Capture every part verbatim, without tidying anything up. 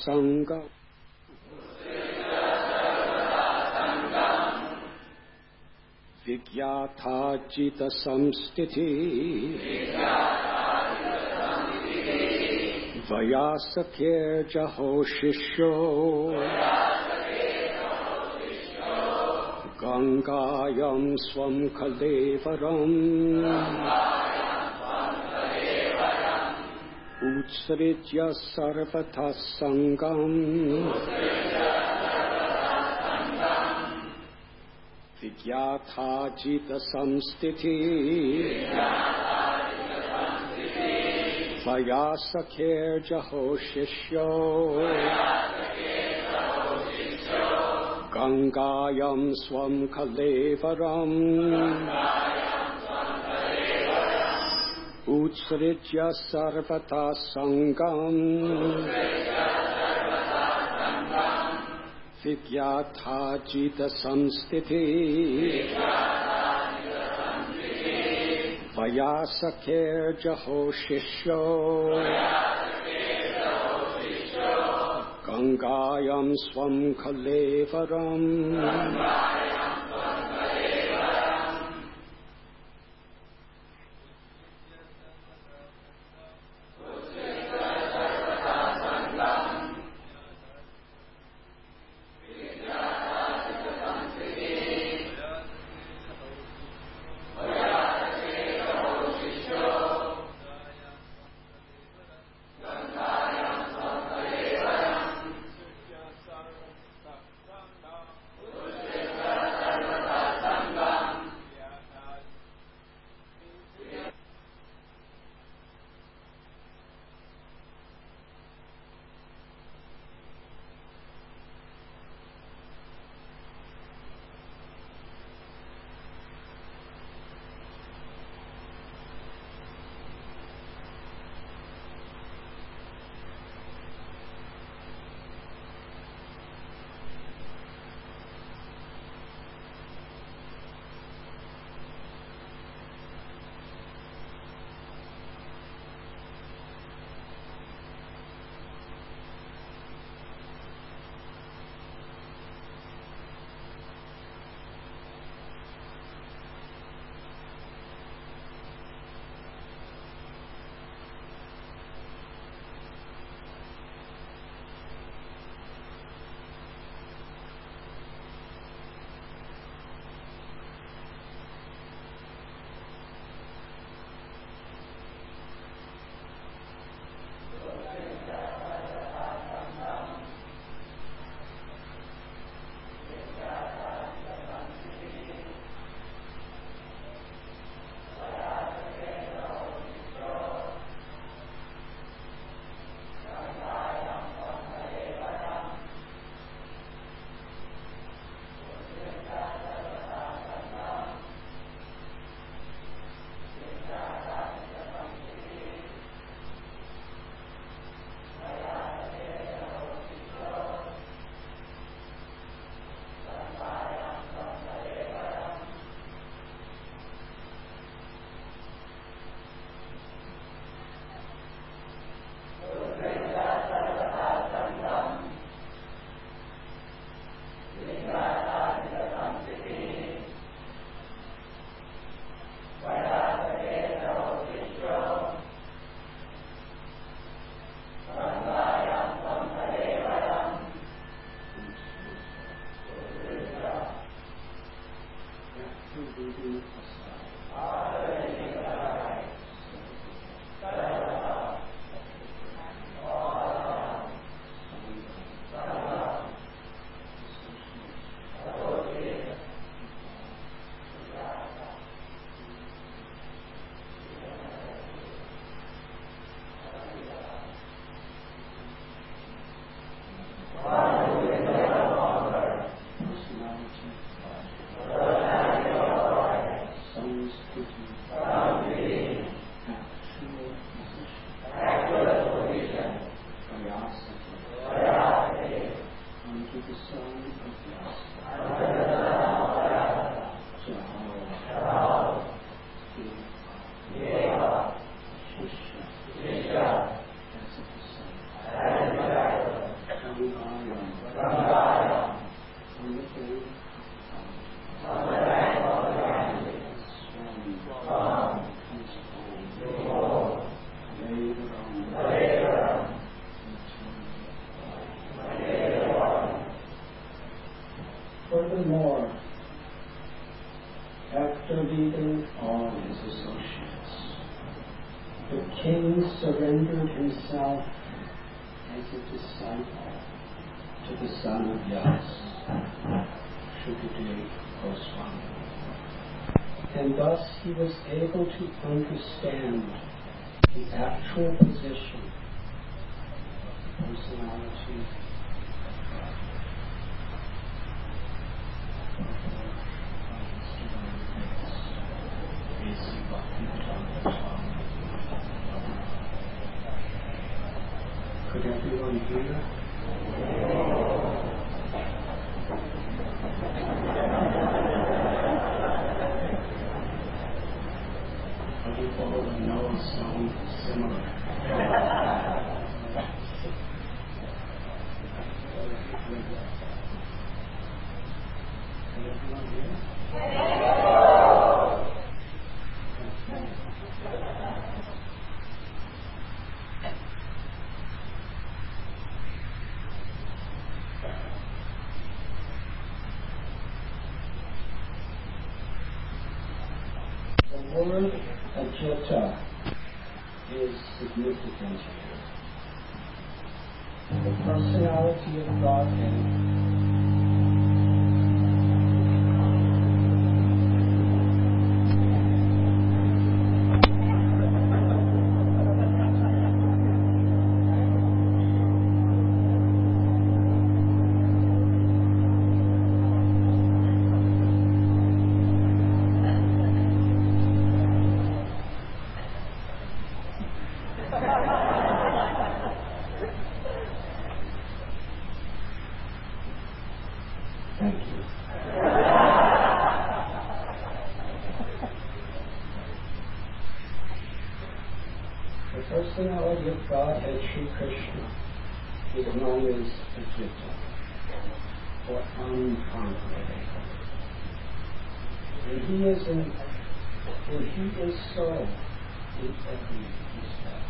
Sangam Vigyatha samstiti Vayasakya jaho shishyo Gangayam swam kalevaram Utsritya sarvata sangam Vigyatha jita samstiti Vayasakya jaho shishyo Gangayam swam kalevaram Utsritya sarvata sangam Vigyatha jita samstiti Vayasakya jaho shishyo Gangayam swam kalevaram furthermore, after leaving all his associates, the king surrendered himself as a disciple to the son of Yas, Shukadeva Goswami. And thus he was able to understand the actual position of the personality of God. Could everyone hear? Other people that know sound similar. Could everyone hear? The word Ajita is significant here. The personality of Godhead personality of Godhead, Sri Krishna, is known as Ajita, or unconquerable. And he is in, and he is so in every respect.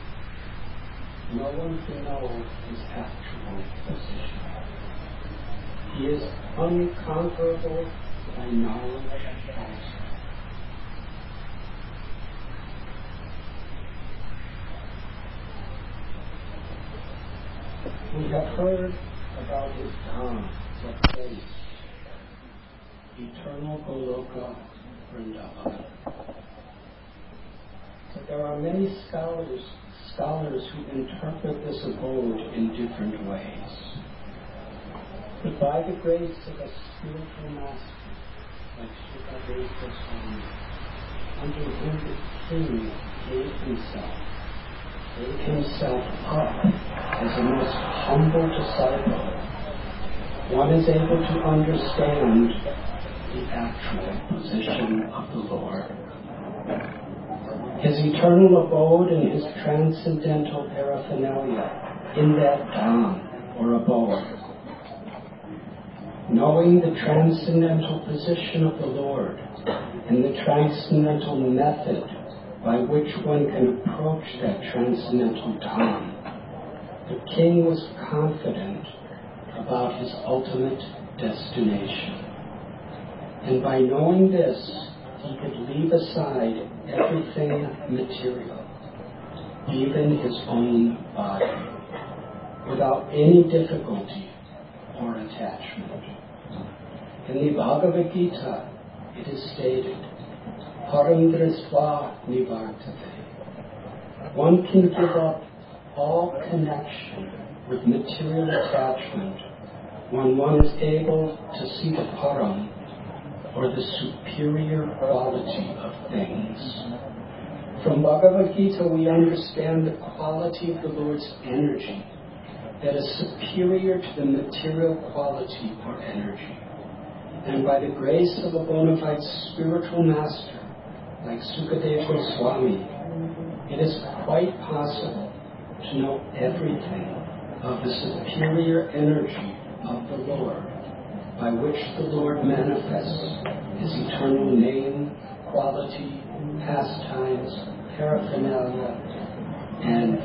No one can know his actual position. He is unconquerable by knowledge also. We have heard about his Dham, the place, eternal Goloka Vrindavan. But there are many scholars, scholars who interpret this abode in different ways. But by the grace of a spiritual master, like Shukadeva Goswami, under whom the king gave himself, gave himself up as a most humble disciple, one is able to understand the actual position of the Lord. His eternal abode and his transcendental paraphernalia in that dham or abode. Knowing the transcendental position of the Lord and the transcendental method by which one can approach that transcendental dham, the king was confident about his ultimate destination. And by knowing this, he could leave aside everything material, even his own body, without any difficulty or attachment. In the Bhagavad Gita, it is stated, Param drisva nivartate. One can give up all connection with material attachment when one is able to see the param, or the superior quality of things. From Bhagavad Gita, we understand the quality of the Lord's energy that is superior to the material quality or energy. And by the grace of a bona fide spiritual master like Sukadeva Goswami, it is quite possible to know everything of the superior energy of the Lord, by which the Lord manifests his eternal name, quality, pastimes, paraphernalia, and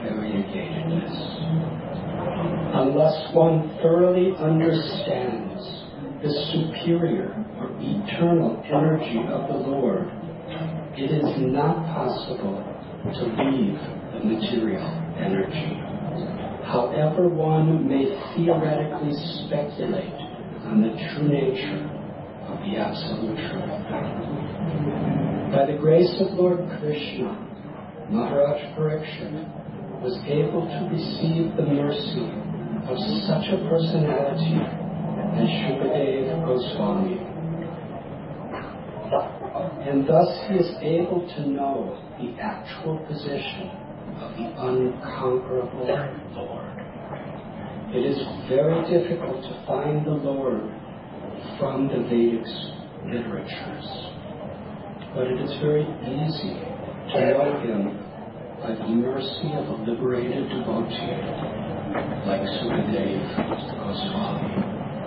variegatedness. Unless one thoroughly understands the superior or eternal energy of the Lord, it is not possible to leave the material energy. However, one may theoretically speculate on the true nature of the Absolute Truth. By the grace of Lord Krishna, Maharaj Parikshit was able to receive the mercy of such a personality as Shukadeva Goswami. And thus he is able to know the actual position of the unconquerable Lord. It is very difficult to find the Lord from the Vedic literatures, but it is very easy to know him by the mercy of a liberated devotee like Sukadeva Goswami.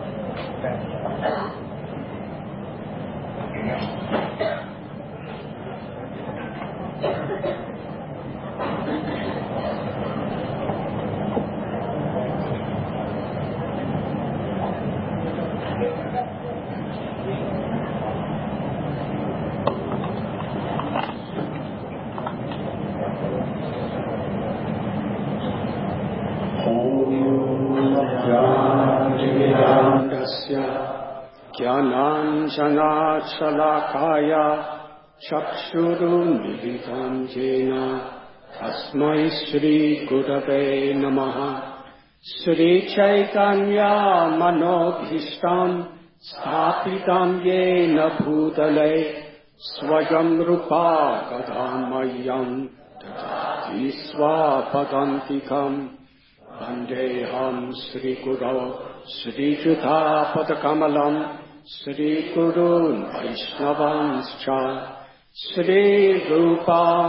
Jnananjana-shalakaya chakshurunmilitam jena tasmai Shri Gurave Namaha. Shri Chaitanya Manobhishtam Sthapitam Yena Bhutale Swayam Rupa Kadamayam Dadati Swapadantikam Vandeham Shri Guru Shri Jutha Padakamalam Shri Gurun Vaishnavanscha Shri Rupam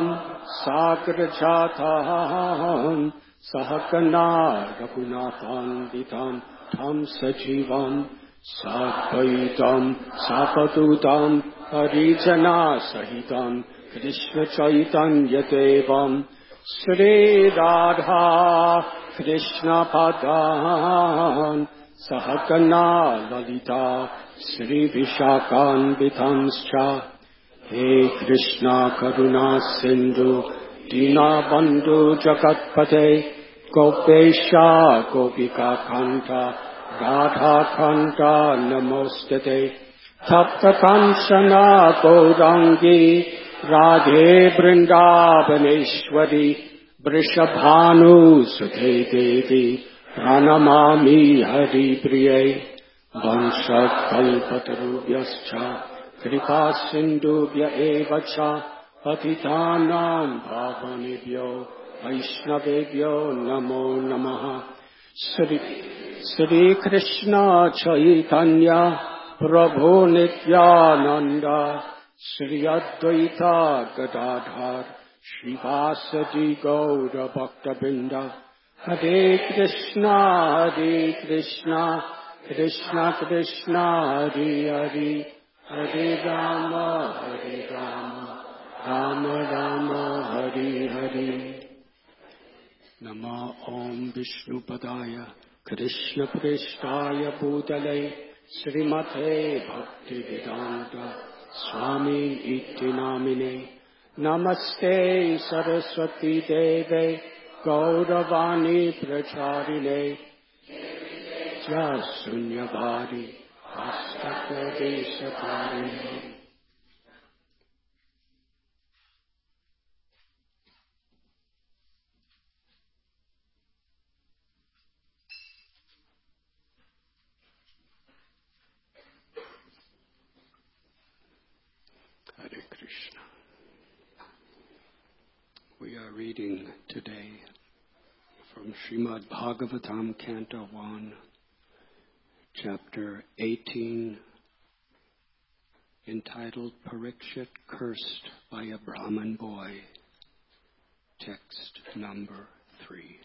Sagrajatahan Sahakana Raghunathan Vitam Tam Sajivam Sadvaitam Sapadutam Harijana Sahitam Krishna Chaitanya Devam Shri Radha Krishna Padan Sahakana Lalita Shri Vishakan Vitanscha He Krishna Karuna Sindhu Dina Bandhu Jagatpate Gopesha Gopika Kanta Radha Kanta Namostate Tapta Kanchana Gaurangi Radhe Vrindavaneshwari Vrishabhanu Sute Devi Pranamami Hari Priye Vanshat Kalpatarubhyascha Kripa Sindhubhya Evacha Patitanam Bhavanebhyo Vaishnavebhyo Namo Namaha. Sri Sri Krishna Chaitanya Prabhu Nityananda Sri Advaita Gadadhar Srivasadi Gaura Bhaktabinda Hare Krishna Hare Krishna Krishna Krishna Hare Hare Hare Rama Hare Rama Rama Rama Hare Hare. Nama Om Vishnupadaya Krishna Prishtaya Bhutale Srimate Bhaktivedanta Swami Iti Namine Namaste Saraswati Deve Gauravani Pracharine Jasunyabhari Astakadeshakarine. Hare Krishna. We are reading today from Srimad Bhagavatam, Canto one, Chapter eighteen, entitled Parikshit Cursed by a Brahmin Boy, text number three.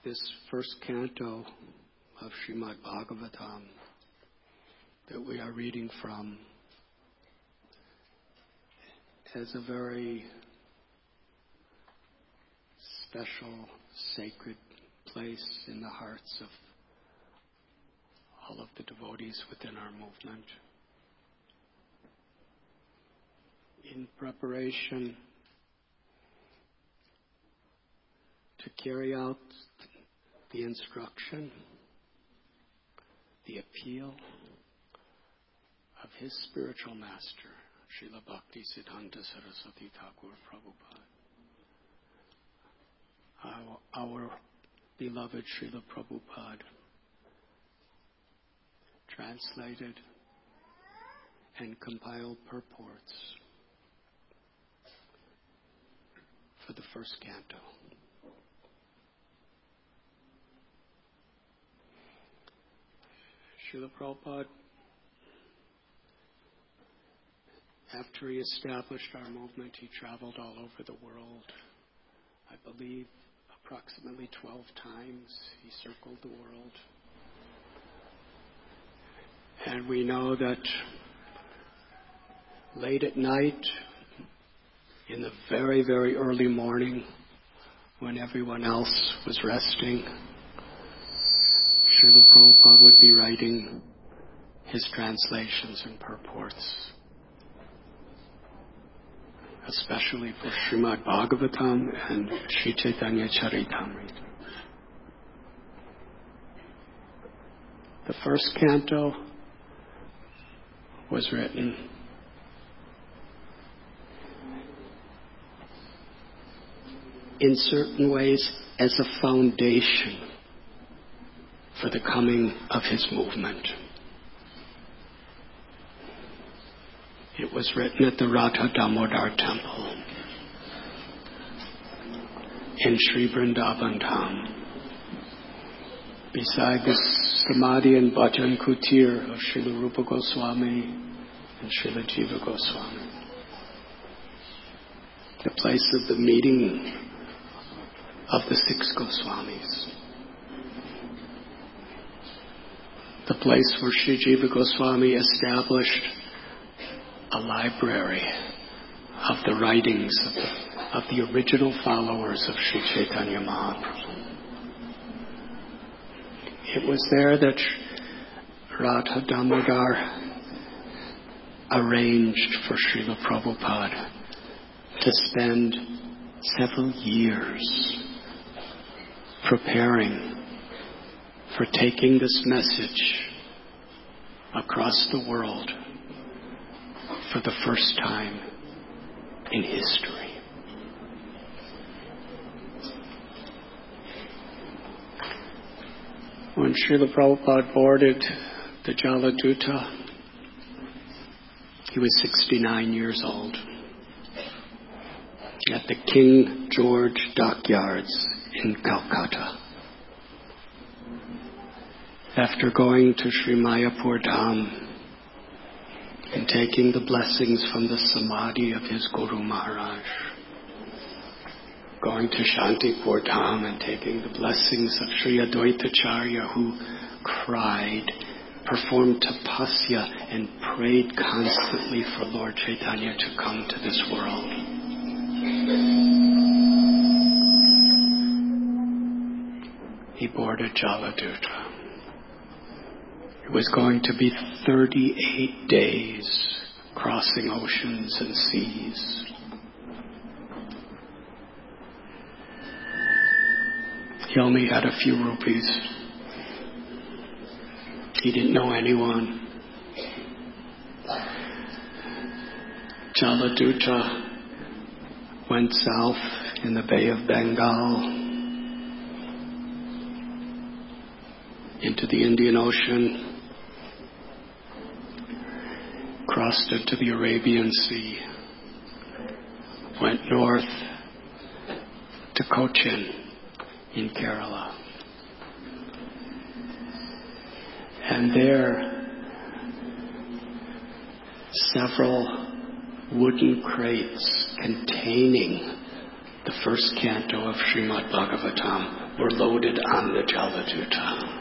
this first canto of Srimad Bhagavatam that we are reading from has a very special, sacred place in the hearts of all of the devotees within our movement. In preparation to carry out the instruction, the appeal of his spiritual master, Srila Bhaktisiddhanta Saraswati Thakur Prabhupada. Our, our beloved Srila Prabhupada translated and compiled purports for the first canto. Srila Prabhupada, after he established our movement, he traveled all over the world. I believe approximately twelve times he circled the world. And we know that late at night, in the very, very early morning, when everyone else was resting, Srila Prabhupada would be writing his translations and purports, especially for Srimad Bhagavatam and Sri Chaitanya Charitamrita. The first canto was written in certain ways as a foundation for the coming of his movement. It was written at the Radha Damodar Temple in Sri Vrindavan Dham, beside the Samadhi and Bhajan Kutir of Srila Rupa Goswami and Srila Jiva Goswami. The place of the meeting of the six Goswamis. The place where Sri Jiva Goswami established a library of the writings of the, of the original followers of Sri Chaitanya Mahaprabhu. It was there that Radha Damodar arranged for Srila Prabhupada to spend several years preparing for taking this message across the world for the first time in history. When Srila Prabhupada boarded the Jaladuta, he was sixty-nine years old at the King George Dockyards in Calcutta. After going to Sri Mayapur Dham and taking the blessings from the Samadhi of his Guru Maharaj, going to Shantipur Dham and taking the blessings of Sri Advaitacharya, who cried, performed tapasya, and prayed constantly for Lord Chaitanya to come to this world. He boarded Jaladuta. It was going to be thirty-eight days crossing oceans and seas. He only had a few rupees. He didn't know anyone. Jaladuta went south in the Bay of Bengal into the Indian Ocean, crossed into the Arabian Sea, went north to Cochin in Kerala. And there, several wooden crates containing the the first canto of Srimad Bhagavatam were loaded on the Jaladuta.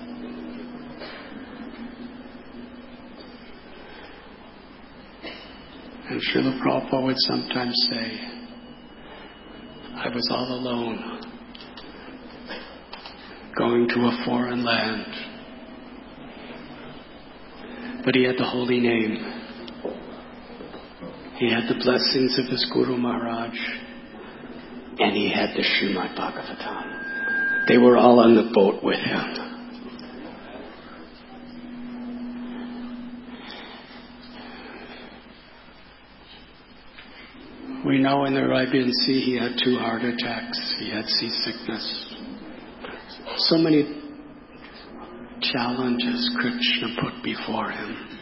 And Srila Prabhupada would sometimes say, I was all alone, going to a foreign land. But he had the holy name. He had the blessings of his Guru Maharaj. And he had the Srimad Bhagavatam. They were all on the boat with him. We know in the Arabian Sea he had two heart attacks. He had seasickness. So many challenges Krishna put before him.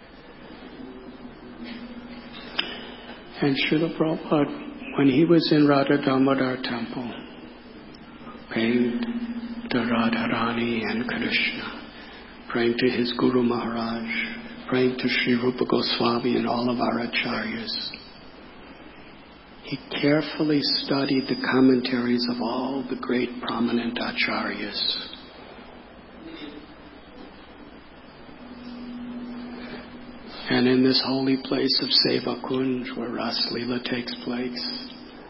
And Srila Prabhupada, when he was in Radha Damodar temple, praying to Radharani and Krishna, praying to his Guru Maharaj, praying to Sri Rupa Goswami and all of our acharyas, he carefully studied the commentaries of all the great prominent acharyas. And in this holy place of Seva Kunj, where Ras Leela takes place,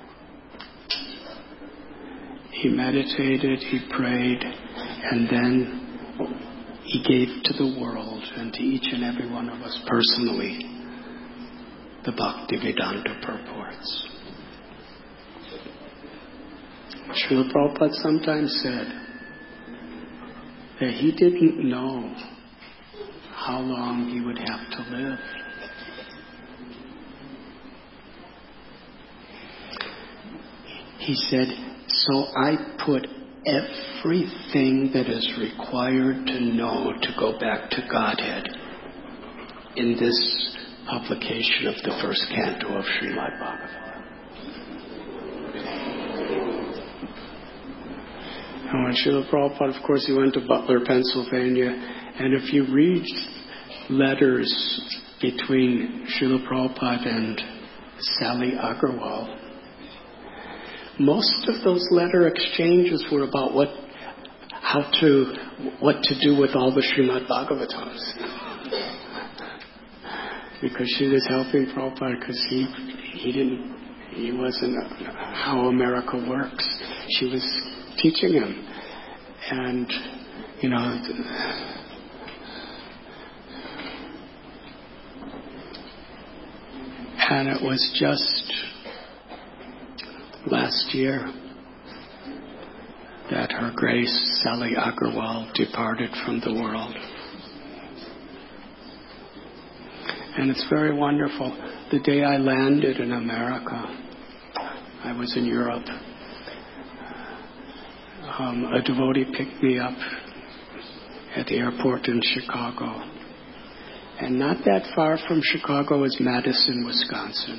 he meditated, he prayed, and then he gave to the world and to each and every one of us personally the Bhaktivedanta purports. Srila Prabhupada sometimes said that he didn't know how long he would have to live. He said, so I put everything that is required to know to go back to Godhead in this publication of the first canto of Srimad Bhagavatam. And when Srila Prabhupada, of course, he went to Butler, Pennsylvania, and if you read letters between Srila Prabhupada and Sally Agarwal, most of those letter exchanges were about what, how to, what to do with all the Srimad Bhagavatams. Because she was helping Prabhupada because he, he didn't, he wasn't how America works. She was teaching him. And, you know, and it was just last year that Her Grace Sally Agarwal departed from the world. And it's very wonderful. The day I landed in America, I was in Europe. Um, a devotee picked me up at the airport in Chicago. And not that far from Chicago is Madison, Wisconsin.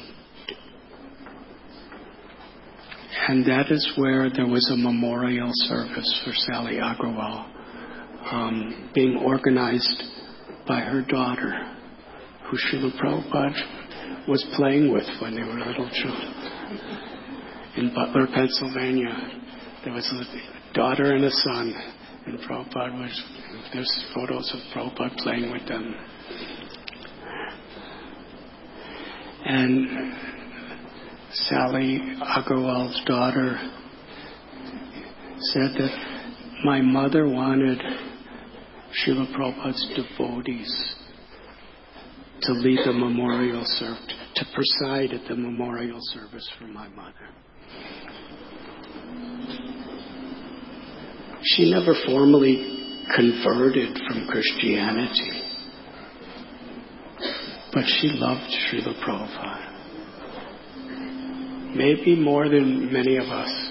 And that is where there was a memorial service for Sally Agarwal, um, being organized by her daughter, who Srila Prabhupada was playing with when they were little children. In Butler, Pennsylvania, there was a daughter and a son, and Prabhupada was, there's photos of Prabhupada playing with them. And Sally Agarwal's daughter said that my mother wanted Srila Prabhupada's devotees to lead the memorial service, to preside at the memorial service for my mother. She never formally converted from Christianity, but she loved Srila Prabhupada. Maybe more than many of us.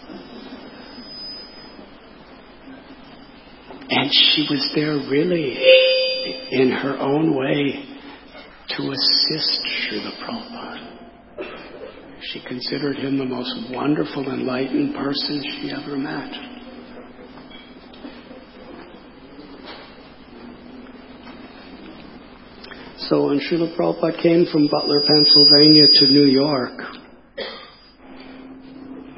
And she was there really, in her own way, to assist Srila Prabhupada. She considered him the most wonderful, enlightened person she ever met. So when Srila Prabhupada came from Butler, Pennsylvania to New York,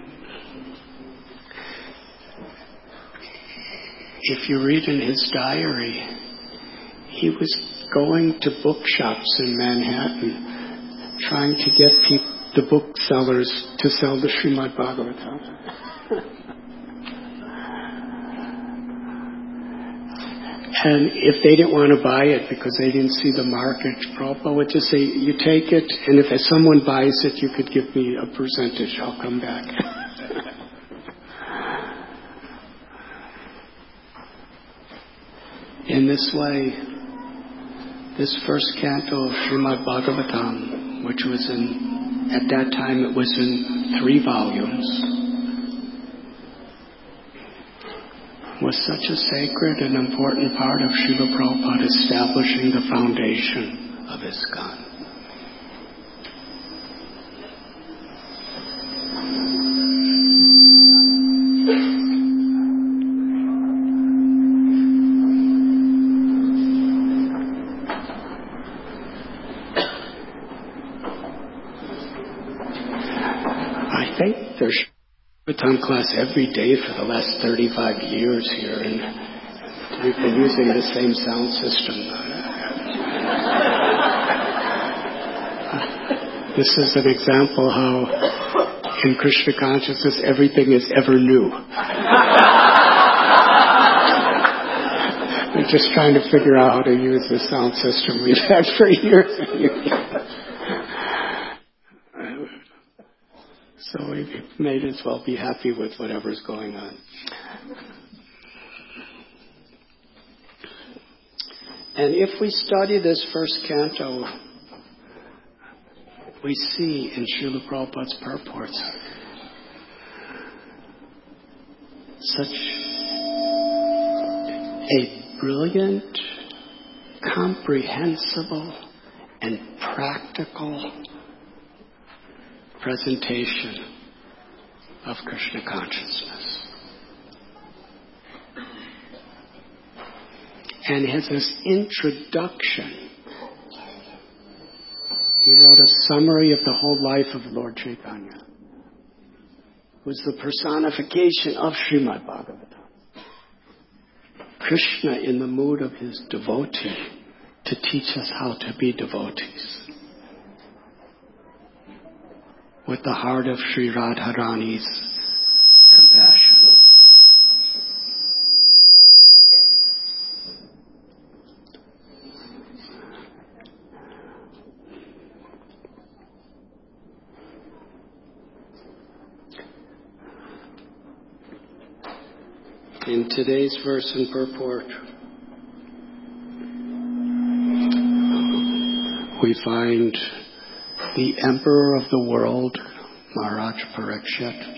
if you read in his diary, he was going to bookshops in Manhattan trying to get people, the booksellers to sell the Srimad Bhagavatam. And if they didn't want to buy it because they didn't see the market, Prabhupada would just say, you take it, and if someone buys it, you could give me a percentage. I'll come back. In this way, this first canto of Srimad Bhagavatam, which was in, at that time it was in three volumes, was such a sacred and important part of Srila Prabhupada establishing the foundation of ISKCON. I think there's Bhagavatam class every day for the last thirty-five years here, and we've been using the same sound system. This is an example how in Krishna consciousness everything is ever new. We're just trying to figure out how to use the sound system we've had for years and years. So we may as well be happy with whatever's going on. And if we study this first canto, we see in Srila Prabhupada's purports such a brilliant, comprehensible, and practical presentation of Krishna consciousness. And as his introduction, he wrote a summary of the whole life of Lord Chaitanya, who was the personification of Srimad Bhagavatam. Krishna in the mood of his devotee to teach us how to be devotees, with the heart of Sri Radharani's compassion. In today's verse and purport, we find the Emperor of the world, Maharaj Parikshit,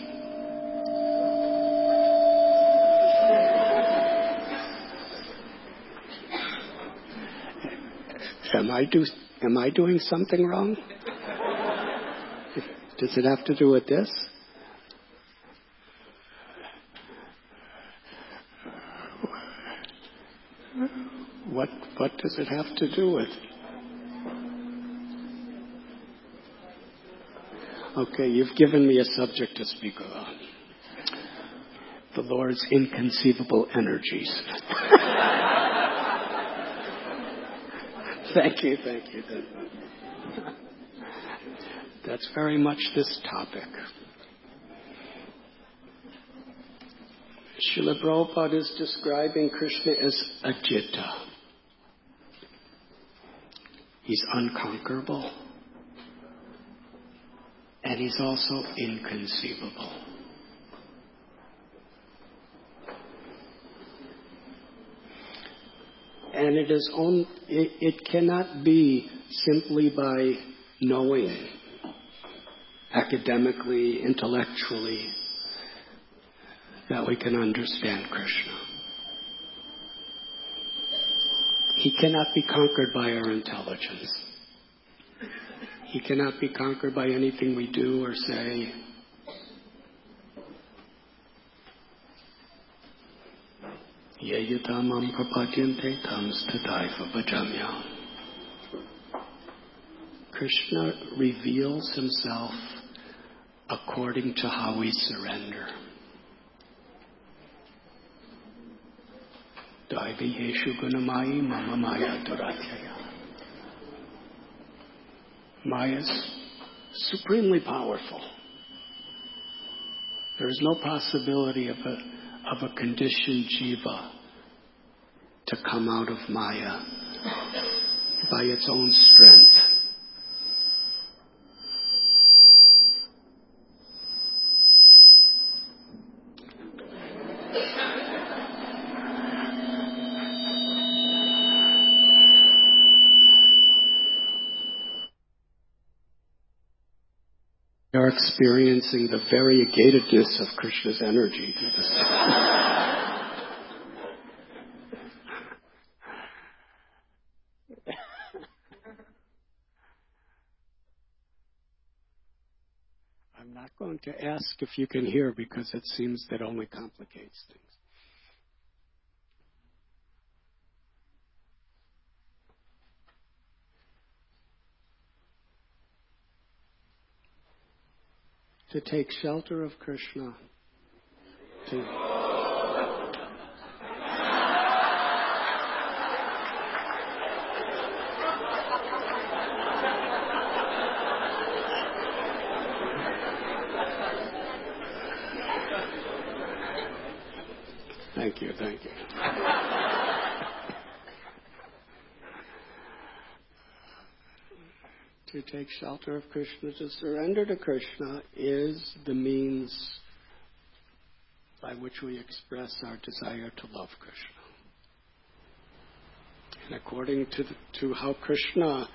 Am I do am I doing something wrong? Does it have to do with this? What what does it have to do with? Okay, you've given me a subject to speak about. The Lord's inconceivable energies. Thank you, thank you. That's very much this topic. Srila Prabhupada is describing Krishna as Ajita. He's unconquerable. And he's also inconceivable. And it is on, it, it cannot be simply by knowing academically, intellectually, that we can understand Krishna. He cannot be conquered by our intelligence. He cannot be conquered by anything we do or say. Yeyatamam prapadyante tam stadaiva bhajamyam. Krishna reveals himself according to how we surrender. Daivi Yeshu Gunamayi Mama Maya Duratyaya. Maya is supremely powerful. There is no possibility of a, of a conditioned jiva to come out of Maya by its own strength. We are experiencing the variegatedness of Krishna's energy through this. I'm not going to ask if you can hear because it seems that only complicates things. To take shelter of Krishna, to Thank you, thank you. To take shelter of Krishna, to surrender to Krishna, is the means by which we express our desire to love Krishna. And according to, the, to how Krishna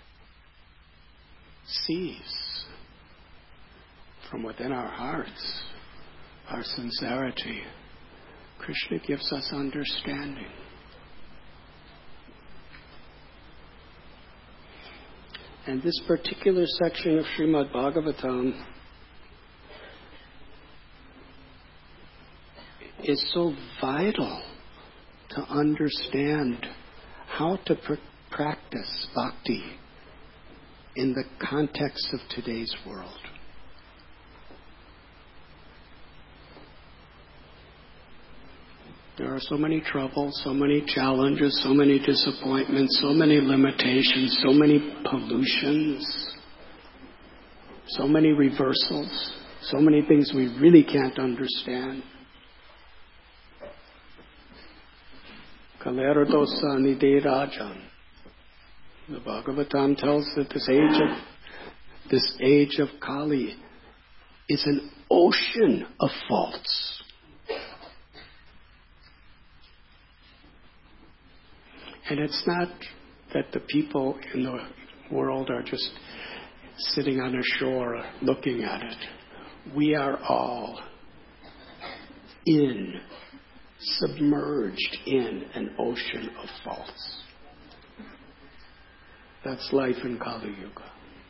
sees from within our hearts our sincerity, Krishna gives us understanding. And this particular section of Srimad Bhagavatam is so vital to understand how to pr- practice bhakti in the context of today's world. There are so many troubles, so many challenges, so many disappointments, so many limitations, so many pollutions, so many reversals, so many things we really can't understand. Kalera dosa nide rajan. The Bhagavatam tells that this age of this age of Kali is an ocean of faults. And it's not that the people in the world are just sitting on a shore looking at it. We are all in, submerged in an ocean of faults. That's life in Kali Yuga.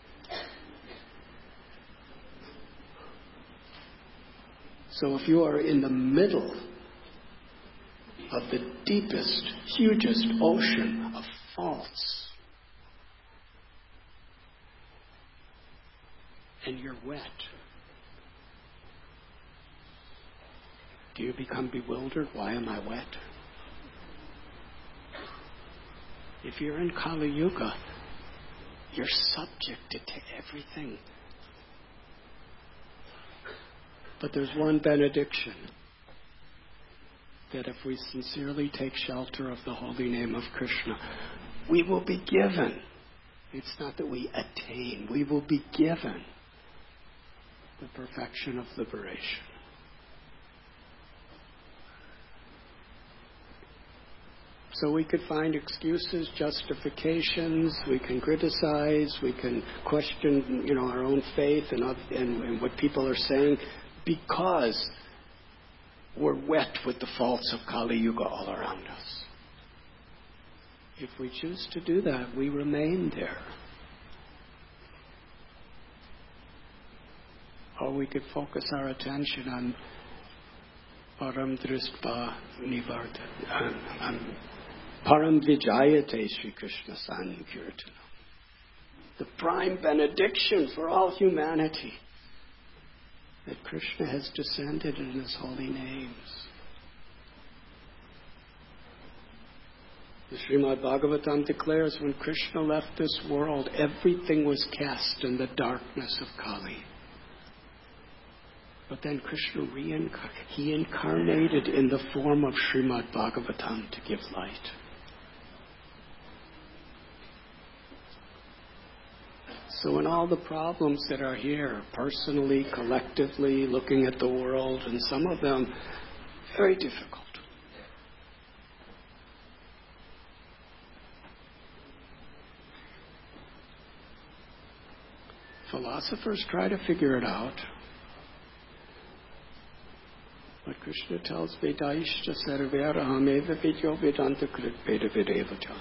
So if you are in the middle of the deepest, hugest ocean of faults, and you're wet, do you become bewildered? Why am I wet? If you're in Kali Yuga, you're subjected to everything. But there's one benediction, that if we sincerely take shelter of the holy name of Krishna, we will be given. It's not that we attain. We will be given the perfection of liberation. So we could find excuses, justifications. We can criticize. We can question, you know, our own faith and, and, and what people are saying, because we're wet with the faults of Kali Yuga all around us. If we choose to do that, we remain there. Or we could focus our attention on Param Dristva Nivarta, on Param Vijayate Sri Krishna Sankirtana, the prime benediction for all humanity, that Krishna has descended in His holy names. The Srimad Bhagavatam declares when Krishna left this world, everything was cast in the darkness of Kali. But then Krishna reincarnated. He incarnated in the form of Srimad Bhagavatam to give light. So in all the problems that are here, personally, collectively, looking at the world, and some of them very difficult, philosophers try to figure it out. But Krishna tells Vedaishta sarvaraham eva vidyo vedanta krit veda videvacha.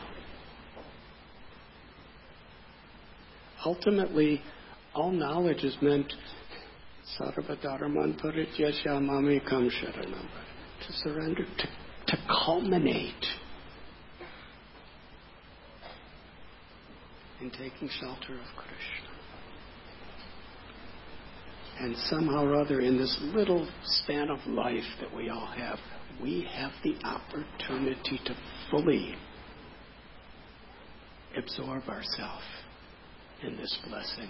Ultimately, all knowledge is meant sarvadharman parityasya mamekam sharanam, to surrender, to, to culminate in taking shelter of Krishna. And somehow or other, in this little span of life that we all have, we have the opportunity to fully absorb ourselves in this blessing.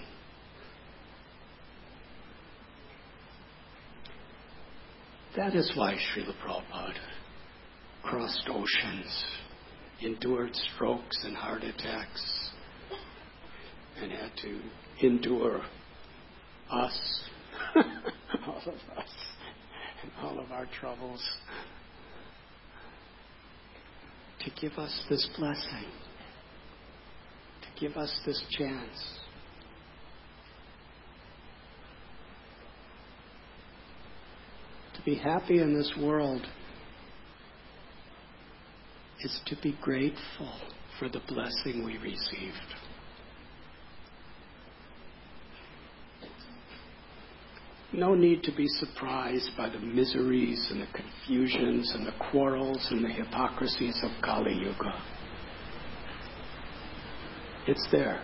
That is why Srila Prabhupada crossed oceans, endured strokes and heart attacks, and had to endure us, all of us, and all of our troubles, to give us this blessing, to give us this chance. To be happy in this world is to be grateful for the blessing we received. No need to be surprised by the miseries and the confusions and the quarrels and the hypocrisies of Kali Yuga. It's there.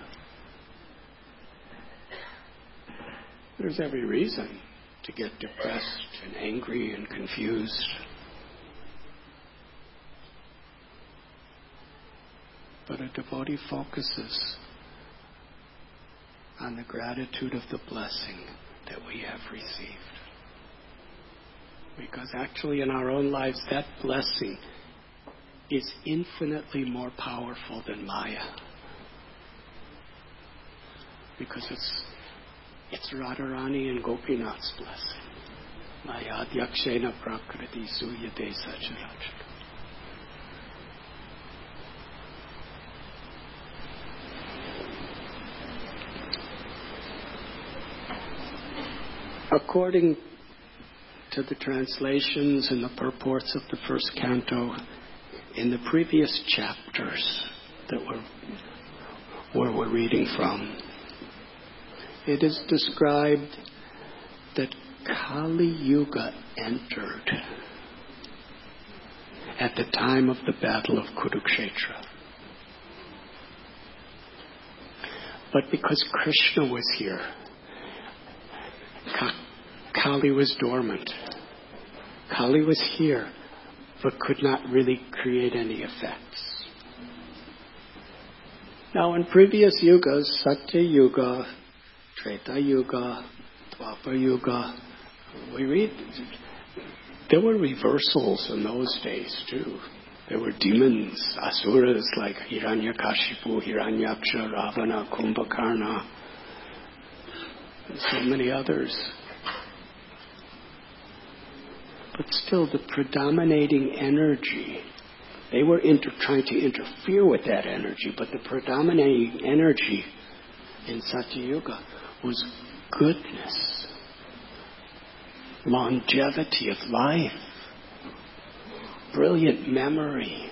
There's every reason to get depressed and angry and confused. But a devotee focuses on the gratitude of the blessing that we have received. Because actually in our own lives, that blessing is infinitely more powerful than Maya. Because it's it's Radharani and Gopinath's blessing. Maya Adhyakshena Prakriti Suyate Sacharachara. According to the translations and the purports of the first canto, in the previous chapters that we're, where we're reading from, it is described that Kali Yuga entered at the time of the Battle of Kurukshetra. But because Krishna was here, Kali was dormant. Kali was here, but could not really create any effects. Now, in previous yugas, Satya Yuga, Treta Yuga, Dwapar Yuga, we read there were reversals in those days too. There were demons, asuras like Hiranyakashipu, Hiranyaksha, Ravana, Kumbhakarna, and so many others. But still, the predominating energy, they were inter- trying to interfere with that energy, but the predominating energy in Satya Yuga was goodness, longevity of life, brilliant memory,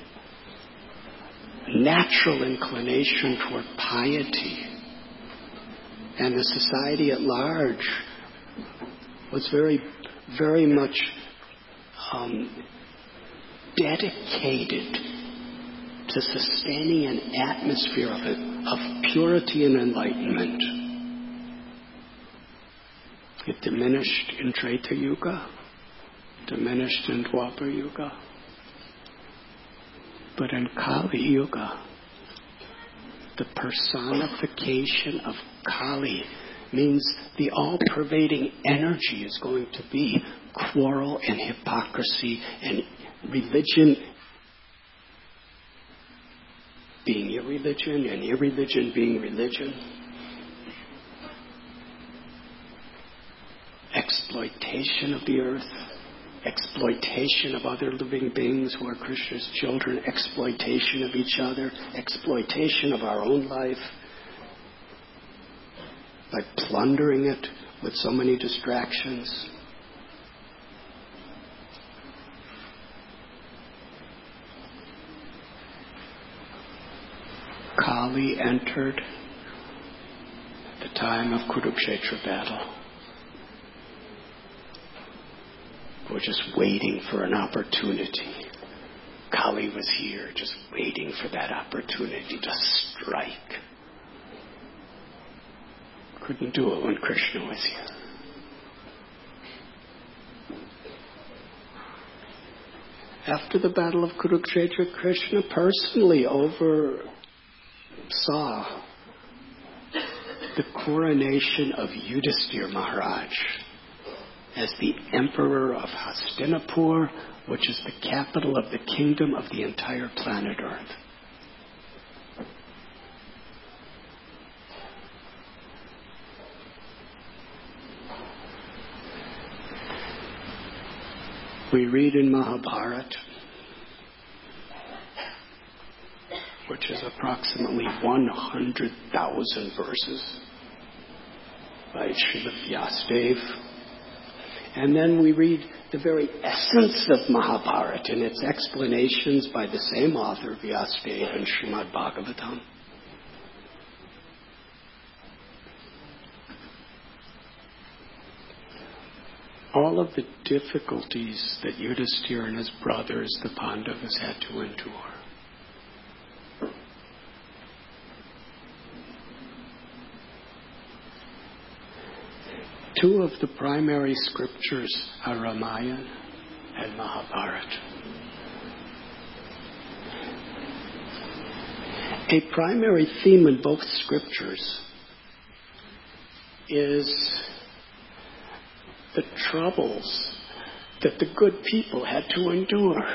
natural inclination toward piety. And the society at large was very, very much um, dedicated to sustaining an atmosphere of, it, of purity and enlightenment. It diminished in Treta Yuga, diminished in Dwapar Yuga. But in Kali Yuga, the personification of Kali means the all-pervading energy is going to be quarrel and hypocrisy and religion being irreligion and irreligion being religion. Exploitation of the earth, exploitation of other living beings who are Krishna's children, exploitation of each other, exploitation of our own life by plundering it with so many distractions. Kali entered at the time of Kurukshetra battle. We're just waiting for an opportunity. Kali was here, just waiting for that opportunity to strike. Couldn't do it when Krishna was here. After the battle of Kurukshetra, Krishna personally oversaw the coronation of Yudhisthira Maharaj as the emperor of Hastinapur, which is the capital of the kingdom of the entire planet Earth. We read in Mahabharata, which is approximately one hundred thousand verses by Srila Vyasadeva. And then we read the very essence of Mahabharata and its explanations by the same author, Vyasadeva, in Srimad Bhagavatam. All of the difficulties that Yudhisthira and his brothers, the Pandavas, had to endure. Two of the primary scriptures are Ramayana and Mahabharata. A primary theme in both scriptures is the troubles that the good people had to endure.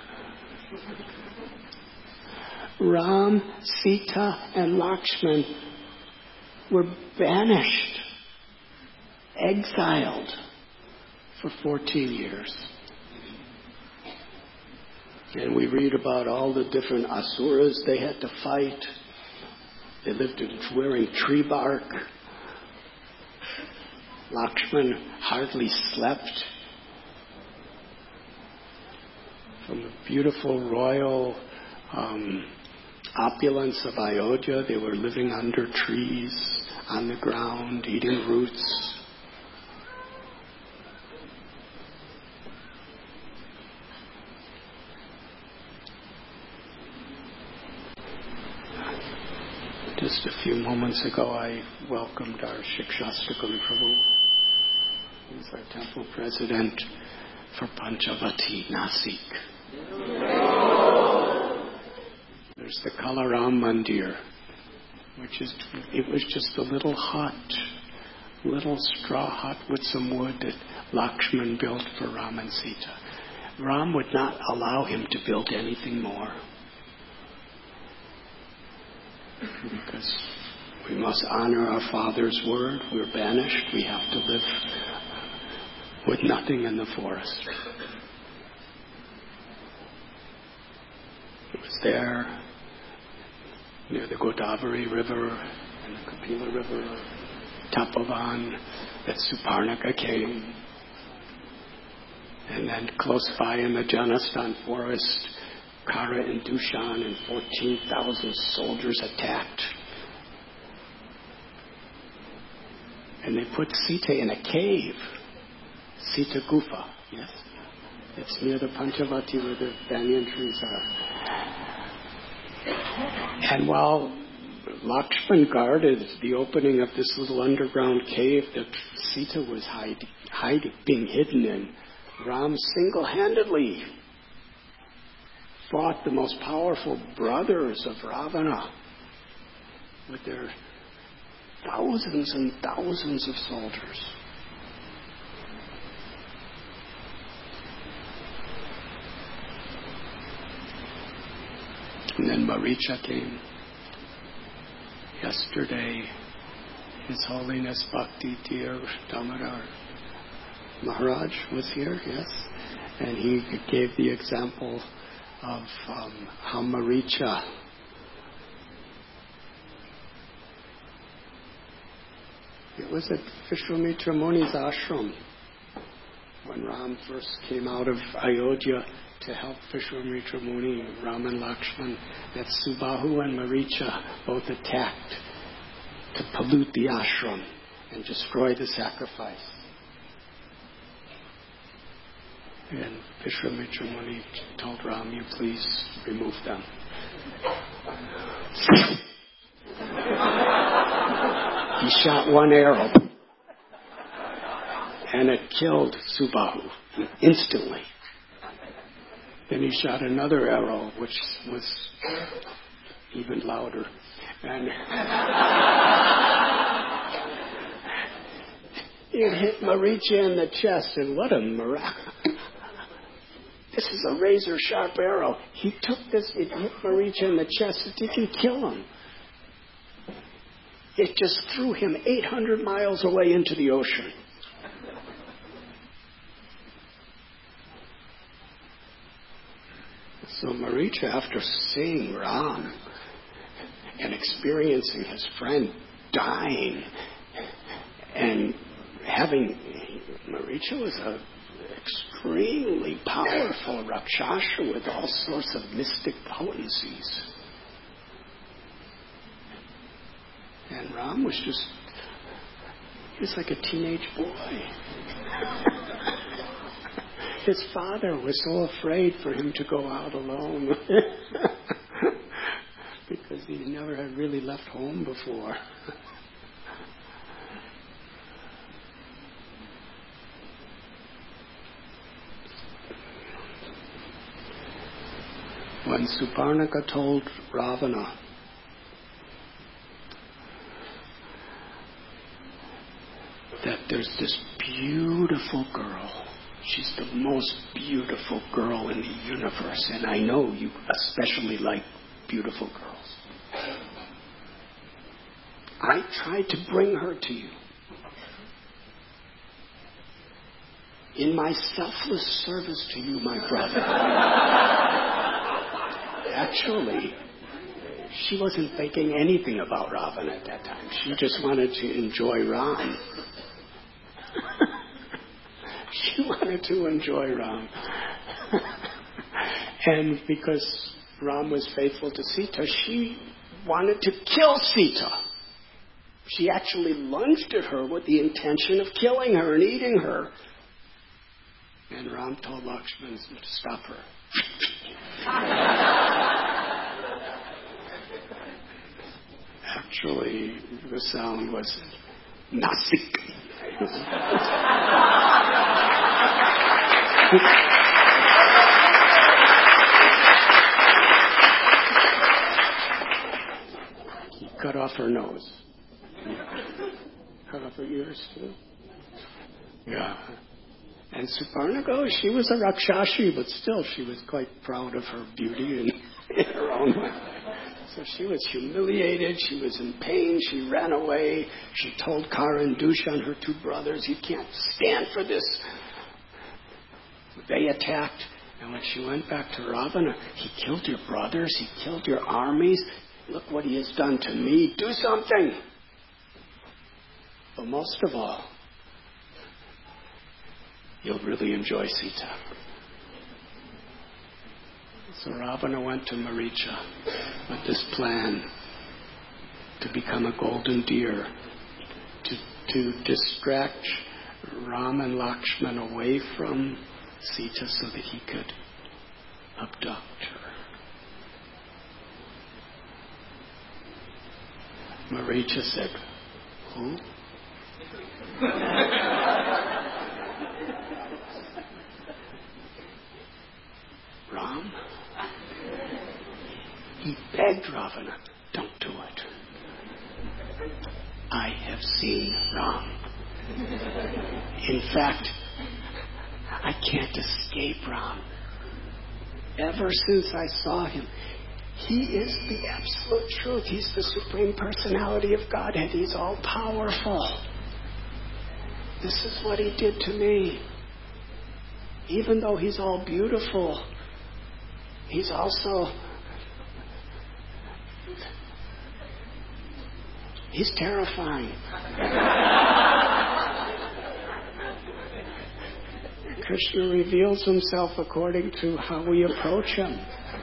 Ram, Sita, and Lakshman were banished, exiled for fourteen years. And we read about all the different asuras they had to fight. They lived in wearing tree bark. Lakshman hardly slept. From the beautiful royal um, opulence of Ayodhya, they were living under trees, on the ground, eating roots. Just a few moments ago, I welcomed our Shikshastakam Prabhu. He's our temple president for Panchavati, Nasik. There's the Kalaram Mandir, which is, it was just a little hut, little straw hut with some wood that Lakshman built for Ram and Sita. Ram would not allow him to build anything more, because we must honor our father's word. We're banished. We have to live with nothing in the forest. It was there, near the Godavari River and the Kapila River, Tapovan, that Suparnaka came. And then close by in the Janastan forest, Kara and Dushan and fourteen thousand soldiers attacked. And they put Sita in a cave. Sita Gufa, yes? It's near the Panchavati where the banyan trees are. And while Lakshman guarded the opening of this little underground cave that Sita was hiding, hiding, being hidden in, Ram single-handedly fought the most powerful brothers of Ravana with their thousands and thousands of soldiers. And then Maricha came. Yesterday, His Holiness Bhakti Dear Damodar Maharaj was here, yes, and he gave the example of um, how Maricha it was at Vishwamitra Muni's ashram when Ram first came out of Ayodhya to help Vishwamitra Muni, Ram and Lakshman, that Subahu and Maricha both attacked to pollute the ashram and destroy the sacrifice. And Vishwamitra Muni told Ram, you please remove them. He shot one arrow and it killed Subahu instantly. Then he shot another arrow, which was even louder. And it hit Maricha in the chest, and what a miracle. This is a razor-sharp arrow. He took this, it hit Maricha in the chest. It didn't kill him. It just threw him eight hundred miles away into the ocean. So Maricha, after seeing Ram and experiencing his friend dying and having, Maricha was an extremely powerful Rakshasa with all sorts of mystic potencies. And Ram was just, he was like a teenage boy. His father was so afraid for him to go out alone because he never had really left home before. When Suparnaka told Ravana that there's this beautiful girl, she's the most beautiful girl in the universe, and I know you especially like beautiful girls. I tried to bring her to you. In my selfless service to you, my brother. Actually, she wasn't thinking anything about Ravana at that time. She just wanted to enjoy Ram. She wanted to enjoy Ram. And because Ram was faithful to Sita, she wanted to kill Sita. She actually lunged at her with the intention of killing her and eating her. And Ram told Lakshman to stop her. Actually, the sound was Nasik. He cut off her nose. Cut off her ears too. Yeah. And Suparnaka, she was a Rakshasi, but still she was quite proud of her beauty in, in her own way. So she was humiliated, she was in pain, she ran away, she told Kara and Dushan, her two brothers, you can't stand for this. They attacked, and when she went back to Ravana, he killed your brothers, he killed your armies, look what he has done to me, do something. But most of all, you'll really enjoy Sita. So Ravana went to Maricha with this plan to become a golden deer, to, to distract Ram and Lakshman away from Sita so that he could abduct her. Maricha said, who? Ram? Ravana. Don't do it. I have seen Ram. In fact, I can't escape Ram. Ever since I saw him, he is the absolute truth. He's the Supreme Personality of Godhead. He's all powerful. This is what he did to me. Even though he's all beautiful, he's also, he's terrifying. Krishna reveals himself according to how we approach him.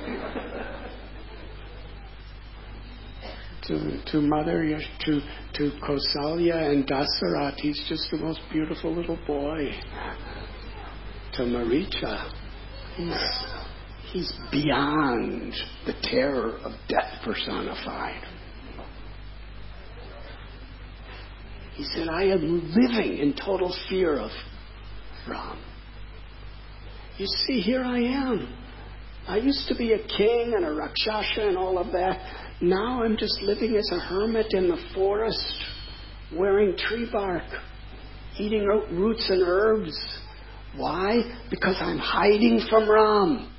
To, to Mother, to, to Kausalya and Dasarat, he's just the most beautiful little boy. To Maricha, he's, he's beyond the terror of death personified. He said, I am living in total fear of Ram. You see, here I am. I used to be a king and a Rakshasa and all of that. Now I'm just living as a hermit in the forest, wearing tree bark, eating roots and herbs. Why? Because I'm hiding from Ram.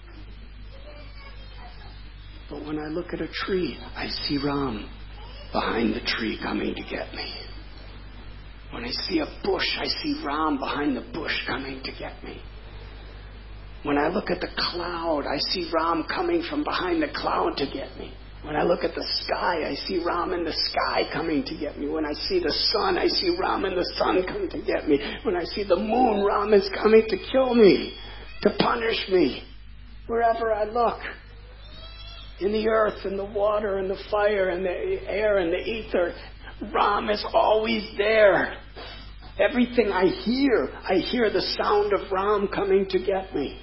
But when I look at a tree, I see Ram behind the tree coming to get me. When I see a bush, I see Ram behind the bush coming to get me. When I look at the cloud, I see Ram coming from behind the cloud to get me. When I look at the sky, I see Ram in the sky coming to get me. When I see the sun, I see Ram in the sun coming to get me. When I see the moon, Ram is coming to kill me, to punish me. Wherever I look, in the earth, in the water, in the fire, in the air, in the ether, Ram is always there. Everything I hear, I hear the sound of Ram coming to get me.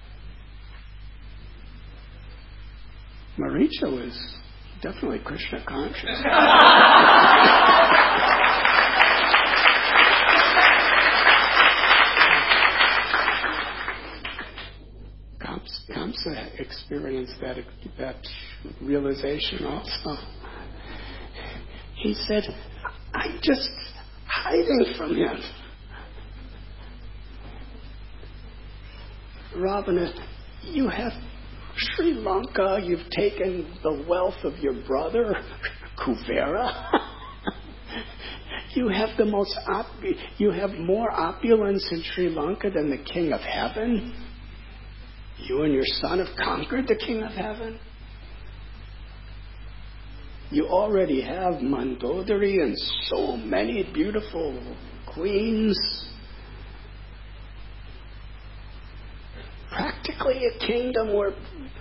Maricha was definitely Krishna conscious. Kamsa experienced that, that realization also. He said, I'm just hiding from him. Ravana, you have Sri Lanka, you've taken the wealth of your brother, Kuvera. You have the most op- you have more opulence in Sri Lanka than the King of Heaven. You and your son have conquered the King of Heaven. You already have Mandodari and so many beautiful queens. Practically a kingdom where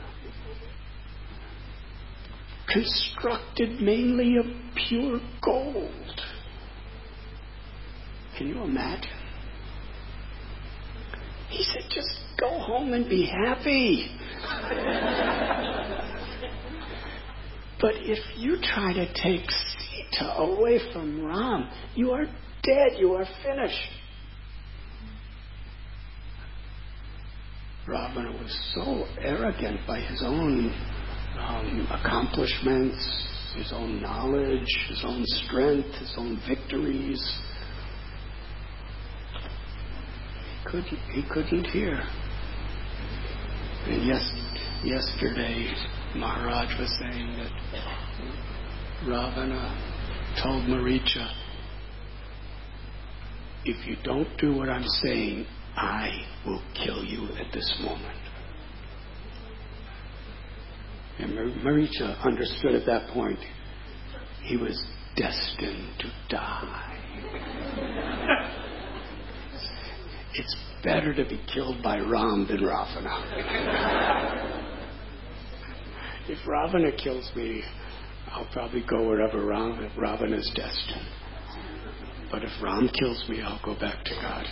constructed mainly of pure gold. Can you imagine? He said, just go home and be happy. But if you try to take Sita away from Ram, you are dead, you are finished. Ravana was so arrogant by his own um, accomplishments, his own knowledge, his own strength, his own victories. He couldn't, he couldn't hear. And yes, yesterday, Maharaj was saying that Ravana told Maricha, if you don't do what I'm saying, I will kill you at this moment. And Maricha understood at that point he was destined to die. It's better to be killed by Ram than Ravana. If Ravana kills me, I'll probably go wherever Ram, Ravana is destined. But if Ram kills me, I'll go back to God.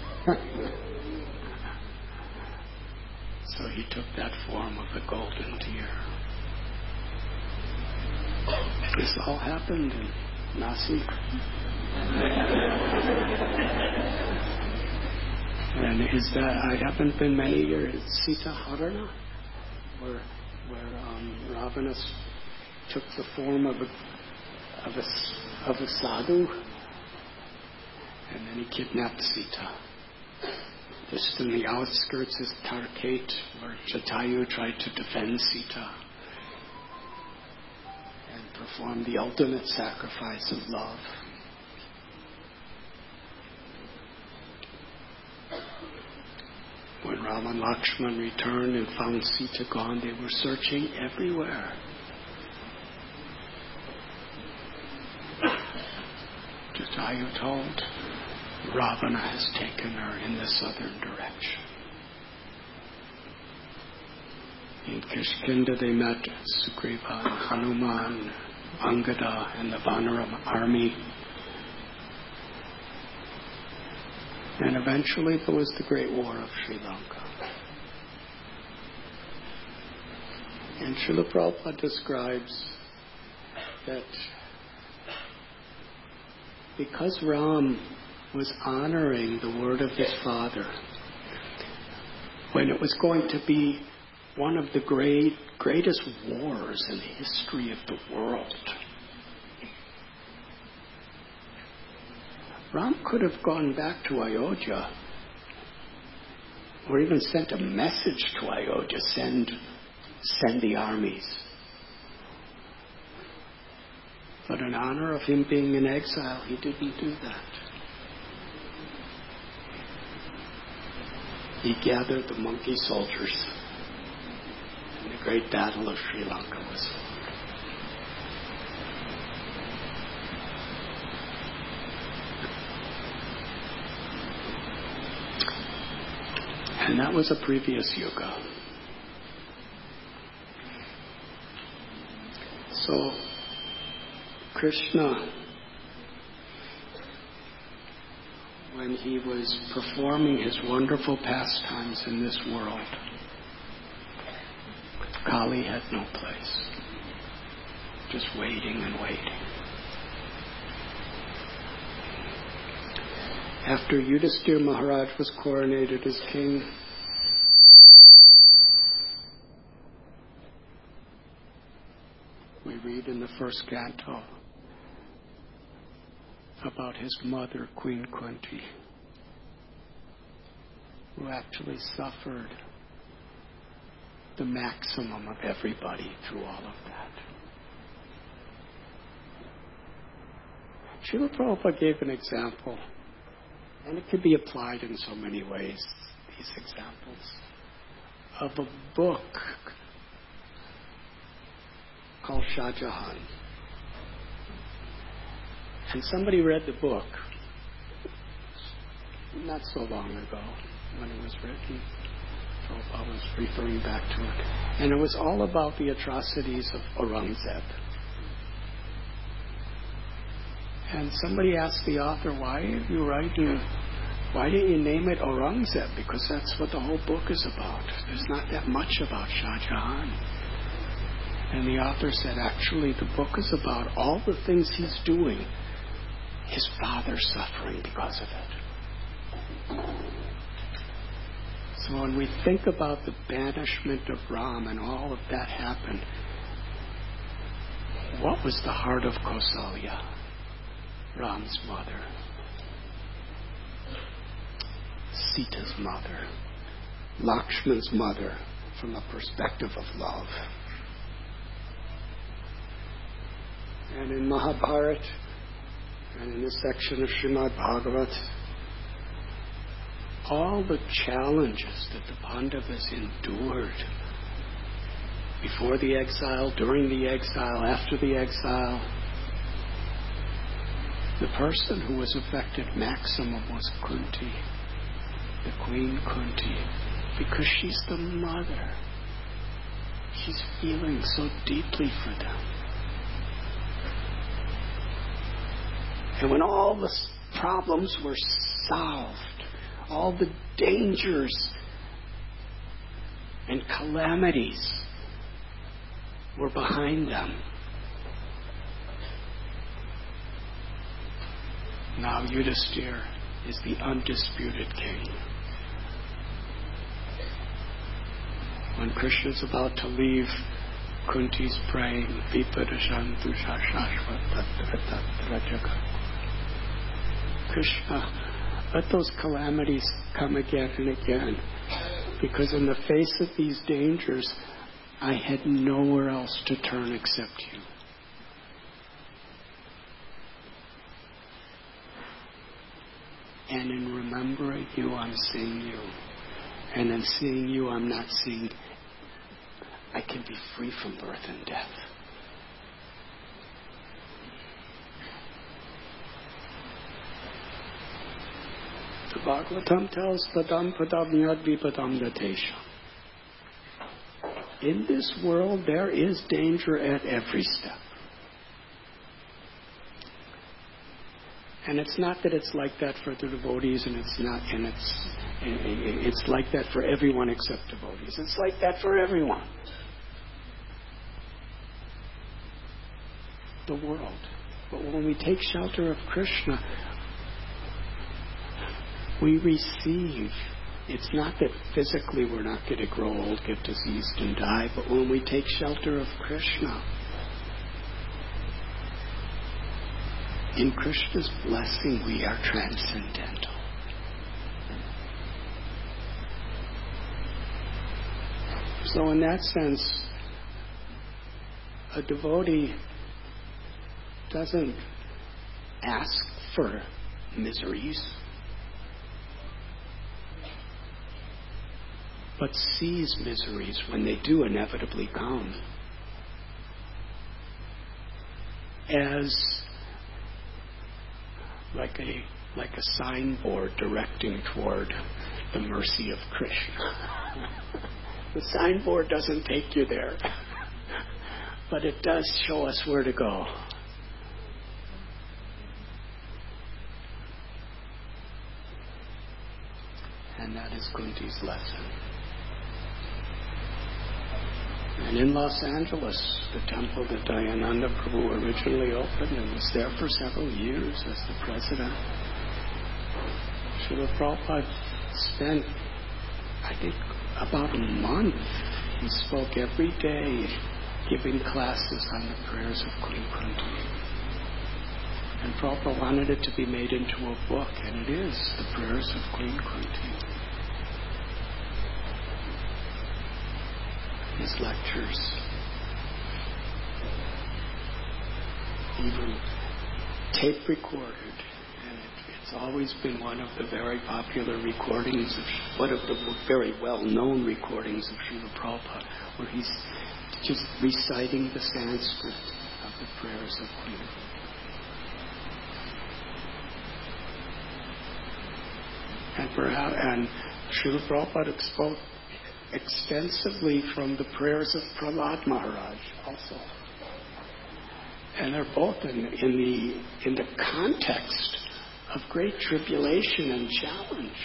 So he took that form of the golden deer. This all happened in Nasik. And is that, I haven't been many years, Sita Harana, where, where um, Ravana took the form of a, of a, of a sadhu, and then he kidnapped Sita. Just in the outskirts is Tarkhet, where Jatayu tried to defend Sita and perform the ultimate sacrifice of love. When Rama and Lakshman returned and found Sita gone, they were searching everywhere. Jatayu told, Ravana has taken her in the southern direction. In Kishkinda they met Sugriva, Hanuman, Angada, and the Vanara army. And eventually there was the Great War of Sri Lanka. And Srila Prabhupada describes that because Ram was honoring the word of his father, when it was going to be one of the great, greatest wars in the history of the world, Ram could have gone back to Ayodhya or even sent a message to Ayodhya, send, send the armies. But in honor of him being in exile, he didn't do that. He gathered the monkey soldiers, and the great battle of Sri Lanka was fought. And that was a previous yuga. So, Krishna, when he was performing his wonderful pastimes in this world, Kali had no place. Just waiting and waiting. After Yudhisthira Maharaj was coronated as king, we read in the first canto about his mother, Queen Kunti, who actually suffered the maximum of everybody through all of that. Srila Prabhupada gave an example, and it could be applied in so many ways, these examples, of a book called Shah Jahan. And somebody read the book not so long ago when it was written. Prabhupada was referring back to it. And it was all about the atrocities of Aurangzeb. And somebody asked the author, why are you writing, why didn't you name it Aurangzeb? Because that's what the whole book is about. There's not that much about Shah Jahan. And the author said, actually, the book is about all the things he's doing, his father suffering because of it. So when we think about the banishment of Ram and all of that happened, what was the heart of Kausalya, Ram's mother? Sita's mother, Lakshman's mother, from a perspective of love. And in Mahabharata, and in this section of Srimad Bhagavat, all the challenges that the Pandavas endured before the exile, during the exile, after the exile, the person who was affected maximum was Kunti, the Queen Kunti, because she's the mother. She's feeling so deeply for them. And when all the problems were solved, all the dangers and calamities were behind them, now Yudhisthira is the undisputed king. When Krishna is about to leave Kunti's praying, Vipadashantu Shashvatatra Jagat. Krishna, let those calamities come again and again, because in the face of these dangers, I had nowhere else to turn except you. And in remembering you, I'm seeing you. And in seeing you, I'm not seeing, I can be free from birth and death. The Bhagavatam tells Padam Padam Yad Vipadam Datesha. In this world, there is danger at every step. And it's not that it's like that for the devotees, and it's not, and it's it's like that for everyone except devotees. It's like that for everyone. The world. But when we take shelter of Krishna, we receive. It's not that physically we're not going to grow old, get diseased, and die, but when we take shelter of Krishna, in Krishna's blessing, we are transcendental. So in that sense, a devotee doesn't ask for miseries, but sees miseries when they do inevitably come as like a like a signboard directing toward the mercy of Krishna. The signboard doesn't take you there, but it does show us where to go. And that is Kunti's lesson. And in Los Angeles, the temple that Dayananda Prabhu originally opened and was there for several years as the president, Srila Prabhupada spent, I think, about a month. He spoke every day, giving classes on the prayers of Queen Kunti. And Prabhupada wanted it to be made into a book, and it is, the prayers of Queen Kunti. His lectures, even tape recorded, and it, it's always been one of the very popular recordings of one of the very well-known recordings of Srila Prabhupada, where he's just reciting the Sanskrit of the prayers of Queen. And perhaps, and Srila Prabhupada spoke extensively from the prayers of Prahlad Maharaj also. And they're both in, in the in the context of great tribulation and challenge.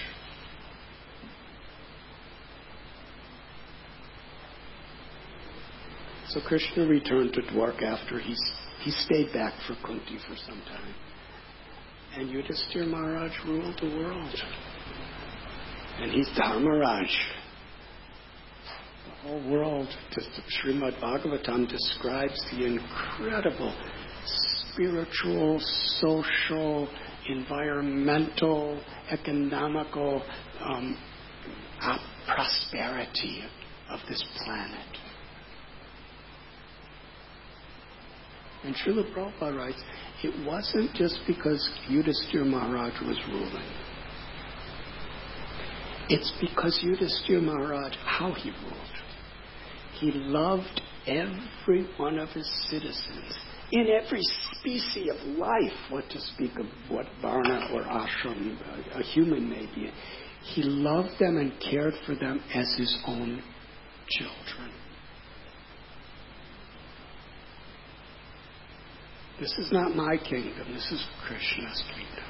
So Krishna returned to Dwarka after he's, he stayed back for Kunti for some time. And Yudhisthira Maharaj ruled the world. And he's Dharmaraj. The whole world, Srimad Bhagavatam describes the incredible spiritual, social, environmental, economical um, uh, prosperity of this planet. And Srila Prabhupada writes, it wasn't just because Yudhisthira Maharaj was ruling. It's because Yudhisthira Maharaj, how he ruled. He loved every one of his citizens in every species of life, what to speak of what varna or ashram a, a human may be. He loved them and cared for them as his own children. This is not my kingdom, this is Krishna's kingdom.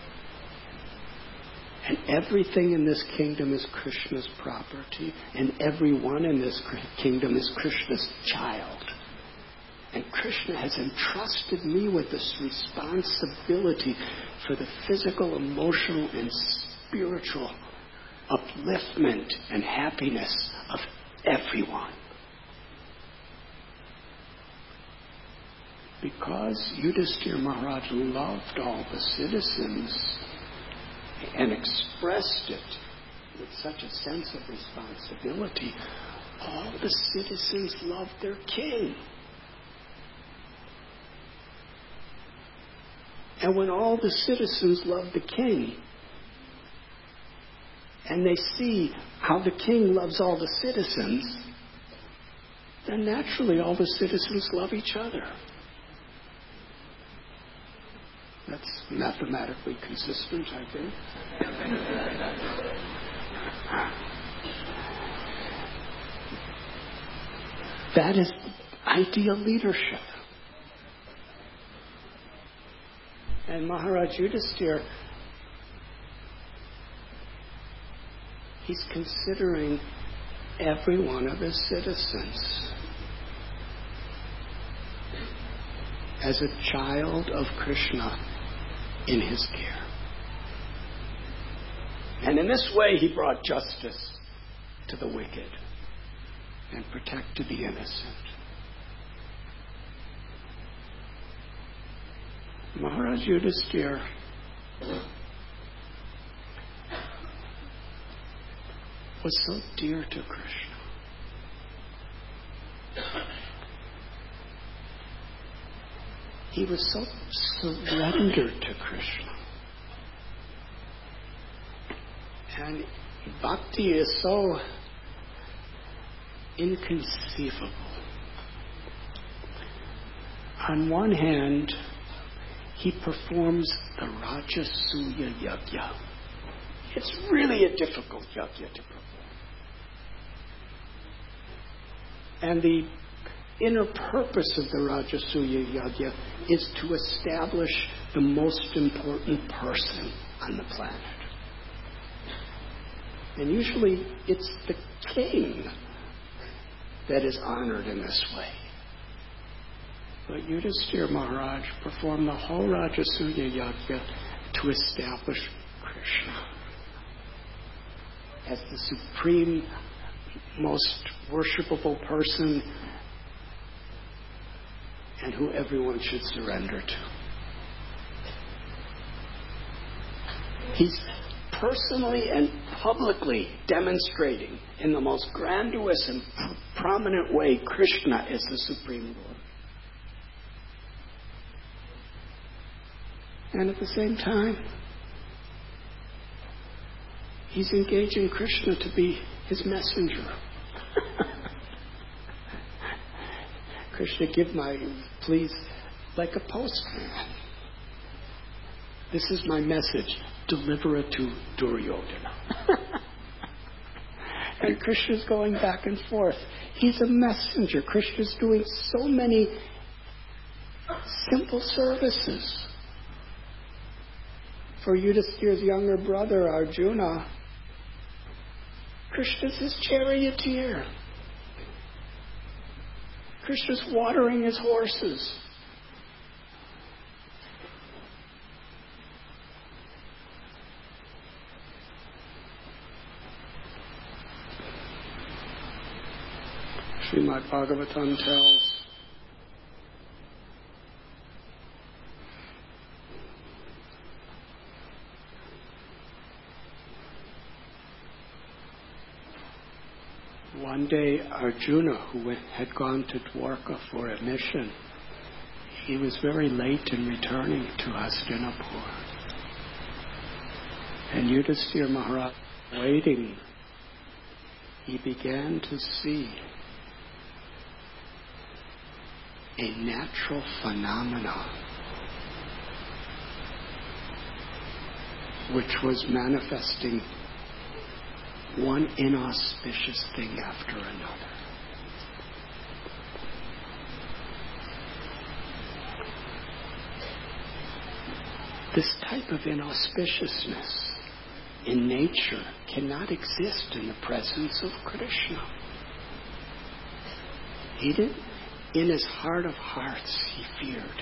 And everything in this kingdom is Krishna's property, and everyone in this kingdom is Krishna's child. And Krishna has entrusted me with this responsibility for the physical, emotional, and spiritual upliftment and happiness of everyone. because Yudhisthira Maharaj loved all the citizens and expressed it with such a sense of responsibility, all the citizens loved their king. And when all the citizens love the king, and they see how the king loves all the citizens, then naturally all the citizens love each other. That's mathematically consistent, I think. That is ideal leadership. And Maharaj Yudhisthira, he's considering every one of his citizens as a child of Krishna in his care. And in this way, he brought justice to the wicked and protected the innocent. Maharaj Yudhisthira was so dear to Krishna. He was so surrendered to Krishna. And bhakti is so inconceivable. On one hand, he performs the Rajasuya Yajna. It's really a difficult yajna to perform. And the inner purpose of the Rajasuya Yajna is to establish the most important person on the planet. And usually it's the king that is honored in this way. But Yudhisthira Maharaj performed the whole Rajasuya Yajna to establish Krishna as the supreme, most worshipable person and who everyone should surrender to. He's personally and publicly demonstrating in the most grandiose and pr- prominent way Krishna is the Supreme Lord. And at the same time, he's engaging Krishna to be his messenger. Krishna, give my, please, like a postman. This is my message. Deliver it to Duryodhana. And Krishna's going back and forth. He's a messenger. Krishna's doing so many simple services. For Yudhisthira's younger brother, Arjuna, Krishna's his charioteer. Krishna's watering his horses. Srimad Bhagavatam tells one day Arjuna, who went, had gone to Dwarka for a mission, he was very late in returning to Hastinapur. And Yudhisthira Maharaj, waiting, he began to see a natural phenomena which was manifesting one inauspicious thing after another. This type of inauspiciousness in nature cannot exist in the presence of Krishna. He did, in his heart of hearts, he feared.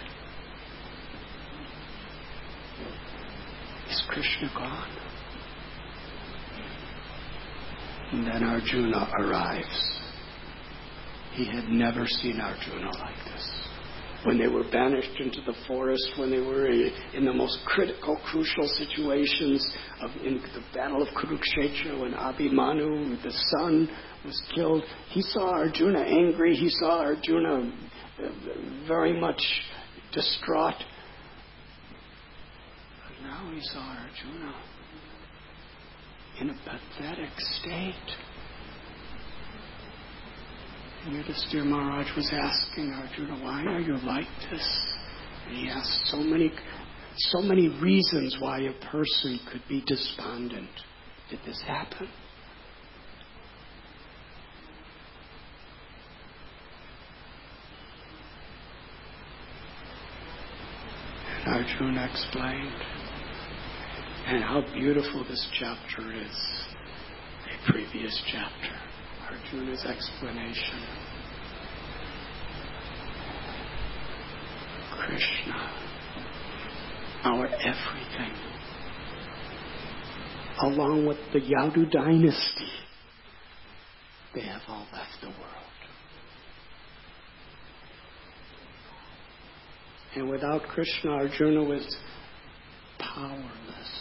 Is Krishna gone? And then Arjuna arrives. He had never seen Arjuna like this. when they were banished into the forest, when they were in the most critical, crucial situations of in the Battle of Kurukshetra, when Abhimanyu, the son, was killed. He saw Arjuna angry. He saw Arjuna very much distraught. But now he saw Arjuna in a pathetic state. And Yudhisthira Maharaj was asking Arjuna, why are you like this? And he asked so many, so many reasons why a person could be despondent. Did this happen? And Arjuna explained. And how beautiful this chapter is. A previous chapter. Arjuna's explanation. Krishna, our everything, along with the Yadu dynasty, they have all left the world. And without Krishna, Arjuna was powerless.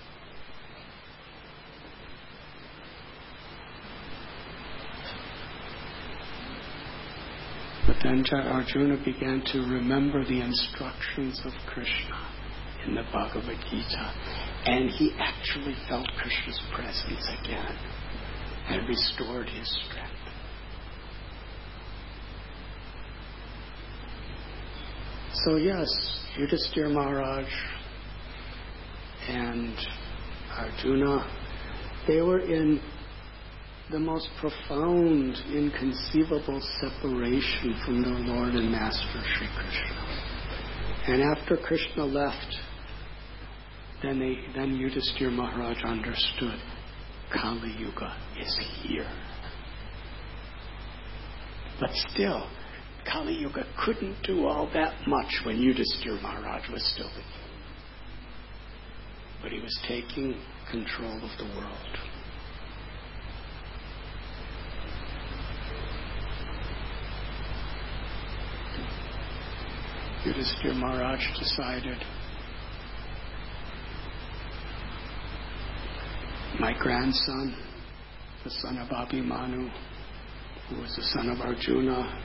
But then Arjuna began to remember the instructions of Krishna in the Bhagavad Gita. And he actually felt Krishna's presence again and restored his strength. So yes, Yudhisthira Maharaj and Arjuna, they were in the most profound, inconceivable separation from their Lord and Master Sri Krishna. And after Krishna left, then they, then Yudhisthira Maharaj understood Kali Yuga is here. But still, Kali Yuga couldn't do all that much when Yudhisthira Maharaj was still the king. But he was taking control of the world. Yudhisthira Maharaj decided, my grandson, the son of Abhimanyu, who was the son of Arjuna,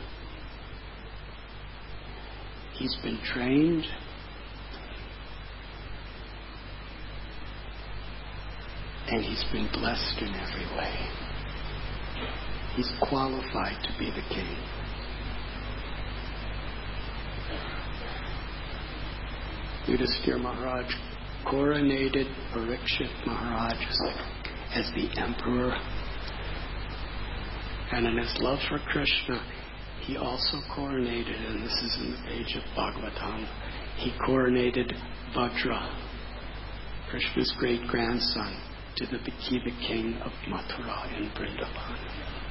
he's been trained, and he's been blessed in every way. He's qualified to be the king. Yudhisthira Maharaj coronated Parikshit Maharaj as, as the emperor. And in his love for Krishna, he also coronated, and this is in the page of Bhagavatam, he coronated Vajra, Krishna's great-grandson, to the, be the king of Mathura in Vrindavan.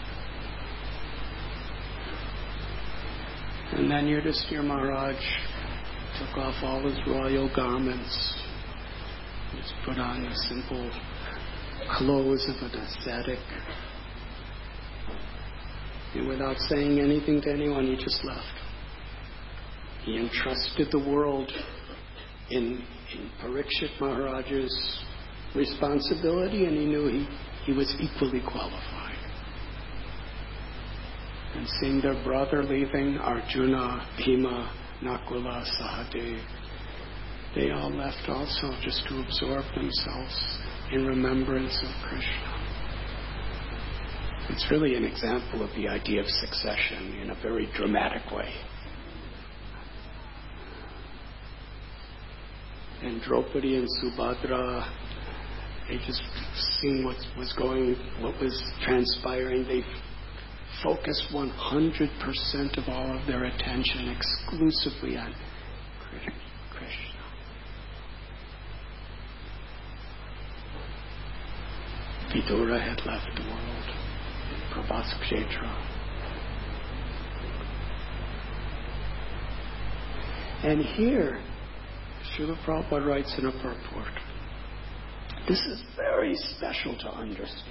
And then Yudhisthira Maharaj took off all his royal garments, just put on the simple clothes of an ascetic. And without saying anything to anyone, he just left. He entrusted the world in, in Parikshit Maharaj's responsibility, and he knew he, he was equally qualified. And seeing their brother leaving, Arjuna, Bhima, Nakula, Sahadev, they all left also just to absorb themselves in remembrance of Krishna. It's really an example of the idea of succession in a very dramatic way. And Draupadi and Subhadra, they just seeing what was going, what was transpiring. They focused one hundred percent of all of their attention exclusively on Krishna. Vidura had left the world in Prabhas Kshetra. And here, Srila Prabhupada writes in a purport, this is very special to understand.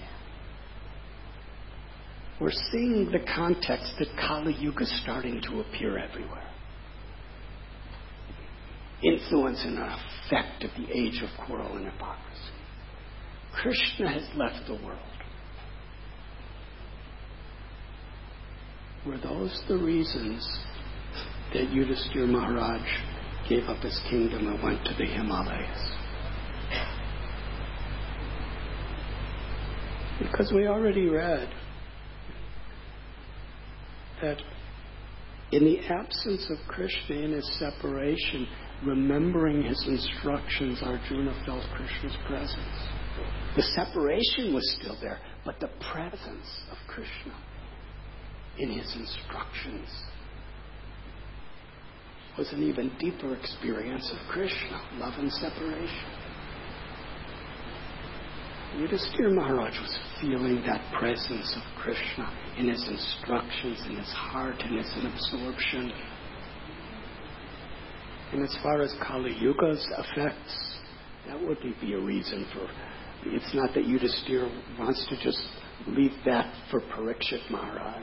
We're seeing the context that Kali Yuga is starting to appear everywhere. influence and an effect of the age of quarrel and hypocrisy. Krishna has left the world. Were those the reasons that Yudhisthira Maharaj gave up his kingdom and went to the Himalayas? Because we already read that in the absence of Krishna, in his separation, remembering his instructions, Arjuna felt Krishna's presence. The separation was still there, but the presence of Krishna in his instructions was an even deeper experience of Krishna, love and separation. Yudhisthira Maharaj was feeling that presence of Krishna in his instructions, in his heart, in his absorption. And as far as Kali Yuga's effects, that wouldn't be a reason for... It's not that Yudhisthira wants to just leave that for Parikshit Maharaj.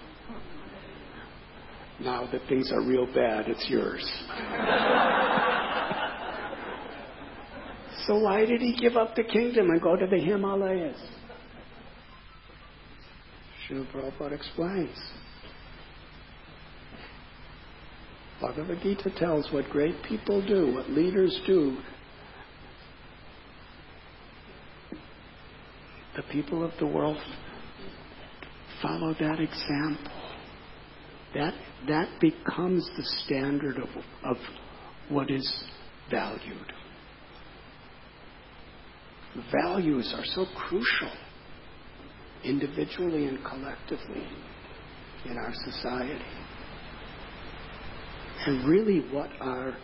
Now that things are real bad, it's yours. So why did he give up the kingdom and go to the Himalayas? Srila Prabhupada explains. Bhagavad Gita tells what great people do, what leaders do. The people of the world follow that example. That that becomes the standard of, of what is valued. Values are so crucial, individually and collectively, in our society. And really, what are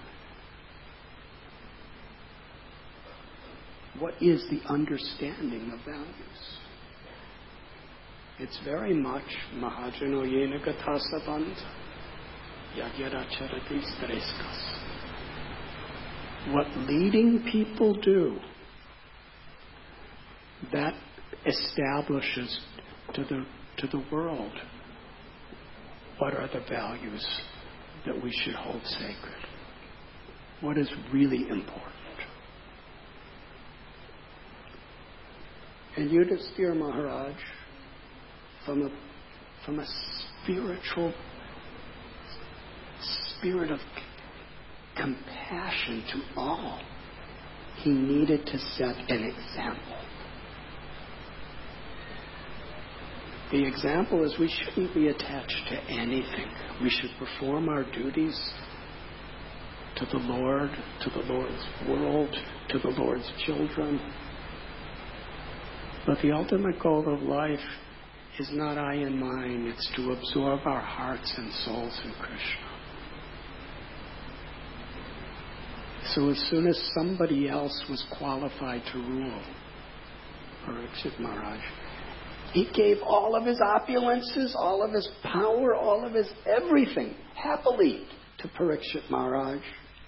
what is the understanding of values? It's very much Mahajano Yena Gatasabandha Yagyaracharati Streskas. What leading people do, that establishes to the to the world what are the values that we should hold sacred. What is really important. And Yudhisthira Maharaj, from a from a spiritual spirit of compassion to all, he needed to set an example. The example is we shouldn't be attached to anything. We should perform our duties to the Lord, to the Lord's world, to the Lord's children. But the ultimate goal of life is not I and mine. It's to absorb our hearts and souls in Krishna. So as soon as somebody else was qualified to rule, Parikshit Maharaj, he gave all of his opulences, all of his power, all of his everything, happily, to Parikshit Maharaj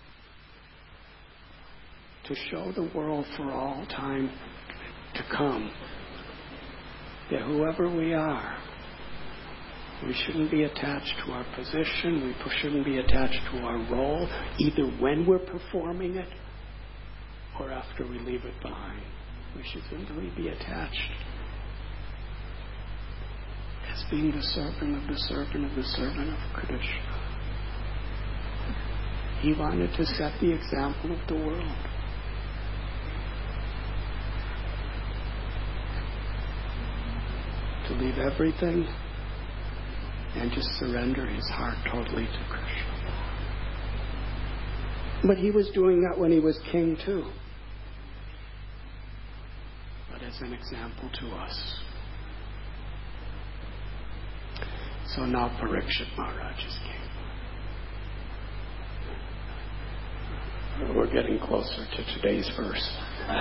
to show the world for all time to come that whoever we are, we shouldn't be attached to our position, we shouldn't be attached to our role, either when we're performing it or after we leave it behind. We should simply be attached as being the servant of the servant of the servant of Krishna. He wanted to set the example of the world. To leave everything and just surrender his heart totally to Krishna. But he was doing that when he was king too. But as an example to us. So now Parikshit Maharaj is king. We're getting closer to today's verse.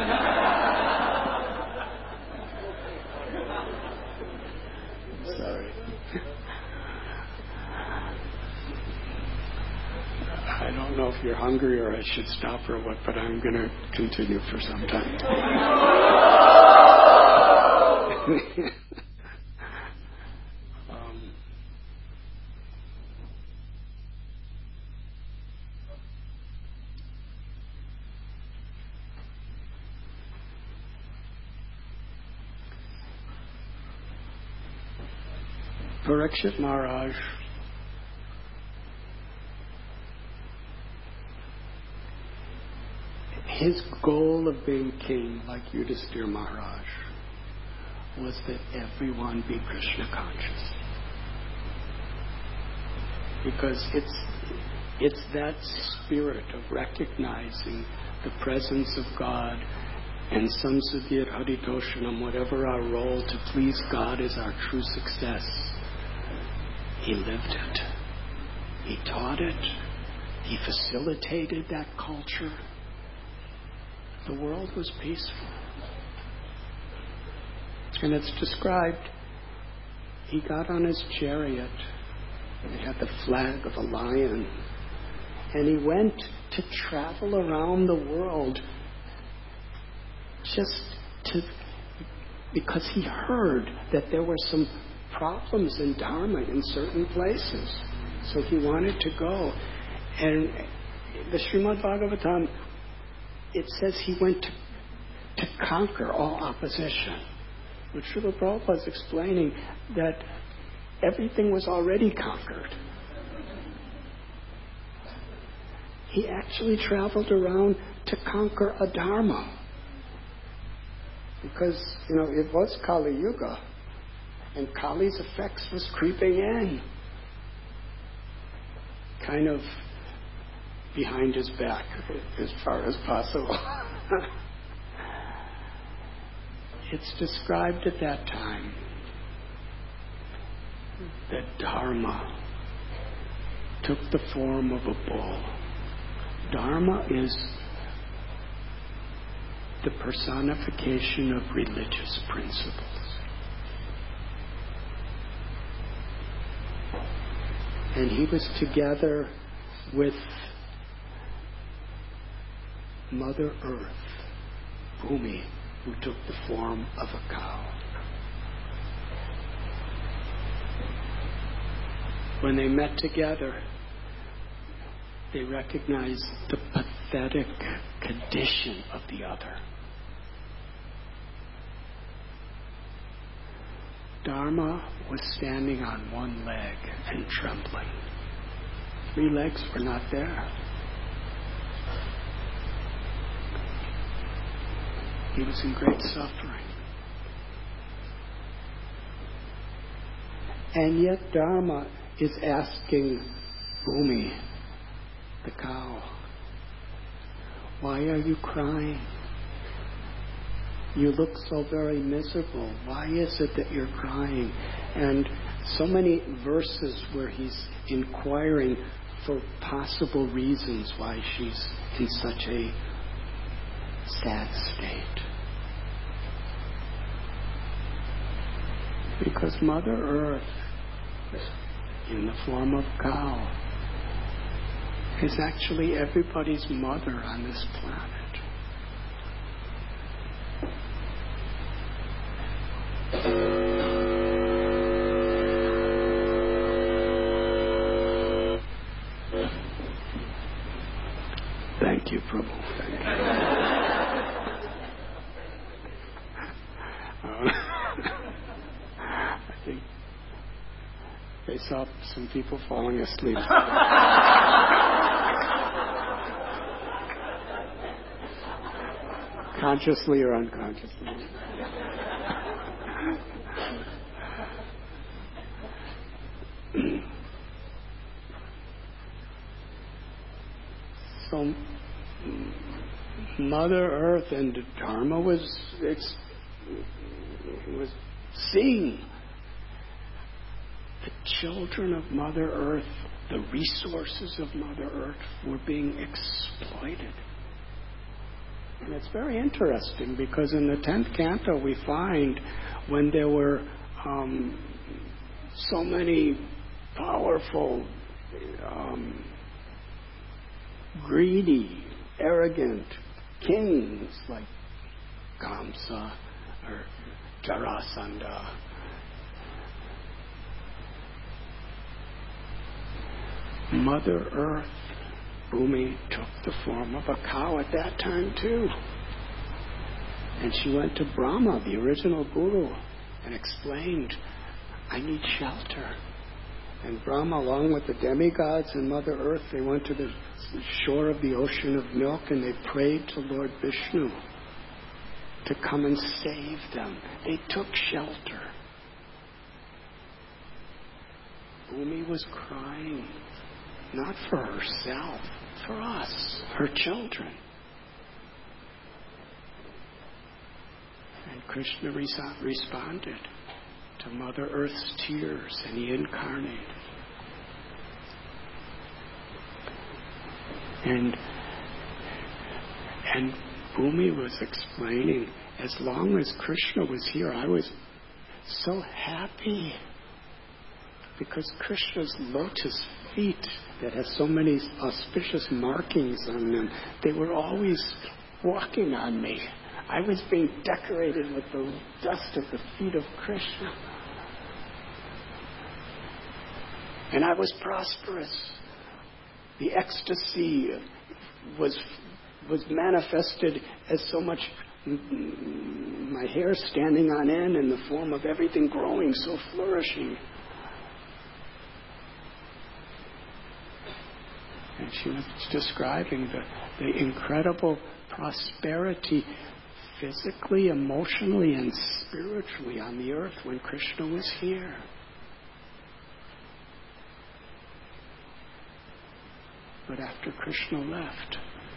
Sorry. I don't know if you're hungry or I should stop or what, but I'm going to continue for some time. um, Parikshit Maharaj his goal of being king, like Yudhisthira Maharaj, was that everyone be Krishna conscious. Because it's it's that spirit of recognizing the presence of God and Samsadir Haritoshanam, whatever our role to please God is our true success. He lived it. He taught it. He facilitated that culture. The world was peaceful. And it's described, he got on his chariot, and it had the flag of a lion, and he went to travel around the world just to, because he heard that there were some problems in Dharma in certain places. So he wanted to go. And the Srimad Bhagavatam, it says he went to, to conquer all opposition. But Srila Prabhupada is explaining that everything was already conquered. He actually traveled around to conquer a dharma. Because, you know, it was Kali Yuga, and Kali's effects was creeping in. Kind of behind his back, as far as possible. It's described at that time that Dharma took the form of a bull. Dharma is the personification of religious principles. And he was together with Mother Earth, Bhumi, who took the form of a cow. When they met together, they recognized the pathetic condition of the other. Dharma was standing on one leg and trembling. Three legs were not there. He was in great suffering. And yet Dharma is asking Bhumi, the cow, why are you crying? You look so very miserable. Why is it that you're crying? And so many verses where he's inquiring for possible reasons why she's in such a sad state. Because Mother Earth, in the form of cow, is actually everybody's mother on this planet. Thank you, Prabhu. Thank you. uh, I think they saw some people falling asleep. Consciously or unconsciously. So, Mother Earth and Dharma was it's, was seeing the children of Mother Earth, the resources of Mother Earth were being exploited. And it's very interesting because in the tenth canto we find when there were um, so many powerful, um, greedy, arrogant kings like Kamsa or Jarasandha, Mother Earth, Bhumi, took the form of a cow at that time too. And she went to Brahma, the original guru, and explained, I need shelter. And Brahma, along with the demigods and Mother Earth, they went to the shore of the ocean of milk and they prayed to Lord Vishnu to come and save them. They took shelter. Bhumi was crying, not for herself, for us, her children. And Krishna res- responded to Mother Earth's tears, and he incarnated. And and Bhumi was explaining, as long as Krishna was here, I was so happy, because Krishna's lotus feet that has so many auspicious markings on them, they were always walking on me. I was being decorated with the dust at the feet of Krishna. And I was prosperous. The ecstasy was was manifested as so much, my hair standing on end in the form of everything growing, so flourishing. And she was describing the, the incredible prosperity physically, emotionally, and spiritually on the earth when Krishna was here. But after Krishna left,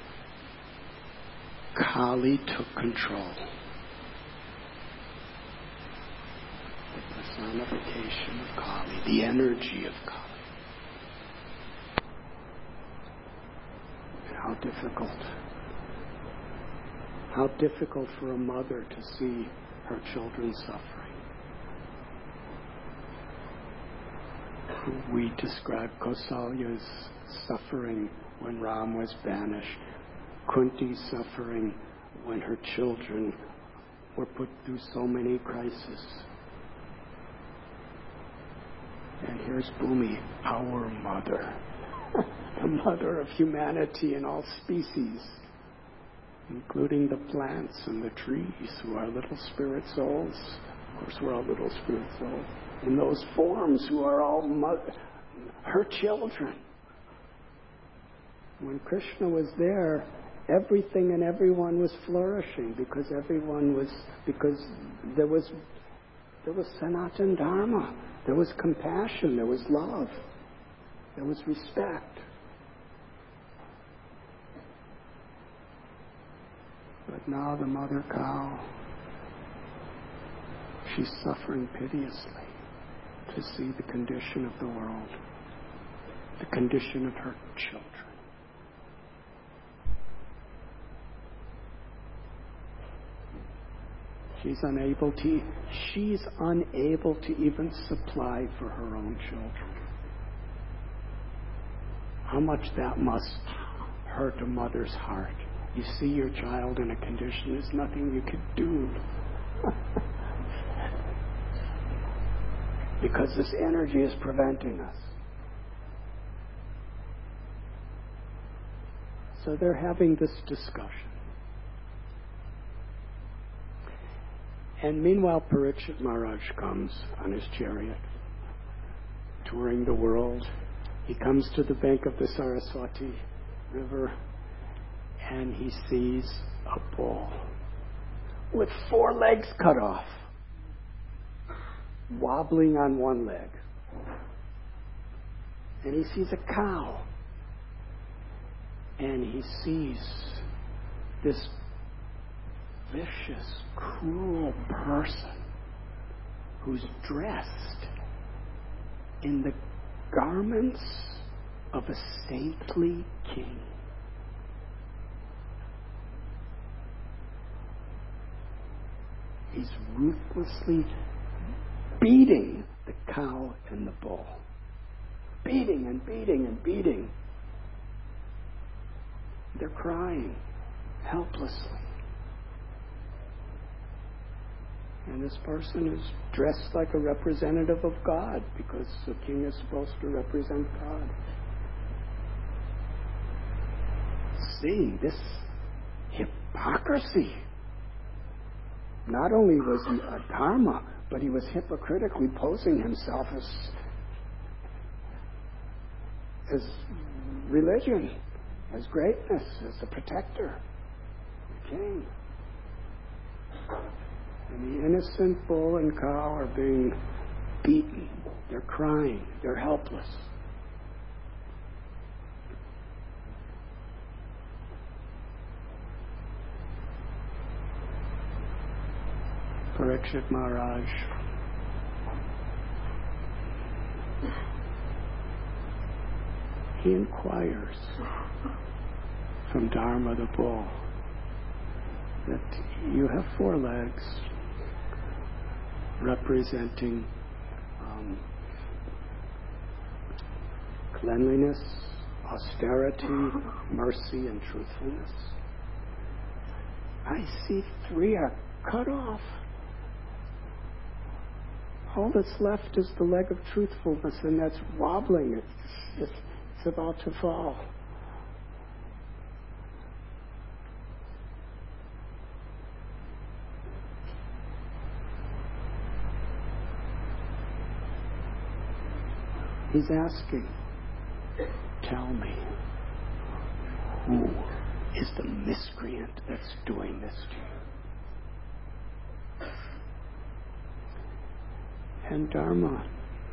Kali took control. The personification of Kali, the energy of Kali. And how difficult. How difficult for a mother to see her children suffering. We describe Kausalya's suffering when Ram was banished, Kunti's suffering when her children were put through so many crises. And here's Bhumi, our mother, the mother of humanity and all species, including the plants and the trees, who are little spirit souls. Of course, we're all little spirit souls. In those forms, who are all mother, her children. When Krishna was there, everything and everyone was flourishing, because everyone was, because there was, there was Sanatana Dharma, there was compassion, there was love, there was respect. But now the mother cow, she's suffering piteously to see the condition of the world, the condition of her children. She's unable to, she's unable to even supply for her own children. How much that must hurt a mother's heart. You see your child in a condition, there's nothing you can do. Because this energy is preventing us. So they're having this discussion. And meanwhile, Parikshit Maharaj comes on his chariot, touring the world. He comes to the bank of the Saraswati River, and he sees a bull with four legs cut off, wobbling on one leg. And he sees a cow, and he sees this vicious, cruel person who's dressed in the garments of a saintly king. He's ruthlessly beating the cow and the bull. Beating and beating and beating. They're crying helplessly. And this person is dressed like a representative of God, because the king is supposed to represent God. Seeing this hypocrisy, not only was he a Dharma, but he was hypocritically posing himself as, as religion, as greatness, as the protector, the king. And the innocent bull and cow are being beaten. They're crying. They're helpless. Parikshit Maharaj he inquires from Dharma the bull that you have four legs representing um, cleanliness, austerity, mercy, and truthfulness. I see three are cut off. All that's left is the leg of truthfulness, and that's wobbling. It's, it's, it's about to fall. He's asking, tell me, who is the miscreant that's doing this to you? And Dharma,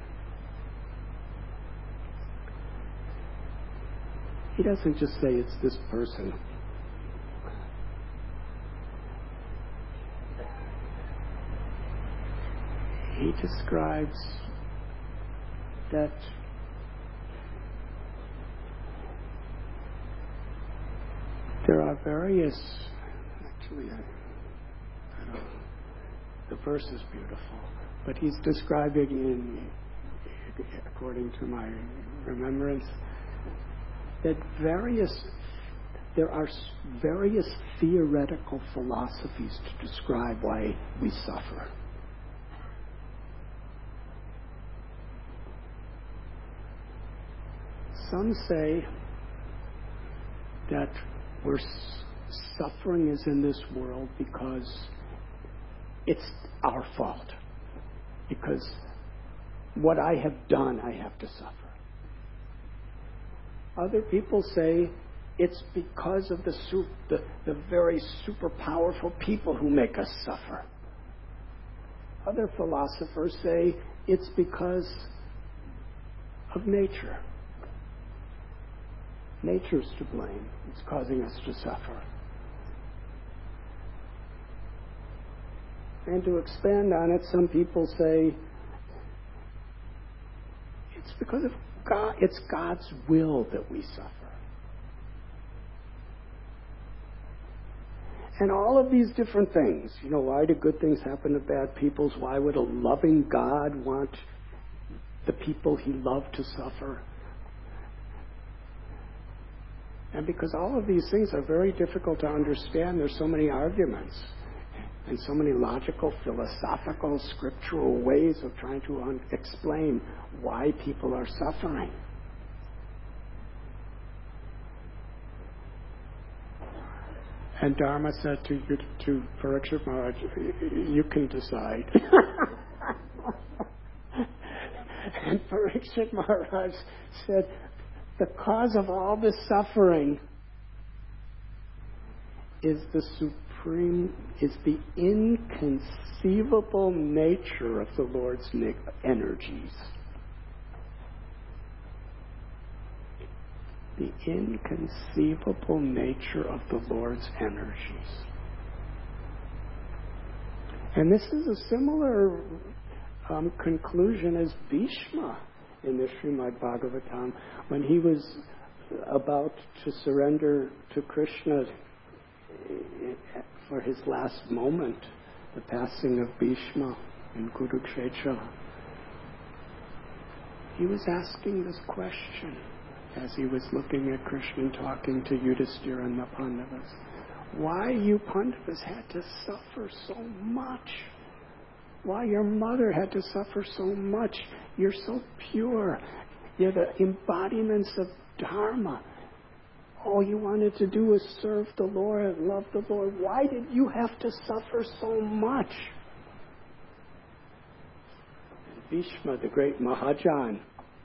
he doesn't just say it's this person. He describes that there are various, actually, I, I don't know, the verse is beautiful, but he's describing, in, according to my remembrance, that various, there are various theoretical philosophies to describe why we suffer. Some say that we're suffering is in this world because it's our fault. Because what I have done, I have to suffer. Other people say it's because of the, super, the, the very super powerful people who make us suffer. Other philosophers say it's because of nature. Nature's to blame. It's causing us to suffer. And to expand on it, some people say it's because of God. It's God's will that we suffer. And all of these different things, you know, why do good things happen to bad peoples? Why would a loving God want the people he loved to suffer? And because all of these things are very difficult to understand, there's so many arguments and so many logical, philosophical, scriptural ways of trying to un- explain why people are suffering. And Dharma said to you, to Parikshit Maharaj, you can decide. And Parikshit Maharaj said, the cause of all this suffering is the supreme, is the inconceivable nature of the Lord's energies. The inconceivable nature of the Lord's energies. And this is a similar um, conclusion as Bhishma in the Srimad Bhagavatam, when he was about to surrender to Krishna for his last moment, the passing of Bhishma in Kurukshetra. He was asking this question as he was looking at Krishna and talking to Yudhisthira and the Pandavas. Why you Pandavas had to suffer so much? Why your mother had to suffer so much? You're so pure. You're the embodiments of Dharma. All you wanted to do was serve the Lord and love the Lord. Why did you have to suffer so much? And Bhishma, the great Mahajan,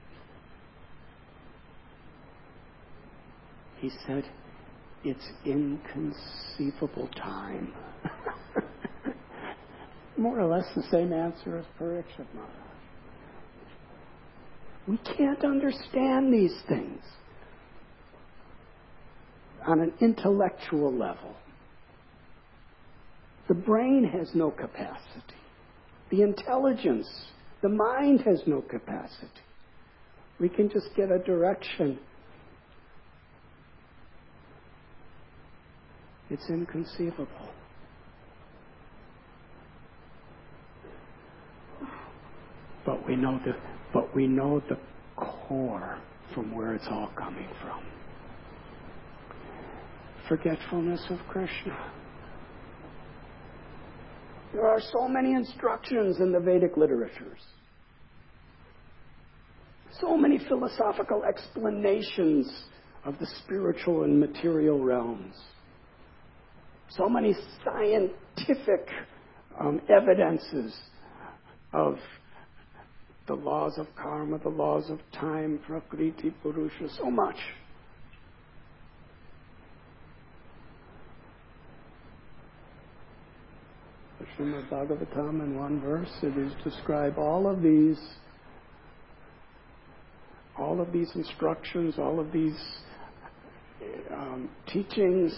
he said, it's inconceivable time. More or less the same answer as Parikshit Maharaj. We can't understand these things on an intellectual level. The brain has no capacity. The intelligence, the mind has no capacity. We can just get a direction. It's inconceivable. But we know the but we know the core from where it's all coming from. Forgetfulness of Krishna. There are so many instructions in the Vedic literatures. So many philosophical explanations of the spiritual and material realms. So many scientific um, evidences of the laws of karma, the laws of time, prakriti, purusha, so much. The Srimad Bhagavatam, in one verse, it is describe all of these, all of these instructions, all of these um, teachings,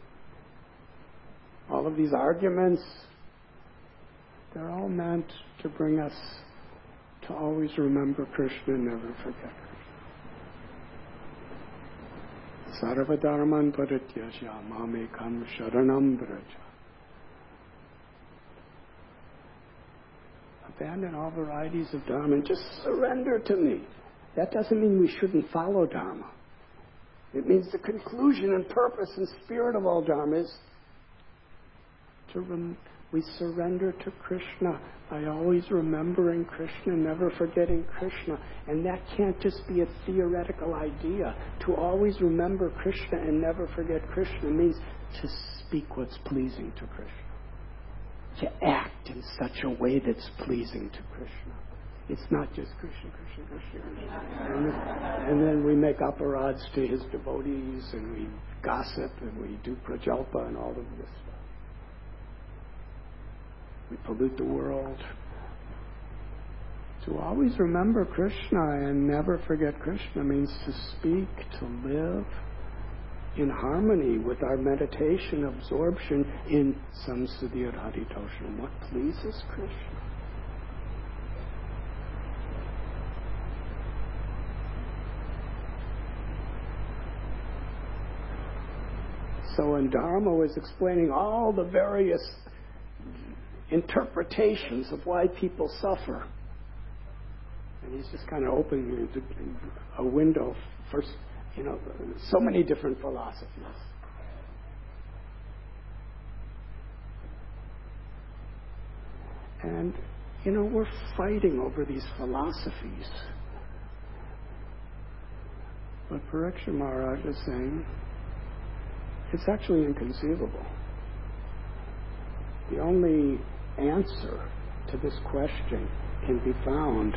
all of these arguments. They're all meant to bring us to always remember Krishna and never forget Krishna. Sarvadharman parityasya mamekam sharanam vraja. Abandon all varieties of dharma and just surrender to me. That doesn't mean we shouldn't follow dharma. It means the conclusion and purpose and spirit of all dharma is to rem- we surrender to Krishna by always remembering Krishna, never forgetting Krishna. And that can't just be a theoretical idea. To always remember Krishna and never forget Krishna means to speak what's pleasing to Krishna. To act in such a way that's pleasing to Krishna. It's not just Krishna, Krishna, Krishna, Krishna. And then, and then we make aparads to his devotees, and we gossip, and we do prajalpa and all of this stuff. We pollute the world. To always remember Krishna and never forget Krishna means to speak, to live in harmony with our meditation, absorption in samsadhya haritoshanam. What pleases Krishna? So when Dharma was explaining all the various interpretations of why people suffer, and he's just kind of opening a window for, you know, so many different philosophies. And, you know, we're fighting over these philosophies. But Parikshit Maharaj is saying it's actually inconceivable. The only answer to this question can be found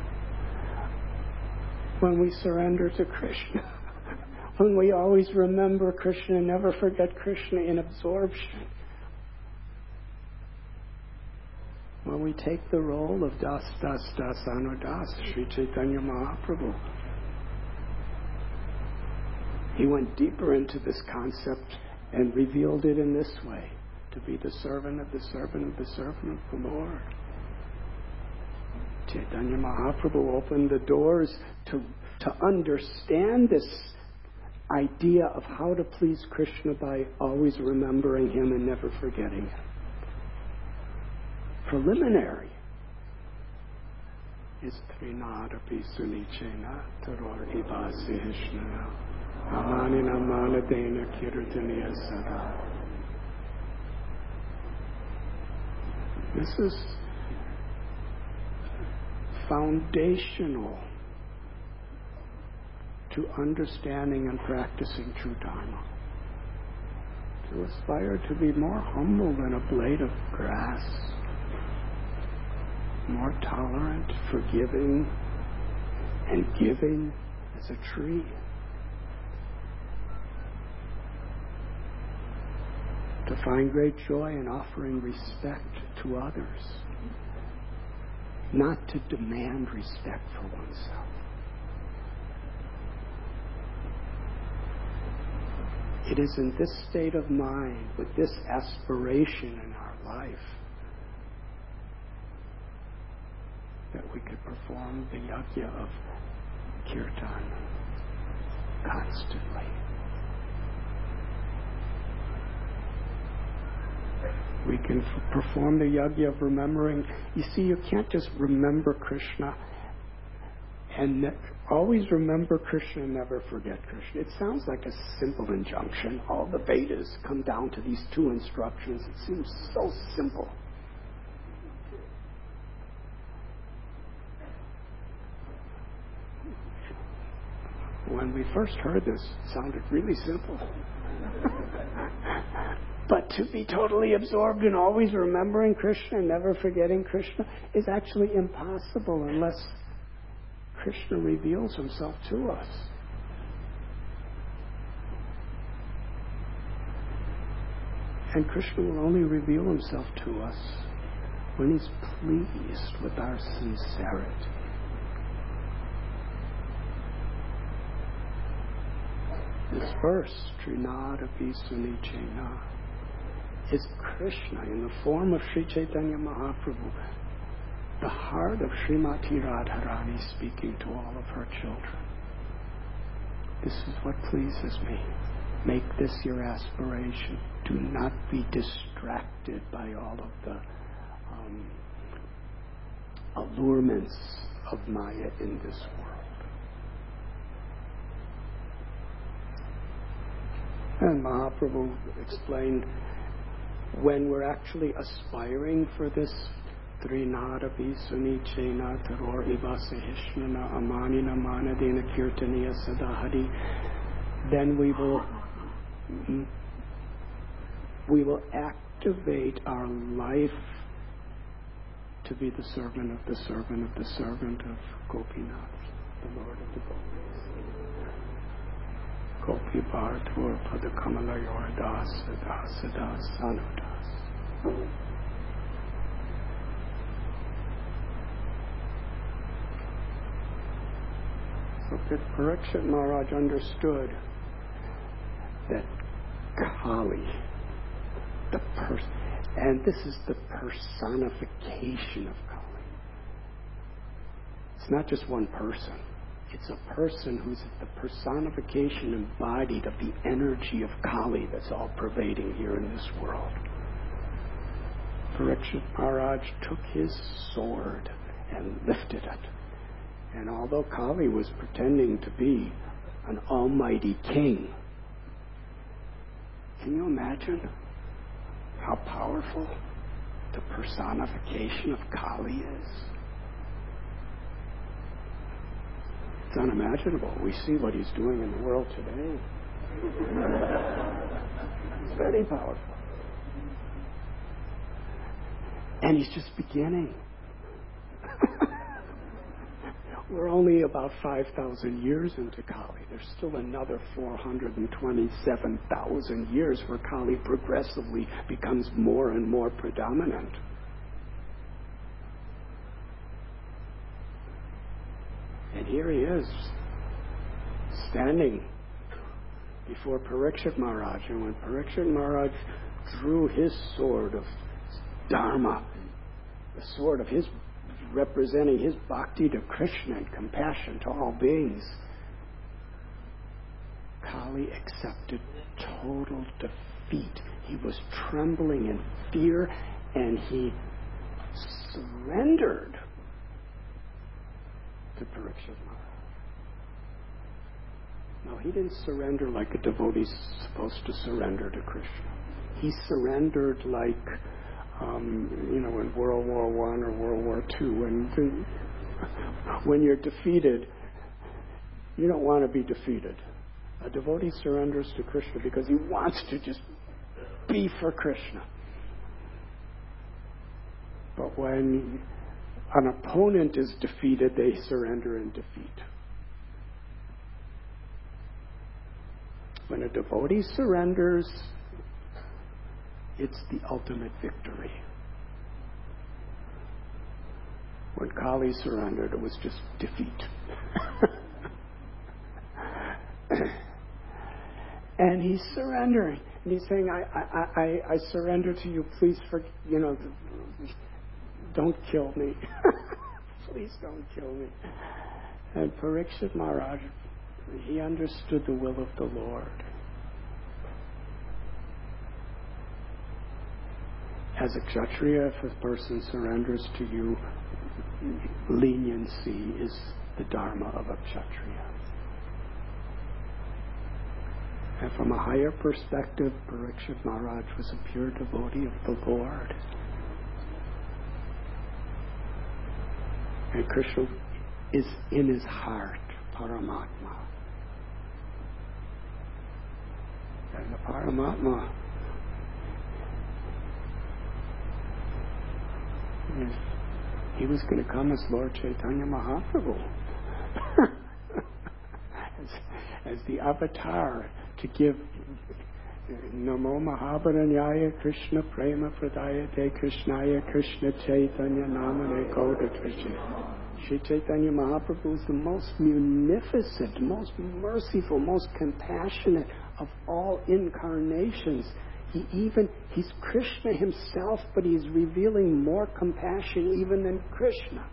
when we surrender to Krishna, when we always remember Krishna and never forget Krishna in absorption, when we take the role of Das Das Das Anudas, Sri Chaitanya Mahaprabhu. He went deeper into this concept and revealed it in this way: to be the servant of the servant of the servant of the Lord. Chaitanya Mahaprabhu opened the doors to, to understand this idea of how to please Krishna by always remembering Him and never forgetting Him. Preliminary is Trinadapi Sunichena Taror Ibasi Hishnana Amanina Manadena Kirtaniya Sada. This is foundational to understanding and practicing true Dharma. To aspire to be more humble than a blade of grass, more tolerant, forgiving, and giving as a tree. To find great joy in offering respect to others, not to demand respect for oneself. It is in this state of mind, with this aspiration in our life, that we could perform the yajna of kirtan constantly. We can f- perform the yajna of remembering. You see, you can't just remember Krishna and ne- always remember Krishna and never forget Krishna. It sounds like a simple injunction. All the Vedas come down to these two instructions. It seems so simple. When we first heard this, it sounded really simple. But to be totally absorbed in always remembering Krishna and never forgetting Krishna is actually impossible unless Krishna reveals himself to us. And Krishna will only reveal himself to us when he's pleased with our sincerity. This verse, Trinadapi Sunichena, is Krishna in the form of Sri Chaitanya Mahaprabhu, the heart of Srimati Radharani speaking to all of her children. This is what pleases me. Make this your aspiration. Do not be distracted by all of the um, allurements of Maya in this world. And Mahaprabhu explained, when we're actually aspiring for this Trinadapi Sunichena Taror Ivasahishnana Amanina Manadena Kirtaniya Sadahari, then we will we will activate our life to be the servant of the servant of the servant of Gopinath, the Lord of the Gopis. Gopi Bhartur Padakamalayur Das Das Das Anudas. So Parikshit Maharaj understood that Kali, the person, and this is the personification of Kali. It's not just one person. It's a person who's the personification embodied of the energy of Kali that's all pervading here in this world. Parikshit Maharaj took his sword and lifted it. And although Kali was pretending to be an almighty king, can you imagine how powerful the personification of Kali is? It's unimaginable. We see what he's doing in the world today. It's very powerful. And he's just beginning. We're only about five thousand years into Kali. There's still another four hundred twenty-seven thousand years where Kali progressively becomes more and more predominant. And here he is, standing before Parikshit Maharaj. And when Parikshit Maharaj drew his sword of Dharma, the sword of his representing his bhakti to Krishna and compassion to all beings, Kali accepted total defeat. He was trembling in fear, and he surrendered to Parikshit Maharaj. No, he didn't surrender like a devotee's supposed to surrender to Krishna. He surrendered like, um, you know, in World War One or World War Two, when the, when you're defeated, You don't want to be defeated. A devotee surrenders to Krishna because he wants to just be for Krishna. But when an opponent is defeated, they surrender in defeat. When a devotee surrenders, it's the ultimate victory. When Kali surrendered, it was just defeat. And he's surrendering. And he's saying, I, I, I, I surrender to you. Please, for, you know, don't kill me. Please don't kill me. And Parikshit Maharaj, he understood the will of the Lord. As a Kshatriya, if a person surrenders to you, leniency is the dharma of a Kshatriya. And from a higher perspective, Parikshit Maharaj was a pure devotee of the Lord. And Krishna is in his heart, Paramatma. And the Paramatma is, he was going to come as Lord Chaitanya Mahaprabhu. as, as the avatar to give Namo Mahabharanyaya Krishna Prema Pradayate Krishnaya Krishna Chaitanya Namane Gauda Krishna. Sri Chaitanya Mahaprabhu is the most munificent, most merciful, most compassionate of all incarnations. He even, he's Krishna himself, but he's revealing more compassion even than Krishna.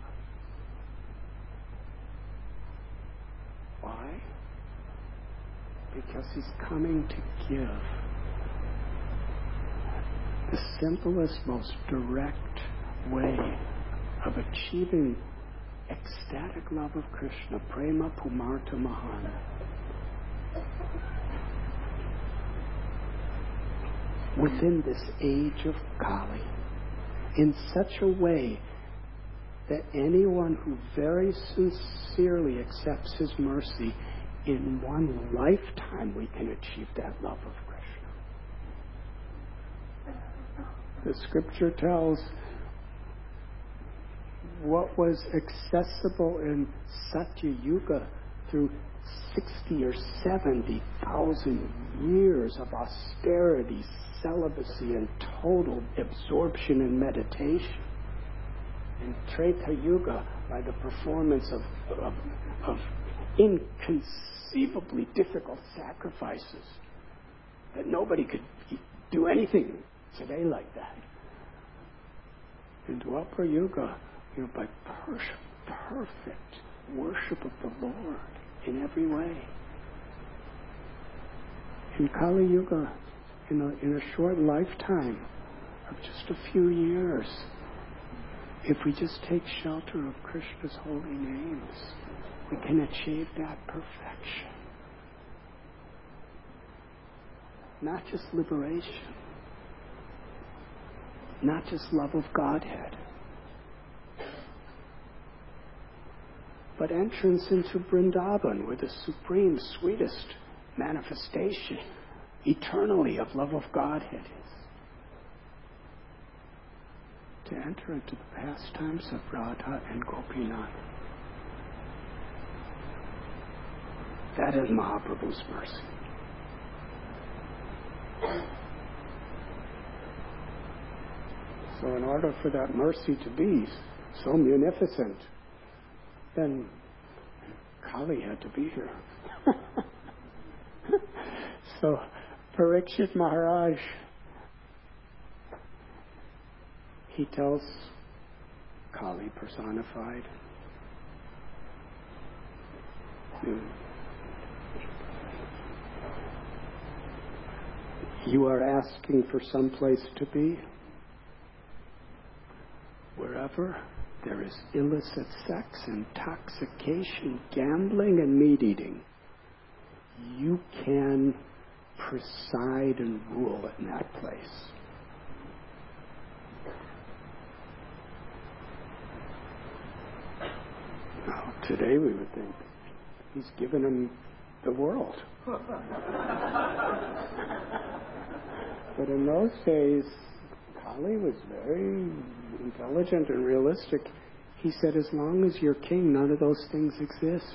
Why? Because he's coming to give the simplest, most direct way of achieving ecstatic love of Krishna, Prema Pumarta Mahan. Within this age of Kali, in such a way that anyone who very sincerely accepts his mercy, in one lifetime we can achieve that love of Krishna. The scripture tells what was accessible in Satya Yuga through sixty or seventy thousand years of austerity, celibacy, and total absorption in meditation. In Treta Yuga, by the performance of, of, of inconceivably difficult sacrifices, that nobody could do anything today like that. In Dwapara Yuga, you know, by per- perfect worship of the Lord in every way. In Kali Yuga, in a, in a short lifetime of just a few years, if we just take shelter of Krishna's holy names, we can achieve that perfection. Not just liberation, not just love of Godhead, but entrance into Vrindavan, where the supreme, sweetest manifestation eternally of love of Godhead is. To enter into the pastimes of Radha and Gopinath. That is Mahaprabhu's mercy. So in order for that mercy to be so munificent, then Kali had to be here. So Parikshit Maharaj, he tells Kali personified, you are asking for some place to be. Wherever there is illicit sex, intoxication, gambling, and meat eating, you can preside and rule in that place. Now, today we would think, He's given him the world. But in those days, Kali was very intelligent and realistic. He said, as long as you're king, none of those things exist.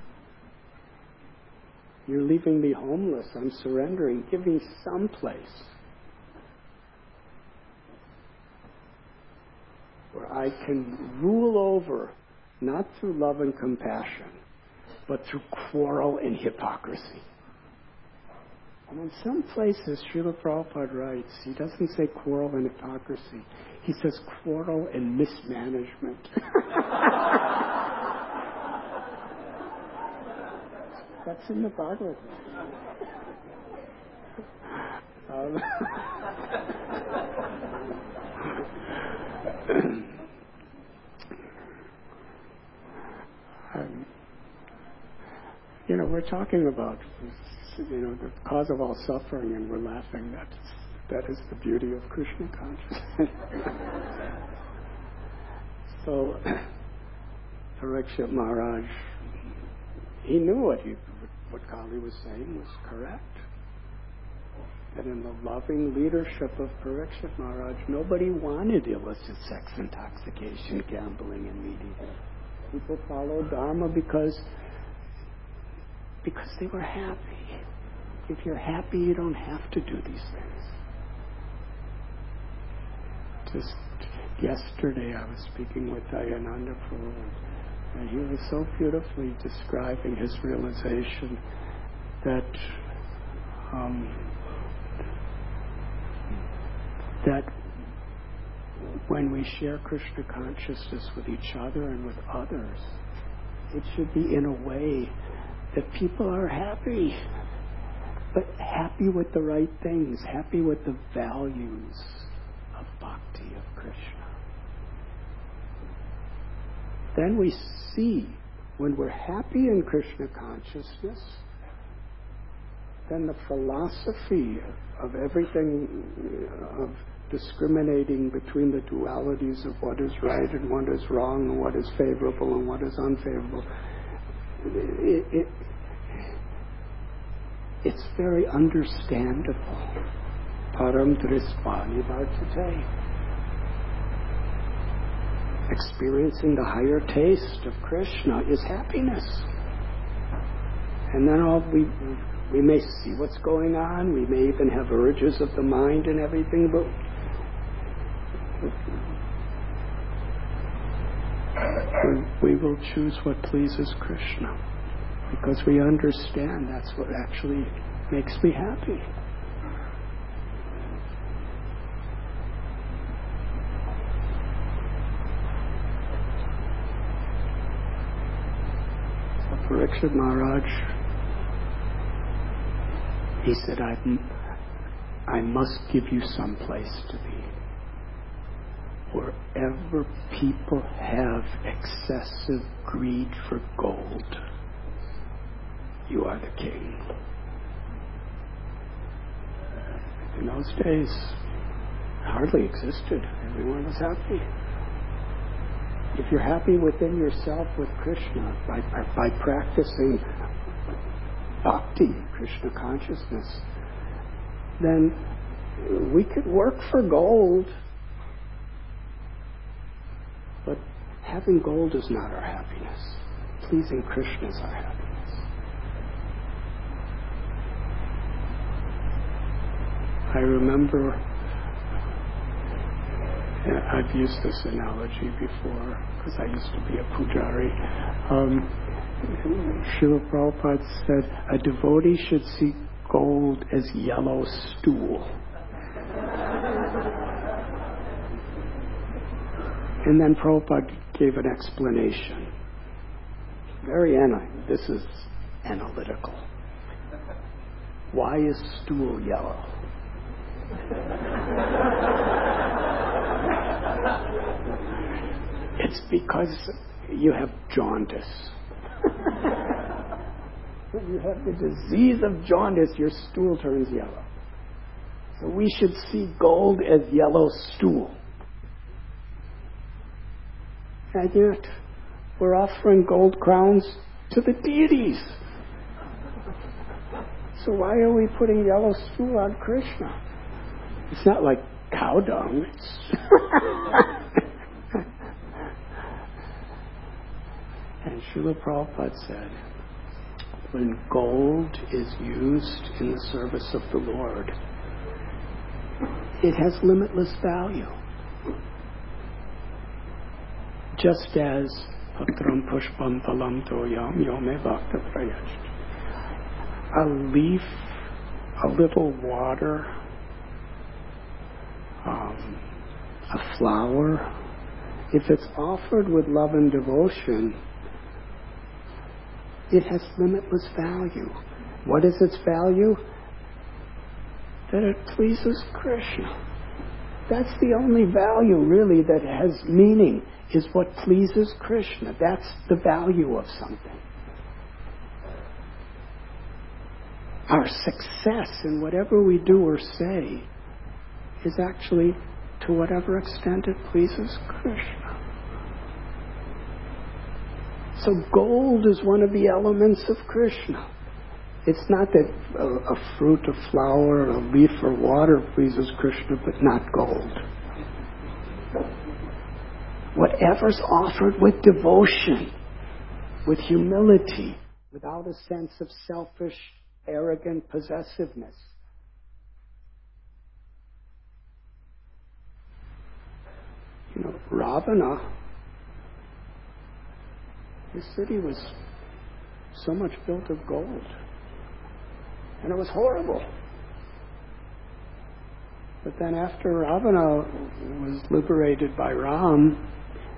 You're leaving me homeless. I'm surrendering. Give me some place where I can rule over, not through love and compassion, but through quarrel and hypocrisy. And in some places, Srila Prabhupada writes, he doesn't say quarrel and hypocrisy. He says quarrel and mismanagement. That's in the Bhagavatam. Um, um, you know, we're talking about, you know, the cause of all suffering, and we're laughing. That that is the beauty of Krishna consciousness. So, Parikshit Maharaj, he knew what he, what Kali was saying was correct. And in the loving leadership of Parikshit Maharaj, nobody wanted illicit sex, intoxication, gambling, and meat eating. People followed Dharma because because they were happy. If you're happy, you don't have to do these things. Just yesterday, I was speaking with Dayananda Prabhu, and he was so beautifully describing his realization that um, that when we share Krishna consciousness with each other and with others, it should be in a way that people are happy, but happy with the right things, happy with the values of bhakti, of Krishna. Then we see, when we're happy in Krishna consciousness, then the philosophy of everything, of discriminating between the dualities of what is right and what is wrong, and what is favorable and what is unfavorable, it, it, it's very understandable. Param Drispani Vartate. Experiencing the higher taste of Krishna is happiness. And then all we we may see what's going on, we may even have urges of the mind and everything, but we, we will choose what pleases Krishna, because we understand that's what actually makes me happy. So Parikshit Maharaj, he said, I, I must give you some place to be. Wherever people have excessive greed for gold, you are the king. In those days, it hardly existed. Everyone was happy. If you're happy within yourself with Krishna, by, by practicing bhakti, Krishna consciousness, then we could work for gold, but having gold is not our happiness. Pleasing Krishna is our happiness. I remember, I've used this analogy before because I used to be a pujari. Um, Srila Prabhupada said, a devotee should see gold as yellow stool. And then Prabhupada gave an explanation. Very analytical. This is analytical. Why is stool yellow? It's because you have jaundice. When you have the disease of jaundice, your stool turns yellow. So we should see gold as yellow stool. And yet, we're offering gold crowns to to the deities. So why are we putting yellow stool on Krishna? It's not like cow dung. It's and Srila Prabhupada said, when gold is used in the service of the Lord, it has limitless value. Just as Patram Pushpam Phalam Toyam Yome Bhakta Prayasht. A leaf, a little water, um, a flower, if it's offered with love and devotion, it has limitless value. What is its value? That it pleases Krishna. That's the only value really that has meaning, is what pleases Krishna. That's the value of something. Our success in whatever we do or say is actually to whatever extent it pleases Krishna. So gold is one of the elements of Krishna. It's not that a, a fruit, a flower, a leaf, or water pleases Krishna, but not gold. Whatever's offered with devotion, with humility, without a sense of selfish, arrogant possessiveness. You know, Ravana, his city was so much built of gold. And it was horrible. But then after Ravana was liberated by Ram,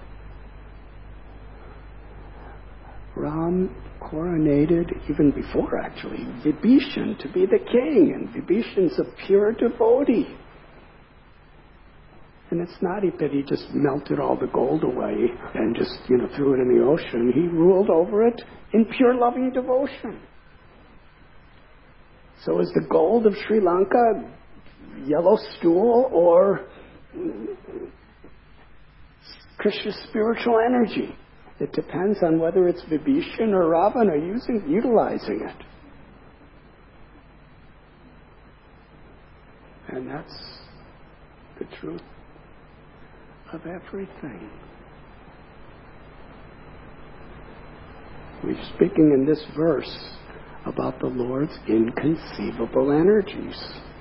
Ram coronated, even before actually, Vibhishan to be the king. And Vibhishan's a pure devotee. And it's not that he just melted all the gold away and just, you know, threw it in the ocean. He ruled over it in pure loving devotion. So is the gold of Sri Lanka yellow stool or Krishna's spiritual energy? It depends on whether it's Vibhishan or Ravana using, utilizing it. And that's the truth of everything. We're speaking in this verse about the Lord's inconceivable energies.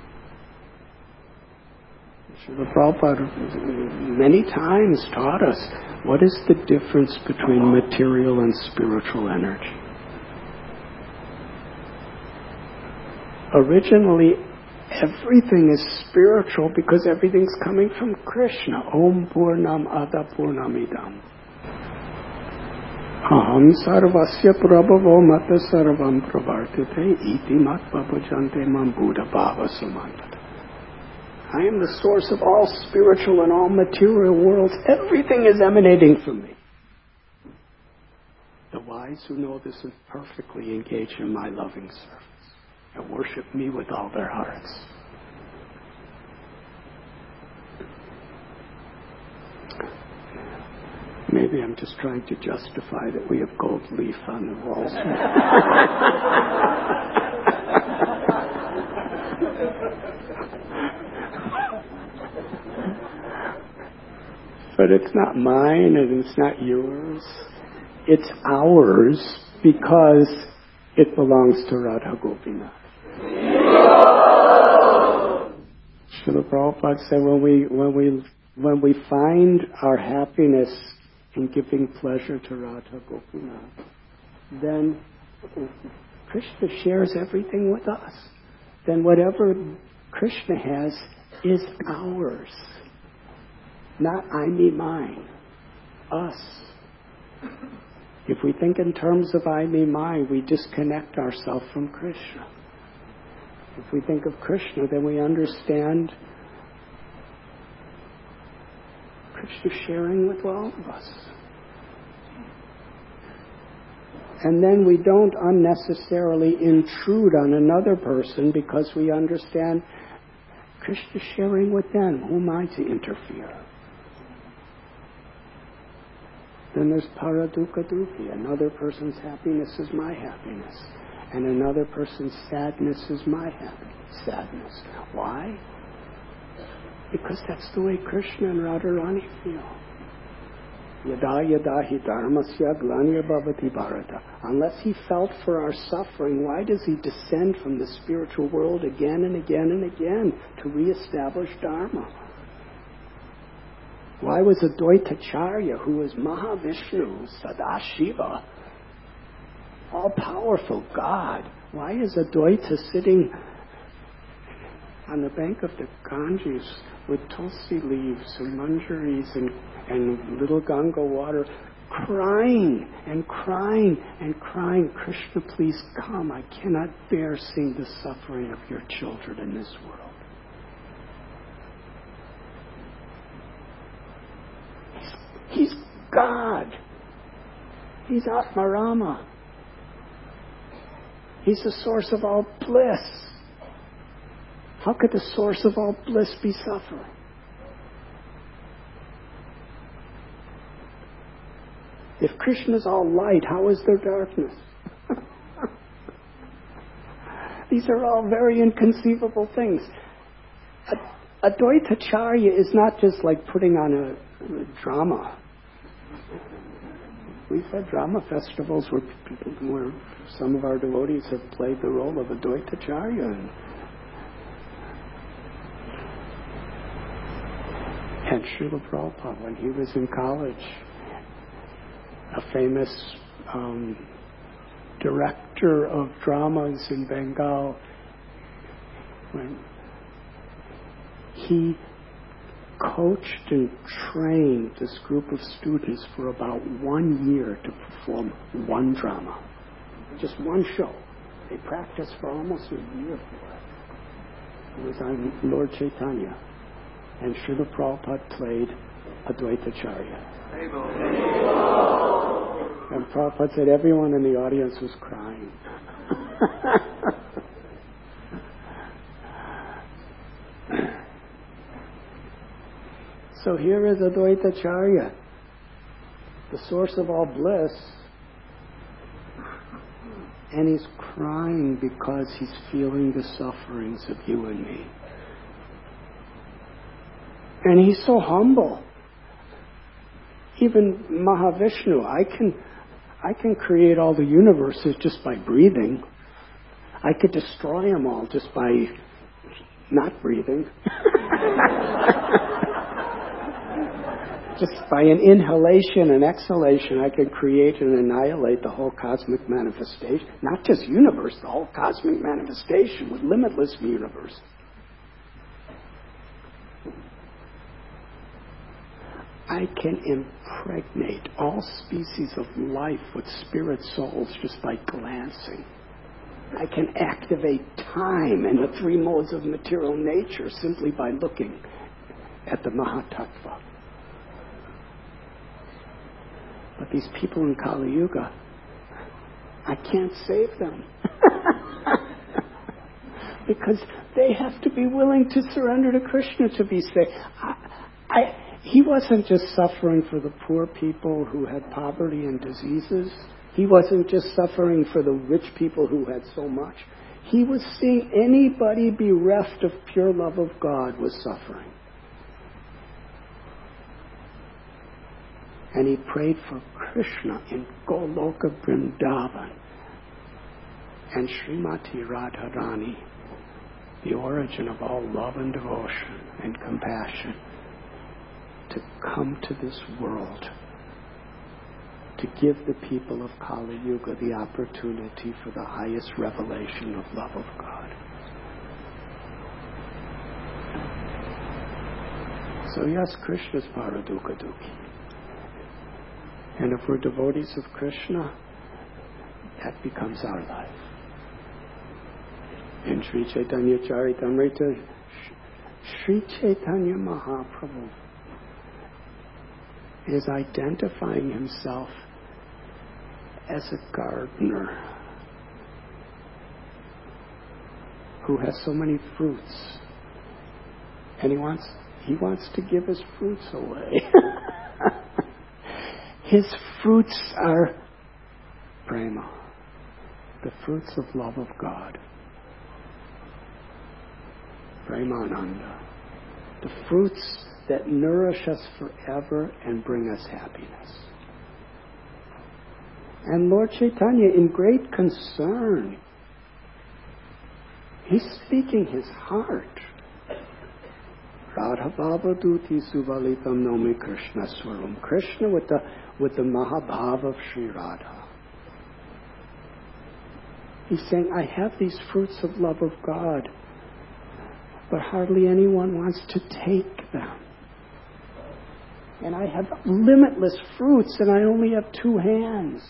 Srila Prabhupada many times taught us what is the difference between material and spiritual energy. Originally, everything is spiritual because everything's coming from Krishna. Om Purnam Ada Purnamidam. Aham sarvasya prabhavo mata sarvam pravartate iti mat babajante mam buddha bhava samantata. I am the source of all spiritual and all material worlds. Everything is emanating from me. The wise who know this and perfectly engage in my loving service and worship me with all their hearts. Maybe I'm just trying to justify that we have gold leaf on the walls. But it's not mine and it's not yours. It's ours because it belongs to Radha Gopinath. Srila Prabhupada said when we when we when we find our happiness in giving pleasure to Radha Gopinath, then Krishna shares everything with us. Then whatever Krishna has is ours. Not I, me, mine. Us. If we think in terms of I, me, mine, we disconnect ourselves from Krishna. If we think of Krishna, then we understand Krishna sharing with all of us. And then we don't unnecessarily intrude on another person because we understand Krishna sharing with them. Who am I to interfere? Then there's paradukkha dukkhi. Another person's happiness is my happiness. And another person's sadness is my happiness, sadness. Why? Because that's the way Krishna and Radharani feel. Yada yada hi dharmasya glanya bhavati bharata. Unless he felt for our suffering, why does he descend from the spiritual world again and again and again to reestablish Dharma? Why was Advaitacharya, who was Mahavishnu, Sadashiva, all-powerful God, why is Advaita sitting on the bank of the Ganges with tulsi leaves and manjaris and, and little Ganga water, crying and crying and crying, Krishna, please come. I cannot bear seeing the suffering of your children in this world. He's, he's God. He's Atmarama. He's the source of all bliss. How could the source of all bliss be suffering? If Krishna's all light, how is there darkness? These are all very inconceivable things. Advaitacharya is not just like putting on a, a drama. We've had drama festivals where people, where some of our devotees have played the role of Advaitacharya. And, and Srila Prabhupada, when he was in college, a famous um, director of dramas in Bengal, when he coached and trained this group of students for about one year to perform one drama. Just one show. They practiced for almost a year for it. It was on Lord Chaitanya. And Srila Prabhupada played Advaitacharya. And Prabhupada said everyone in the audience was crying. So here is Advaitacharya, the source of all bliss, and he's crying because he's feeling the sufferings of you and me. And he's so humble. Even Mahavishnu, I can, I can create all the universes just by breathing. I could destroy them all just by not breathing. Just by an inhalation and exhalation, I can create and annihilate the whole cosmic manifestation. Not just universe, the whole cosmic manifestation with limitless universe. I can impregnate all species of life with spirit souls just by glancing. I can activate time and the three modes of material nature simply by looking at the Mahatattva. But these people in Kali Yuga, I can't save them. Because they have to be willing to surrender to Krishna to be saved. I, I, he wasn't just suffering for the poor people who had poverty and diseases. He wasn't just suffering for the rich people who had so much. He was seeing anybody bereft of pure love of God was suffering. And he prayed for Krishna in Goloka Vrindavan and Srimati Radharani, the origin of all love and devotion and compassion, to come to this world, to give the people of Kali Yuga the opportunity for the highest revelation of love of God. So yes, Krishna's paradukkha dukkhi. And if we're devotees of Krishna, that becomes our life. In Sri Chaitanya Charitamrita, Sri Chaitanya Mahaprabhu is identifying himself as a gardener who has so many fruits. And he wants, he wants to give his fruits away. His fruits are prema, the fruits of love of God. Premananda. The fruits that nourish us forever and bring us happiness. And Lord Chaitanya, in great concern, He's speaking His heart. Radha Bhava Duti Suvalitam Nomi Krishna Swarum. Krishna with the, with the Mahabhava of Sri Radha. He's saying, I have these fruits of love of God, but hardly anyone wants to take them. And I have limitless fruits, and I only have two hands.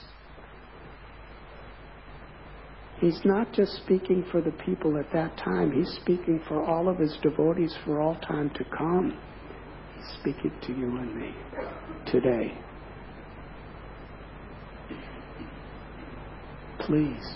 He's not just speaking for the people at that time. He's speaking for all of His devotees for all time to come. He's speaking to you and me today. Please.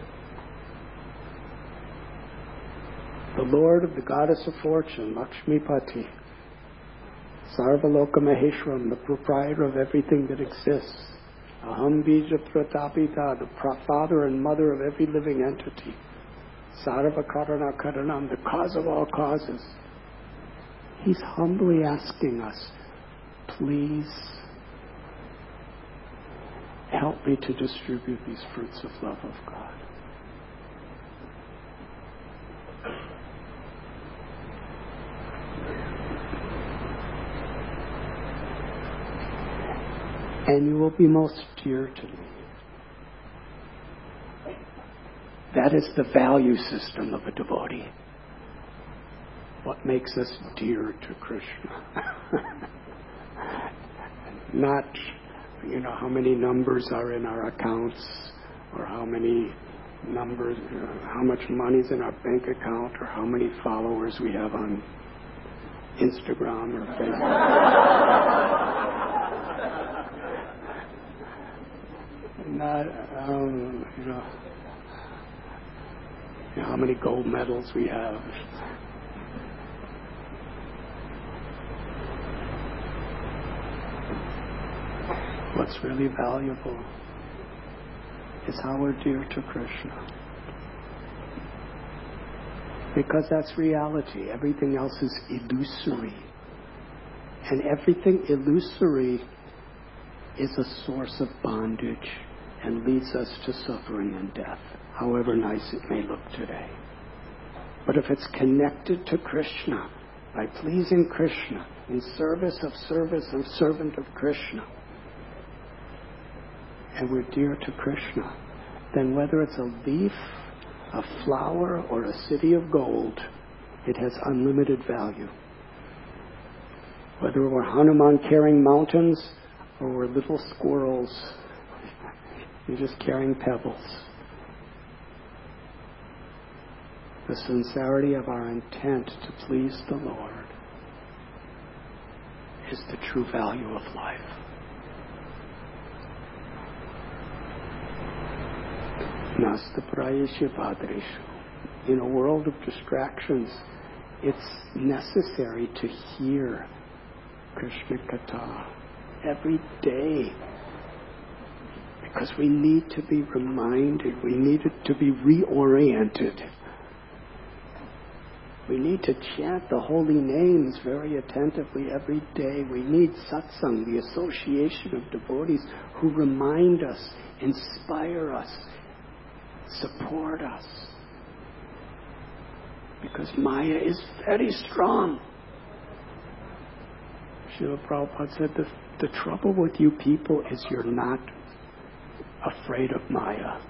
The Lord of the Goddess of Fortune, Lakshmipati, Sarvaloka Maheshwaram, the proprietor of everything that exists, Aham Bija Pratapita, the father and mother of every living entity, Sarva Karana Karanam, the cause of all causes. He's humbly asking us, please help me to distribute these fruits of love of God. And you will be most dear to me. That is the value system of a devotee. What makes us dear to Krishna? Not, you know, how many numbers are in our accounts, or how many numbers, how much money's in our bank account, or how many followers we have on Instagram or Facebook. Not, um, you know, you know, how many gold medals we have. What's really valuable is how we're dear to Krishna. Because that's reality. Everything else is illusory. And everything illusory is a source of bondage and leads us to suffering and death, however nice it may look today. But if it's connected to Krishna, by pleasing Krishna, in service of service of servant of Krishna, and we're dear to Krishna, then whether it's a leaf, a flower, or a city of gold, it has unlimited value. Whether we're Hanuman carrying mountains, or we're little squirrels, you're just carrying pebbles. The sincerity of our intent to please the Lord is the true value of life. Nasta prayeshu padreshu. In a world of distractions, it's necessary to hear Krishna Katha every day, because we need to be reminded, we need it to be reoriented. We need to chant the holy names very attentively every day. We need satsang, the association of devotees who remind us, inspire us, support us. Because Maya is very strong. Srila Prabhupada said the, the trouble with you people is you're not afraid of Maya.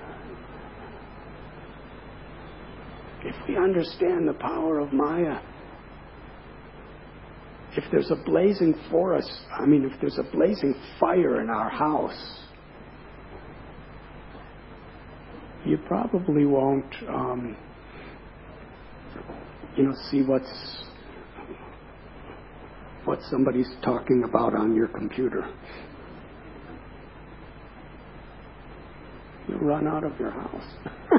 If we understand the power of Maya, if there's a blazing forest, I mean, if there's a blazing fire in our house, you probably won't, um, you know, see what's what somebody's talking about on your computer. You'll run out of your house.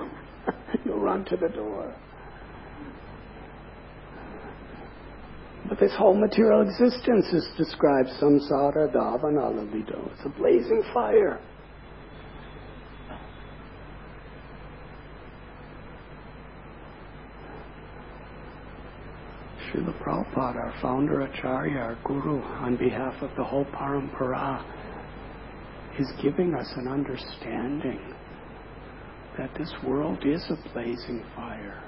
You'll run to the door. But this whole material existence is described samsara davana lalito. It's a blazing fire. Srila Prabhupada, our founder Acharya, our guru, on behalf of the whole parampara, is giving us an understanding that this world is a blazing fire.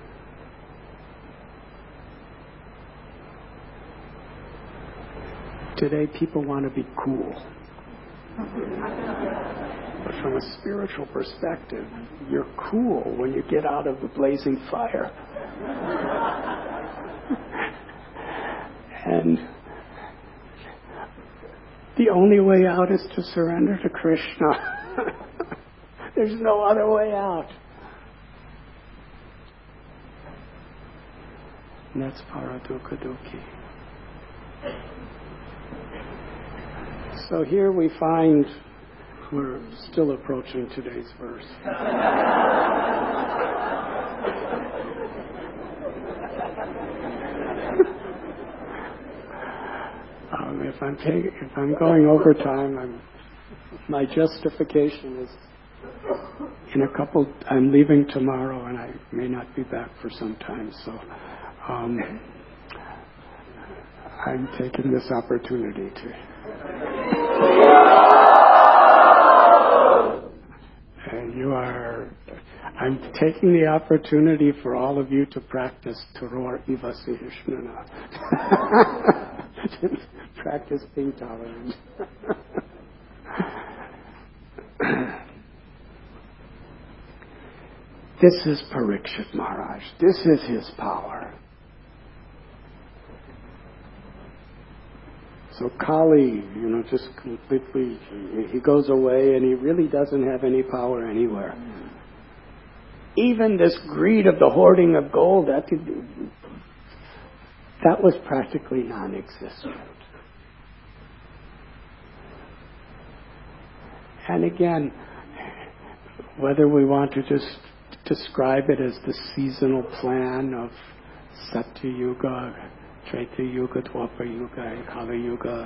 Today people want to be cool. But from a spiritual perspective, you're cool when you get out of the blazing fire. And the only way out is to surrender to Krishna. There's no other way out. And that's Paradukha Dukhi. So here we find, we're still approaching today's verse. um, if I'm taking, if I'm going over time, I'm, my justification is in a couple. I'm leaving tomorrow, and I may not be back for some time. So um, I'm taking this opportunity to. And you are, I'm taking the opportunity for all of you to practice Toror Ivasihishnana. Practice being tolerant. This is Parikshit Maharaj. This is his power. So Kali, you know, just completely, he goes away and he really doesn't have any power anywhere. Even this greed of the hoarding of gold, that, that was practically non-existent. And again, whether we want to just describe it as the seasonal plan of Satya Yuga, Treta Yuga, Dwapara Yuga, and Kali Yuga.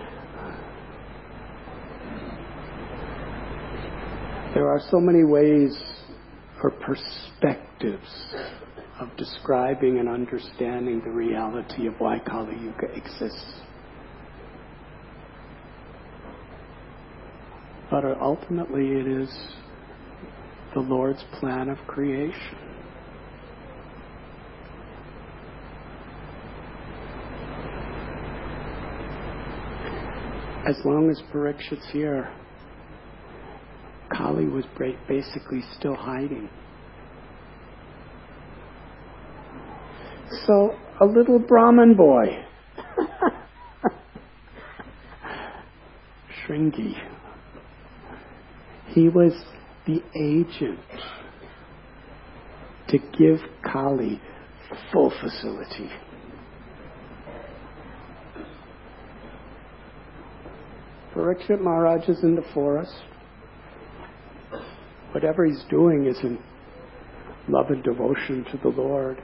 There are so many ways or perspectives of describing and understanding the reality of why Kali Yuga exists. But ultimately it is the Lord's plan of creation. As long as Parikshit's here, Kali was basically still hiding. So, a little Brahmin boy, Shringi, he was the agent to give Kali full facility. Parikshit Maharaj is in the forest. Whatever he's doing is in love and devotion to the Lord.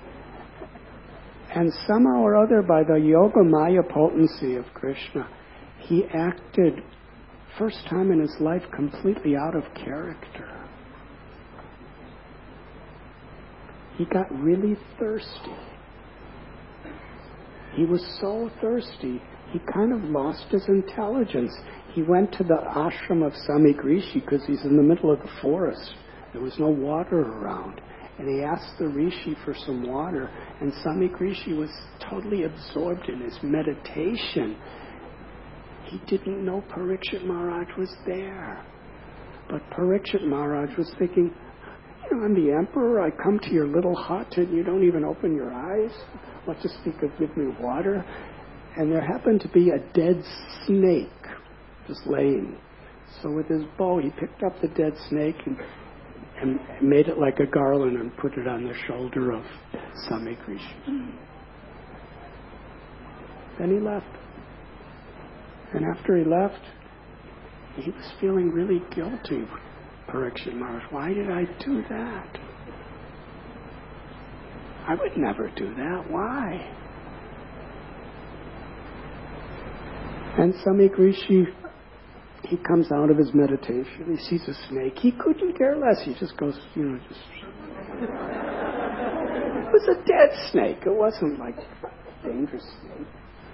And somehow or other, by the yoga maya potency of Krishna, he acted, first time in his life, completely out of character. He got really thirsty. He was so thirsty, he kind of lost his intelligence. He went to the ashram of Samik Rishi because he's in the middle of the forest. There was no water around. And he asked the Rishi for some water. And Samik Rishi was totally absorbed in his meditation. He didn't know Parikshit Maharaj was there. But Parikshit Maharaj was thinking, you know, I'm the emperor. I come to your little hut and you don't even open your eyes. What to speak of give me water? And there happened to be a dead snake just laying. So with his bow, he picked up the dead snake and, and made it like a garland and put it on the shoulder of Samik Rishi. Then he left. And after he left, he was feeling really guilty. Parikshit Maharaj, why did I do that? I would never do that. Why? And Samik Rishi, he comes out of his meditation. He sees a snake. He couldn't care less. He just goes, you know, just... It was a dead snake. It wasn't like a dangerous snake.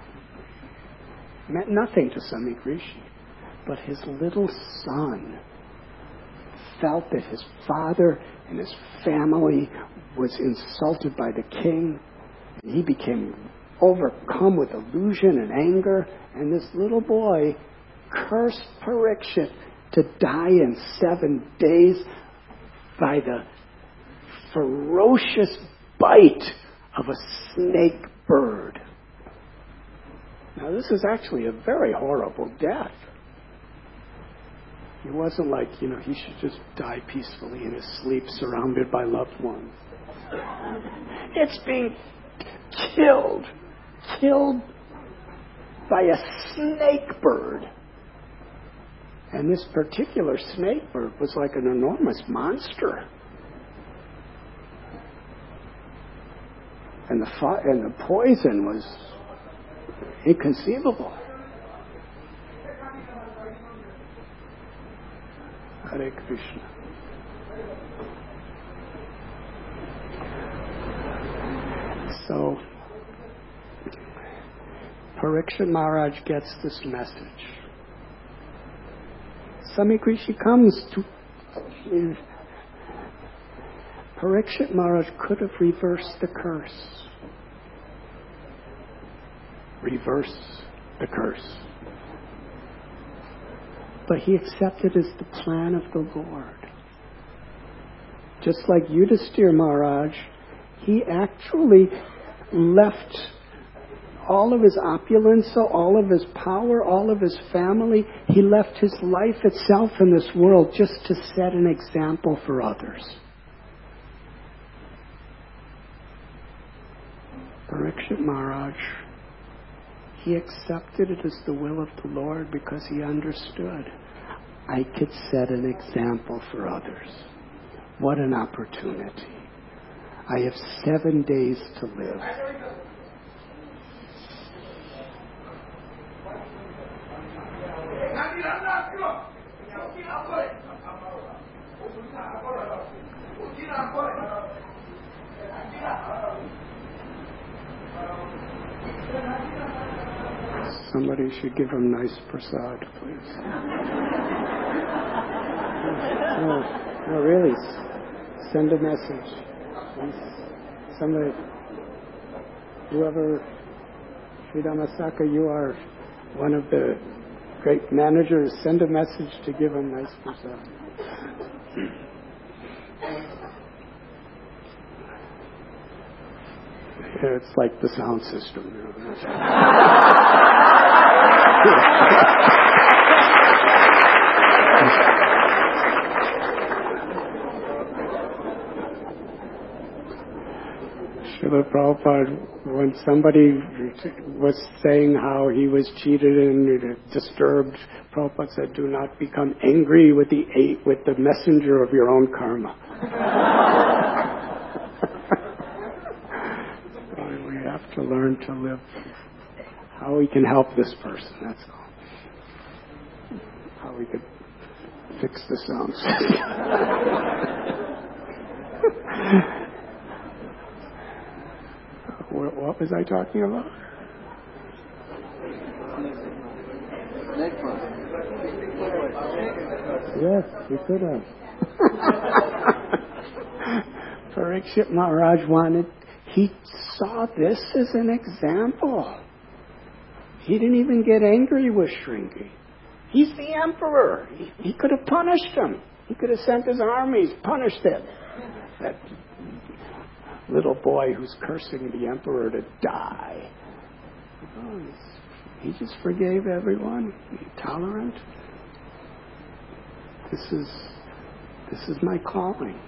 It meant nothing to Samik Rishi. But his little son felt that his father and his family was insulted by the king. And he became overcome with illusion and anger. And this little boy cursed Parikshit to die in seven days by the ferocious bite of a snake bird. Now, this is actually a very horrible death. It wasn't like, you know, he should just die peacefully in his sleep surrounded by loved ones. It's being killed, killed by a snake bird. And this particular snake bird was like an enormous monster. And the fi- and the poison was inconceivable. Hare Krishna. So, Parikshit Maharaj gets this message. Samik Rishi comes to... Parikshit Maharaj could have reversed the curse. Reverse the curse. But he accepted as the plan of the Lord. Just like Yudhisthira Maharaj, he actually left all of his opulence, all of his power, all of his family. He left his life itself in this world just to set an example for others. Parikshit Maharaj, he accepted it as the will of the Lord because he understood, I could set an example for others. What an opportunity. I have seven days to live. Somebody should give him nice prasad, please. No, no, really. Send a message. Please. Somebody, whoever, Sri Damasaka, you are one of the great managers. Send a message to give him nice prasad. Yeah, it's like the sound system. You know. Srila Prabhupada, when somebody was saying how he was cheated and disturbed, Prabhupada said, do not become angry with the with the messenger of your own karma. We have to learn to live how we can help this person, that's all. How we could fix the sound system. what, what was I talking about? Yes, we could have. Parikshit Maharaj wanted, he saw this as an example. He didn't even get angry with Shringi. He's the emperor. He, he could have punished him. He could have sent his armies, punished him. That little boy who's cursing the emperor to die. Oh, he just forgave everyone. Tolerant. This is this is my calling.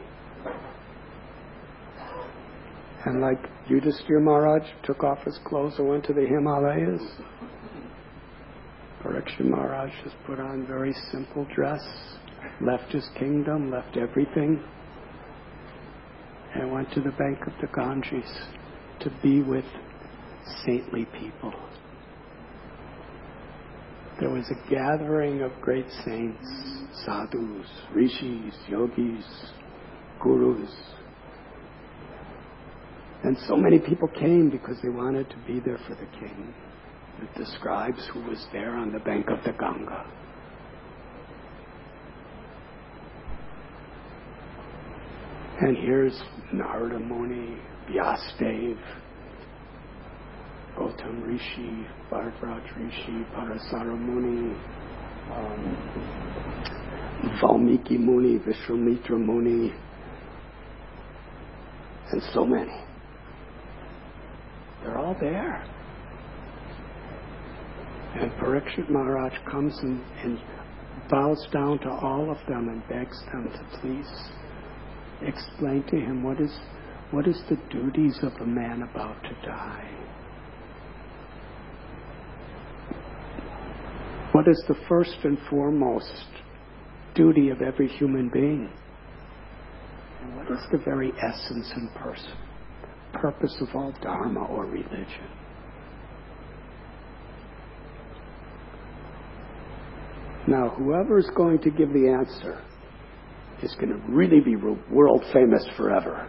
And like Yudhisthira Maharaj took off his clothes and went to the Himalayas, Parikshit Maharaj just put on very simple dress, left his kingdom, left everything, and went to the bank of the Ganges to be with saintly people. There was a gathering of great saints, sadhus, rishis, yogis, gurus. And so many people came because they wanted to be there for the king. It describes who was there on the bank of the Ganga. And here's Narada Muni, Vyasadeva, Gautam Rishi, Bharadraj Rishi, Parasara Muni, um, Valmiki Muni, Vishwamitra Muni, and so many. They're all there. And Parikshit Maharaj comes and, and bows down to all of them and begs them to please explain to him what is what is the duties of a man about to die. What is the first and foremost duty of every human being? And what is the very essence and pers- purpose of all dharma or religion? Now, whoever is going to give the answer is going to really be world famous forever.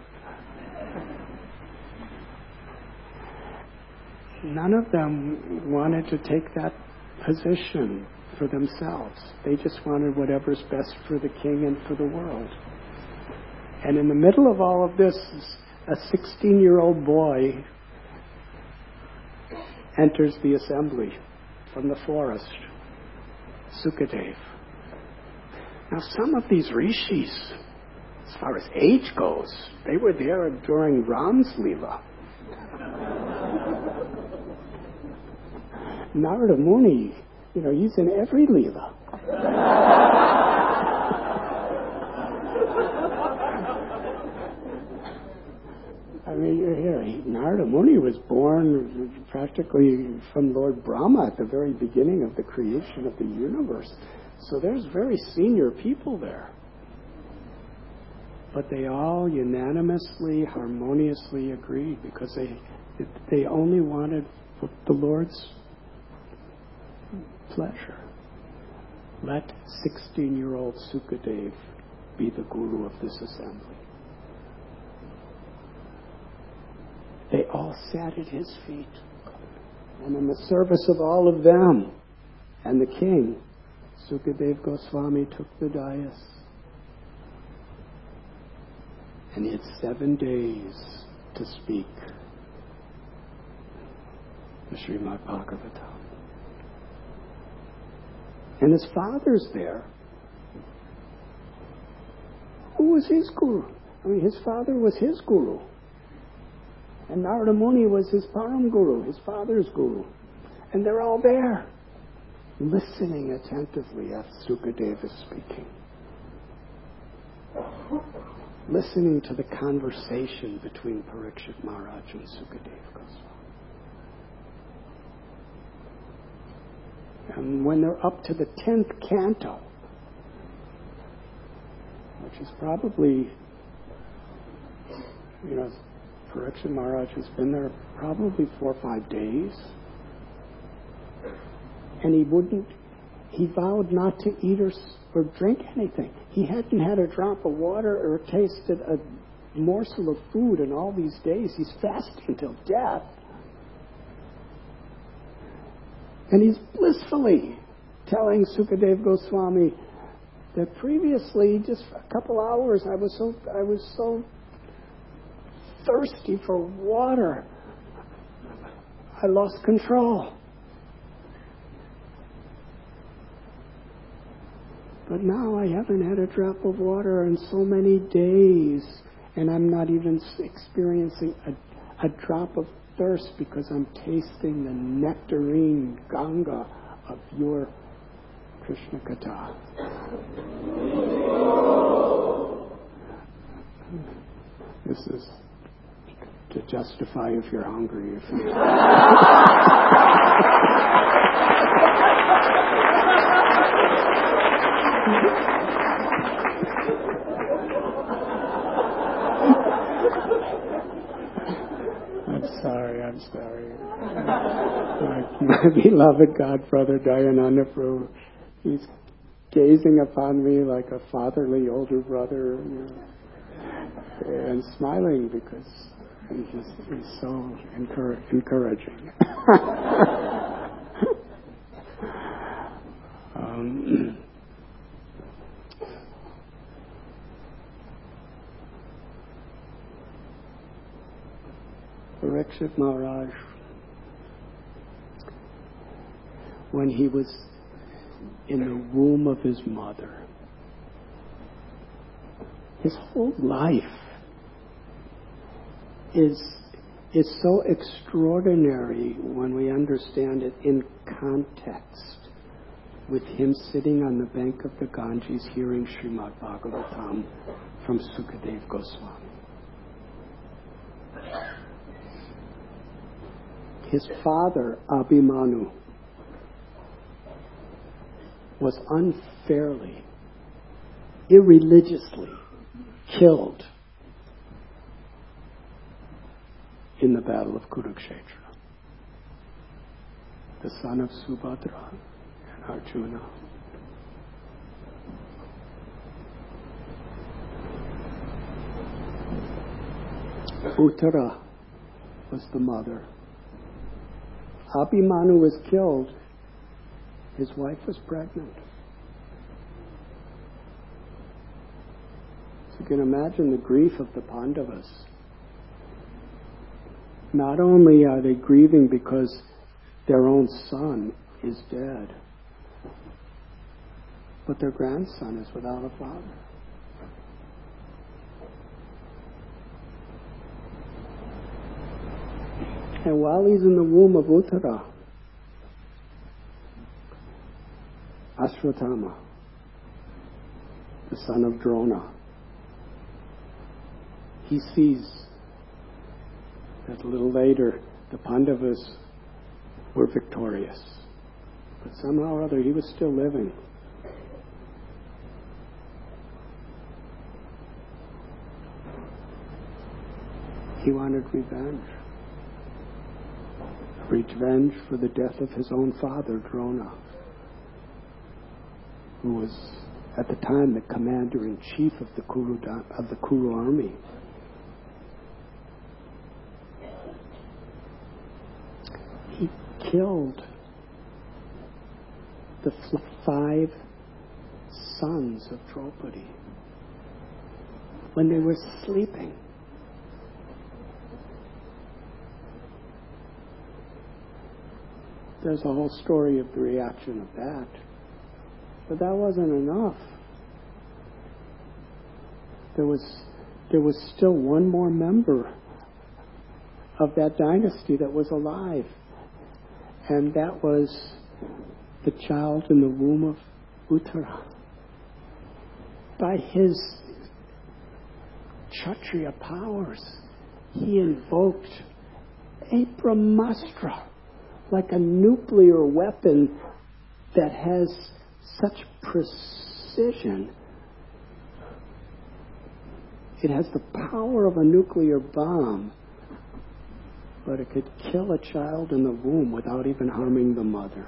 None of them wanted to take that position for themselves. They just wanted whatever's best for the king and for the world. And in the middle of all of this, a sixteen-year-old boy enters the assembly from the forest, Sukadeva. Now, some of these rishis, as far as age goes, they were there during Ram's Leela. Narada Muni, you know, he's in every Leela. I mean, you're here. He, Narada Muni was born practically from Lord Brahma at the very beginning of the creation of the universe. So there's very senior people there. But they all unanimously, harmoniously agreed because they they only wanted the Lord's pleasure. Let sixteen-year-old Sukadeva be the guru of this assembly. They all sat at his feet. And in the service of all of them and the king, Sukadeva Goswami took the dais. And he had seven days to speak the Srimad Bhagavatam. And his father's there. Who was his guru? I mean, his father was his guru. And Narada Muni was his param guru, his father's guru. And they're all there, listening attentively as Sukadeva is speaking. Listening to the conversation between Parikshit Maharaj and Sukadeva Goswami. And when they're up to the tenth canto, which is probably, you know, Parikshit Maharaj has been there probably four or five days. And he wouldn't, he vowed not to eat or, or drink anything. He hadn't had a drop of water or tasted a morsel of food in all these days. He's fasting till death. And he's blissfully telling Sukadeva Goswami that previously, just for a couple hours, I was so I was so thirsty for water, I lost control. But now I haven't had a drop of water in so many days, and I'm not even experiencing a, a drop of thirst because I'm tasting the nectarine Ganga of your Krishna Katha. This is to justify if you're hungry. If you're I'm sorry. I'm sorry. my, my beloved God brother Dayananda Prabhu, he's gazing upon me like a fatherly older brother, you know, and smiling because he's, just, he's so encourage, encouraging. um, Parikshit Maharaj, when he was in the womb of his mother, his whole life is is so extraordinary when we understand it in context with him sitting on the bank of the Ganges hearing Srimad Bhagavatam from Sukadev Goswami. His father, Abhimanyu, was unfairly, irreligiously killed in the battle of Kurukshetra. The son of Subhadra and Arjuna. Uttara was the mother. Abhimanyu was killed. His wife was pregnant. So you can imagine the grief of the Pandavas. Not only are they grieving because their own son is dead, but their grandson is without a father. And while he's in the womb of Uttara, Ashwatthama, the son of Drona, he sees that a little later the Pandavas were victorious. But somehow or other he was still living. He wanted revenge. Revenge for the death of his own father, Drona, who was at the time the commander-in-chief of the Kuru, of the Kuru army. He killed the five sons of Draupadi when they were sleeping. There's a whole story of the reaction of that. But that wasn't enough. There was there was still one more member of that dynasty that was alive. And that was the child in the womb of Uttara. By his Kshatriya powers, he invoked a Brahmastra, like a nuclear weapon that has such precision. It has the power of a nuclear bomb, but it could kill a child in the womb without even harming the mother.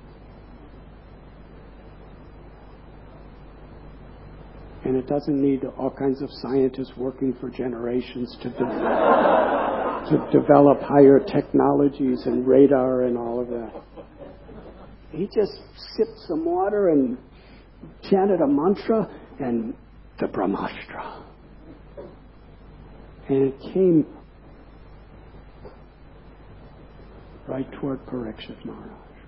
And it doesn't need all kinds of scientists working for generations to, de- to develop higher technologies and radar and all of that. He just sipped some water and chanted a mantra and the Brahmastra. And it came right toward Parikshit Maharaj.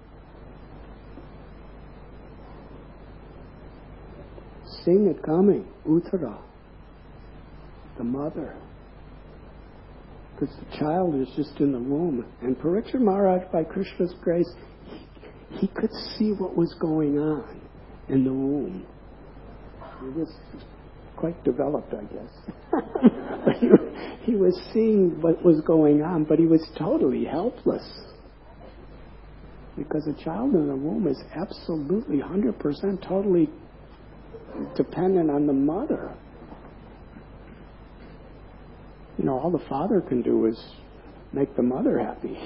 Seeing it coming, Uttara, the mother, because the child is just in the womb. And Parikshit Maharaj, by Krishna's grace, he, he could see what was going on in the womb. He was quite developed, I guess. But he, he was seeing what was going on, but he was totally helpless. Because a child in the womb is absolutely one hundred percent totally dependent on the mother. You know, all the father can do is make the mother happy.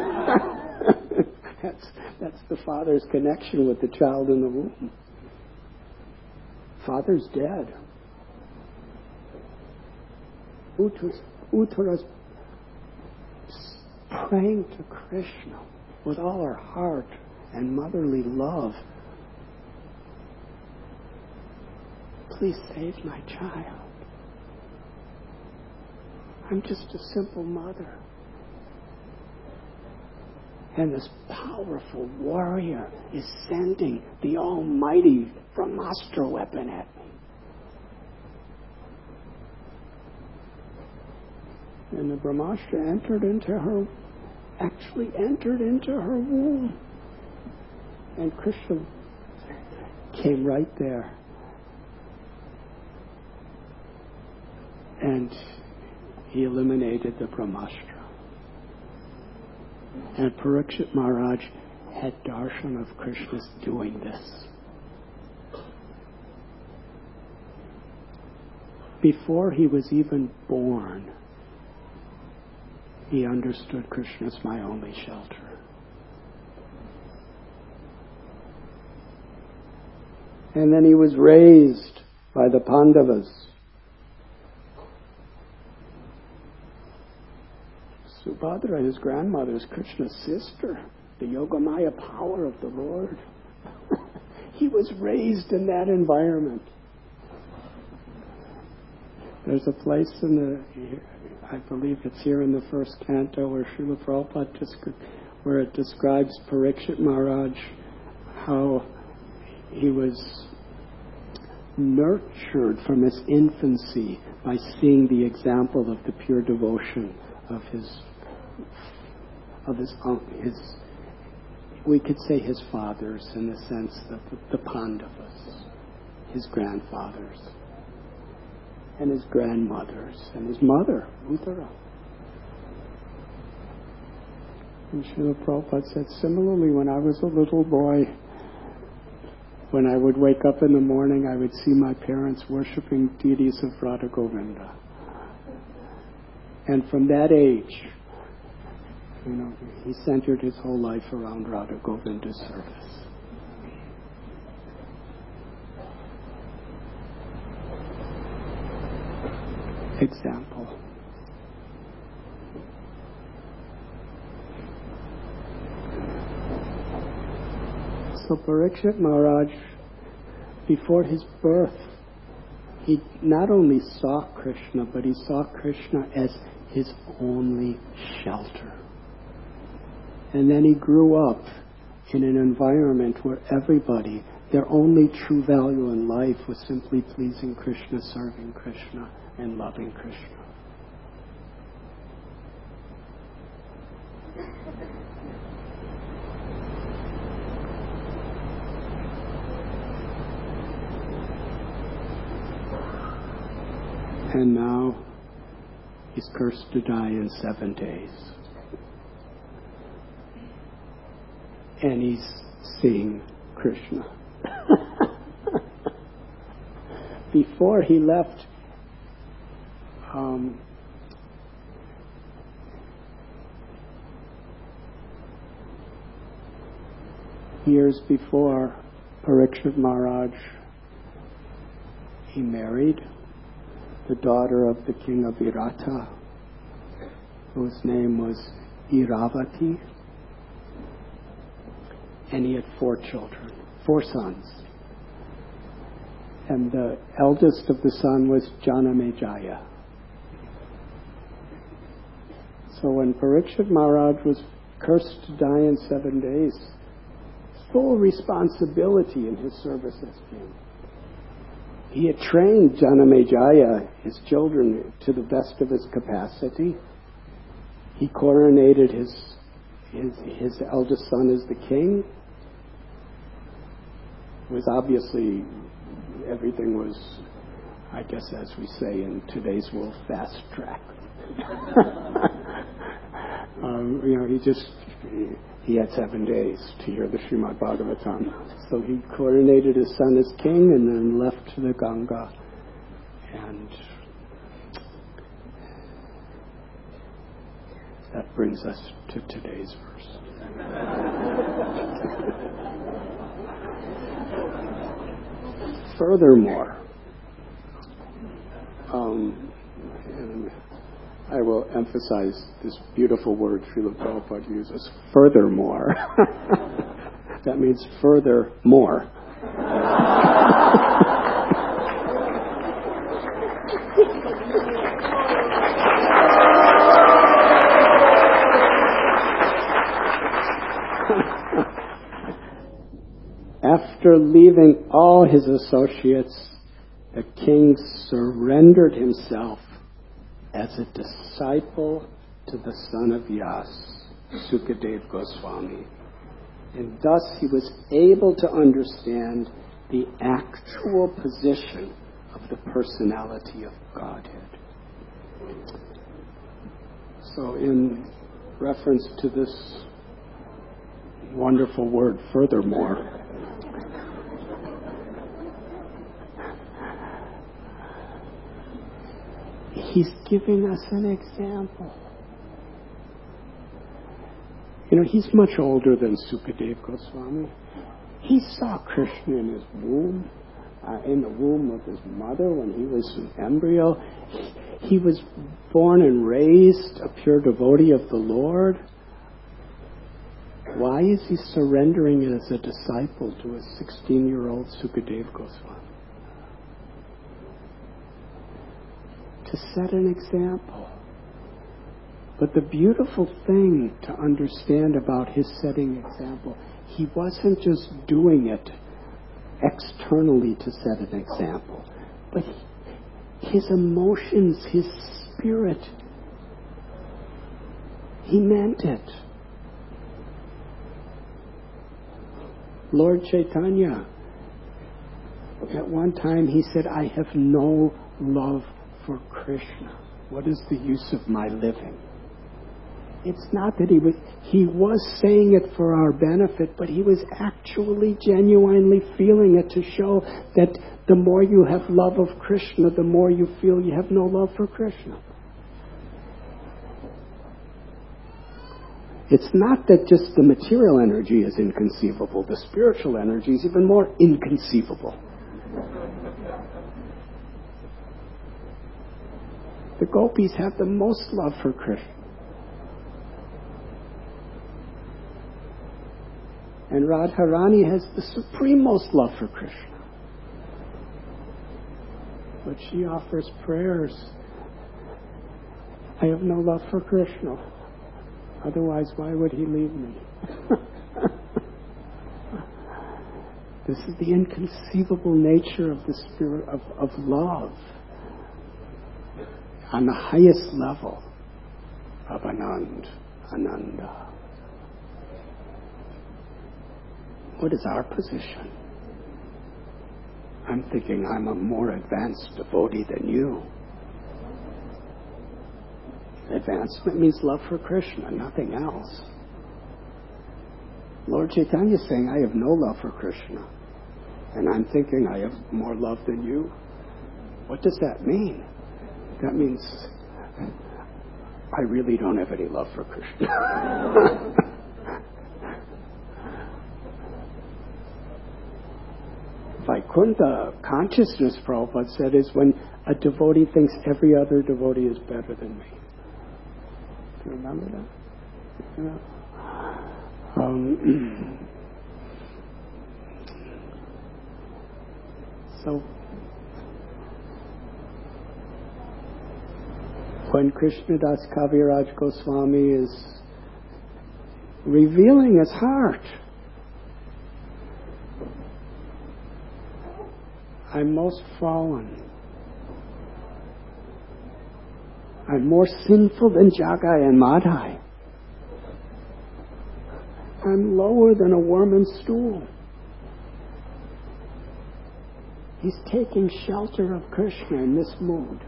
that's that's the father's connection with the child in the womb. Father's dead. Uttara's praying to Krishna with all her heart and motherly love. Please save my child. I'm just a simple mother. And this powerful warrior is sending the almighty Brahmastra weapon at me. And the Brahmastra entered into her, actually entered into her womb. And Krishna came right there. And he eliminated the Brahmastra. And Parikshit Maharaj had darshan of Krishna's doing this. Before he was even born, he understood Krishna's my only shelter. And then he was raised by the Pandavas. Subhadra, his grandmother, is Krishna's sister, the Yogamaya power of the Lord. He was raised in that environment. There's a place in the, I believe it's here in the first canto, where Srila Prabhupada descri- where it describes Parikshit Maharaj, how he was nurtured from his infancy by seeing the example of the pure devotion of his, of his, his we could say his fathers, in the sense that the, the Pandavas, his grandfathers, and his grandmothers, and his mother, Uttara. And Srila Prabhupada said, similarly, when I was a little boy, when I would wake up in the morning, I would see my parents worshipping deities of Radha Govinda. And from that age, you know, he centered his whole life around Radha Govinda's service. Example. So Parikshit Maharaj, before his birth, he not only saw Krishna, but he saw Krishna as his only shelter. And then he grew up in an environment where everybody, their only true value in life was simply pleasing Krishna, serving Krishna, and loving Krishna. And now he's cursed to die in seven days. And he's seeing Krishna. Before he left, um, years before, Parikshit Maharaj, he married the daughter of the king of Irata, whose name was Iravati, and he had four children, four sons. And the eldest of the son was Janamejaya. So when Parikshit Maharaj was cursed to die in seven days, full responsibility in his service as king. He had trained Janamejaya, his children, to the best of his capacity. He coronated his, his, his eldest son as the king. It was obviously, everything was, I guess as we say in today's world, fast track. um, you know, he just, he had seven days to hear the Srimad Bhagavatam. So he coronated his son as king and then left the Ganga. And That brings us to today's verse. Furthermore, um, and I will emphasize this beautiful word Srila Prabhupada uses, furthermore. That means further more. After leaving all his associates, the king surrendered himself as a disciple to the son of Yas, Sukadeva Goswami. And thus he was able to understand the actual position of the personality of Godhead. So in reference to this wonderful word, furthermore, he's giving us an example. You know, he's much older than Sukadeva Goswami. He saw Krishna in his womb, uh, in the womb of his mother when he was an embryo. He, he was born and raised a pure devotee of the Lord. Why is he surrendering as a disciple to a sixteen-year-old Sukadeva Goswami? To set an example. But the beautiful thing to understand about his setting example, he wasn't just doing it externally to set an example, but his emotions, his spirit, he meant it. Lord Chaitanya, at one time he said, I have no love for Krishna. What is the use of my living? It's not that he was, he was saying it for our benefit, but he was actually genuinely feeling it to show that the more you have love of Krishna, the more you feel you have no love for Krishna. It's not that just the material energy is inconceivable. The spiritual energy is even more inconceivable. The gopis have the most love for Krishna. And Radharani has the supreme most love for Krishna. But she offers prayers. I have no love for Krishna. Otherwise, why would he leave me? This is the inconceivable nature of the spirit of, of love. On the highest level of Anand, Ananda. What is our position? I'm thinking I'm a more advanced devotee than you. Advancement means love for Krishna, nothing else. Lord Chaitanya is saying, I have no love for Krishna. And I'm thinking I have more love than you. What does that mean? That means I really don't have any love for Krishna. Vaikuntha consciousness, Prabhupada said, is when a devotee thinks every other devotee is better than me. Do you remember that? Yeah. Um, so, when Krishnadas Kaviraj Goswami is revealing his heart, I'm most fallen. I'm more sinful than Jagai and Madhai. I'm lower than a worm and stool. He's taking shelter of Krishna in this mood.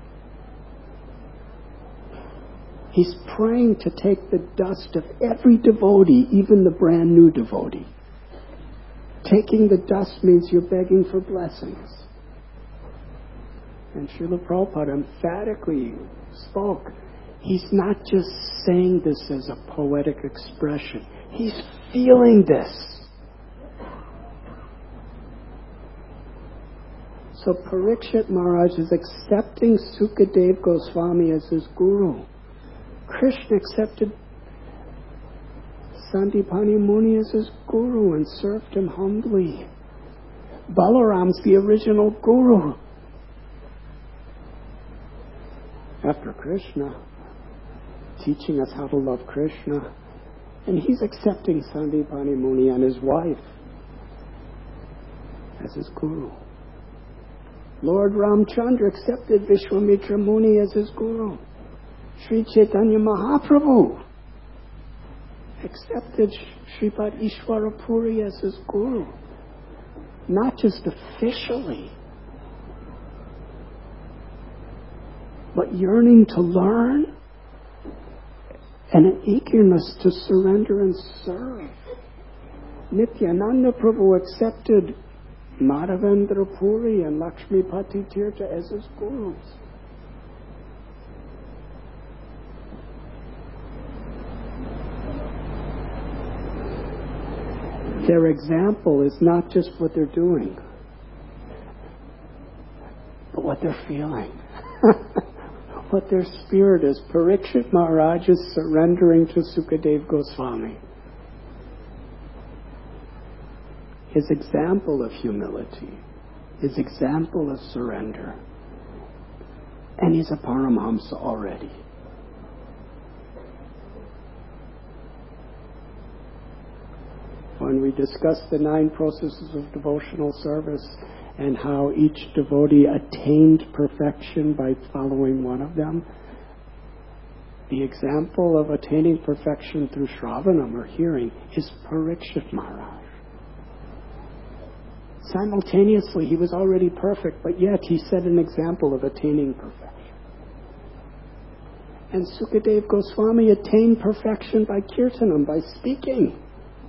He's praying to take the dust of every devotee, even the brand new devotee. Taking the dust means you're begging for blessings. And Srila Prabhupada emphatically spoke, He's not just saying this as a poetic expression. He's feeling this. So Parikshit Maharaj is accepting Sukadev Goswami as his guru. Krishna accepted Sandipani Muni as his guru and served him humbly. Balaram's the original guru. After Krishna, teaching us how to love Krishna, and he's accepting Sandipani Muni and his wife as his guru. Lord Ramchandra accepted Vishwamitra Muni as his guru. Sri Chaitanya Mahaprabhu accepted Sripad Ishwara Puri as his guru. Not just officially, but yearning to learn and an eagerness to surrender and serve. Nityananda Prabhu accepted Madhavendra Puri and Lakshmipati Tirtha as his gurus. Their example is not just what they're doing, but what they're feeling. What their spirit is. Parikshit Maharaj is surrendering to Sukadev Goswami. His example of humility, his example of surrender. And he's a Paramahamsa already. When we discuss the nine processes of devotional service and how each devotee attained perfection by following one of them, the example of attaining perfection through Shravanam or hearing is Parikshit Maharaj. Simultaneously, he was already perfect, but yet he set an example of attaining perfection. And Sukadev Goswami attained perfection by kirtanam, by speaking.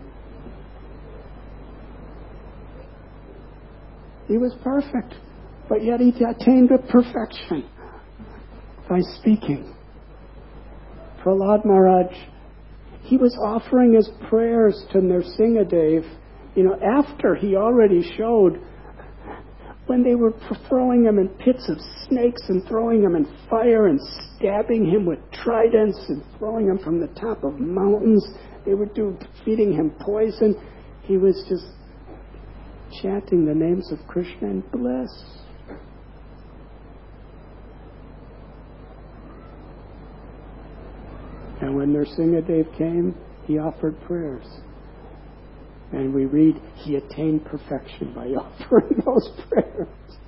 He was perfect, but yet he attained a perfection by speaking. Prahlad Maharaj, he was offering his prayers to Nrsingadev, you know, after he already showed when they were throwing him in pits of snakes and throwing him in fire and stabbing him with tridents and throwing him from the top of mountains. They were do, feeding him poison. He was just chanting the names of Krishna in bliss. And when Nrsingadev came, he offered prayers. And we read, he attained perfection by offering those prayers.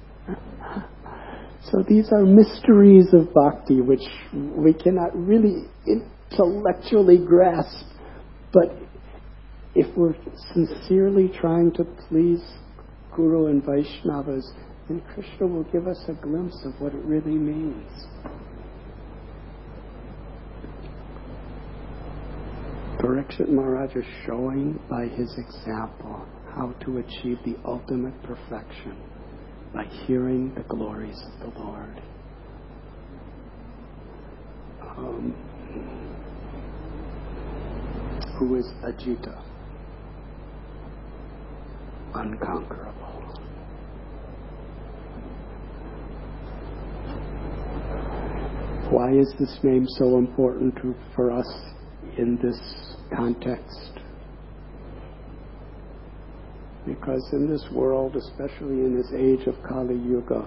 So these are mysteries of bhakti which we cannot really intellectually grasp. But if we're sincerely trying to please Guru and Vaishnavas, then Krishna will give us a glimpse of what it really means. Parikshit Maharaj is showing by his example how to achieve the ultimate perfection by hearing the glories of the Lord. Um, who is Ajita? Unconquerable. Why is this name so important to, for us in this context? Because in this world, especially in this age of Kali Yuga,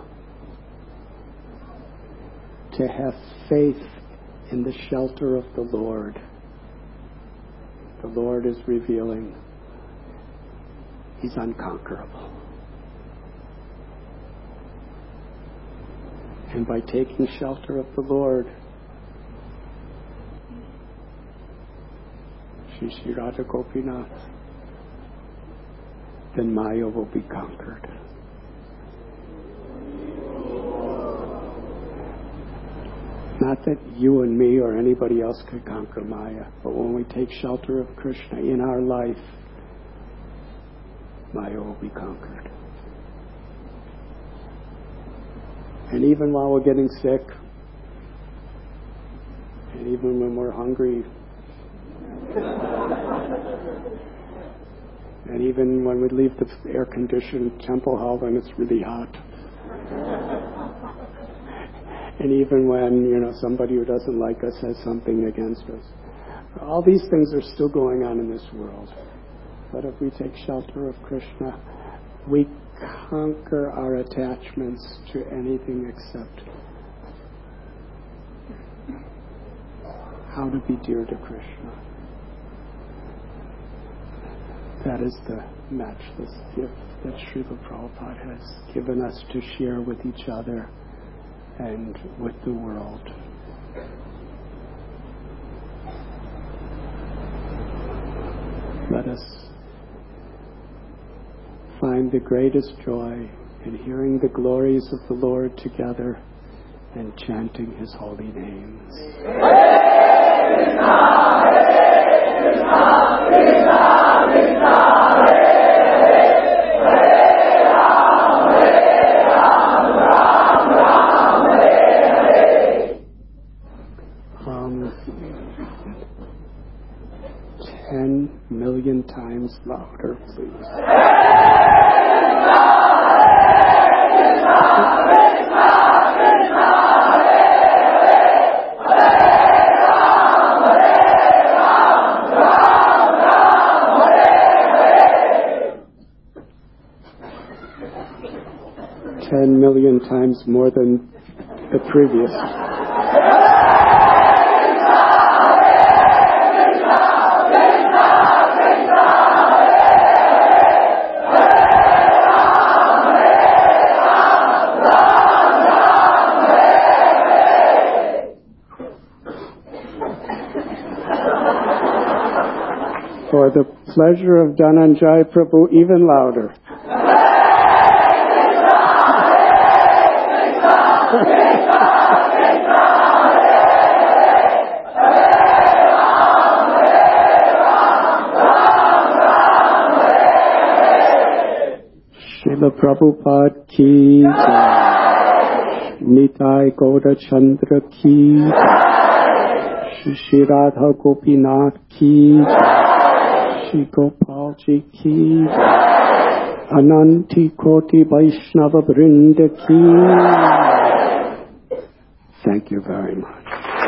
to have faith in the shelter of the Lord, the Lord is revealing He's unconquerable. And by taking shelter of the Lord, Shri Shri Radha Gopinath, then Maya will be conquered. Not that you and me or anybody else could conquer Maya, but when we take shelter of Krishna in our life, Maya will be conquered. And even while we're getting sick, And even when we're hungry, and even when we leave the air-conditioned temple hall when it's really hot. And even when, you know, somebody who doesn't like us says something against us. All these things are still going on in this world. But if we take shelter of Krishna, we conquer our attachments to anything except how to be dear to Krishna. That is the matchless gift that Srila Prabhupada has given us to share with each other and with the world. Let us find the greatest joy in hearing the glories of the Lord together and chanting His holy names. Um, ten million times louder, please. Ten million times more than the previous. For the pleasure of Dhananjay Prabhu, even louder. Srila Prabhupada ki jai. Nitai Gaura Chandra ki jai. Shri Shri Radha Gopinath ki jai. Shri Gopal ji ki jai. Ananti Koti Vaishnava Vrinda ki jai. Thank you very much.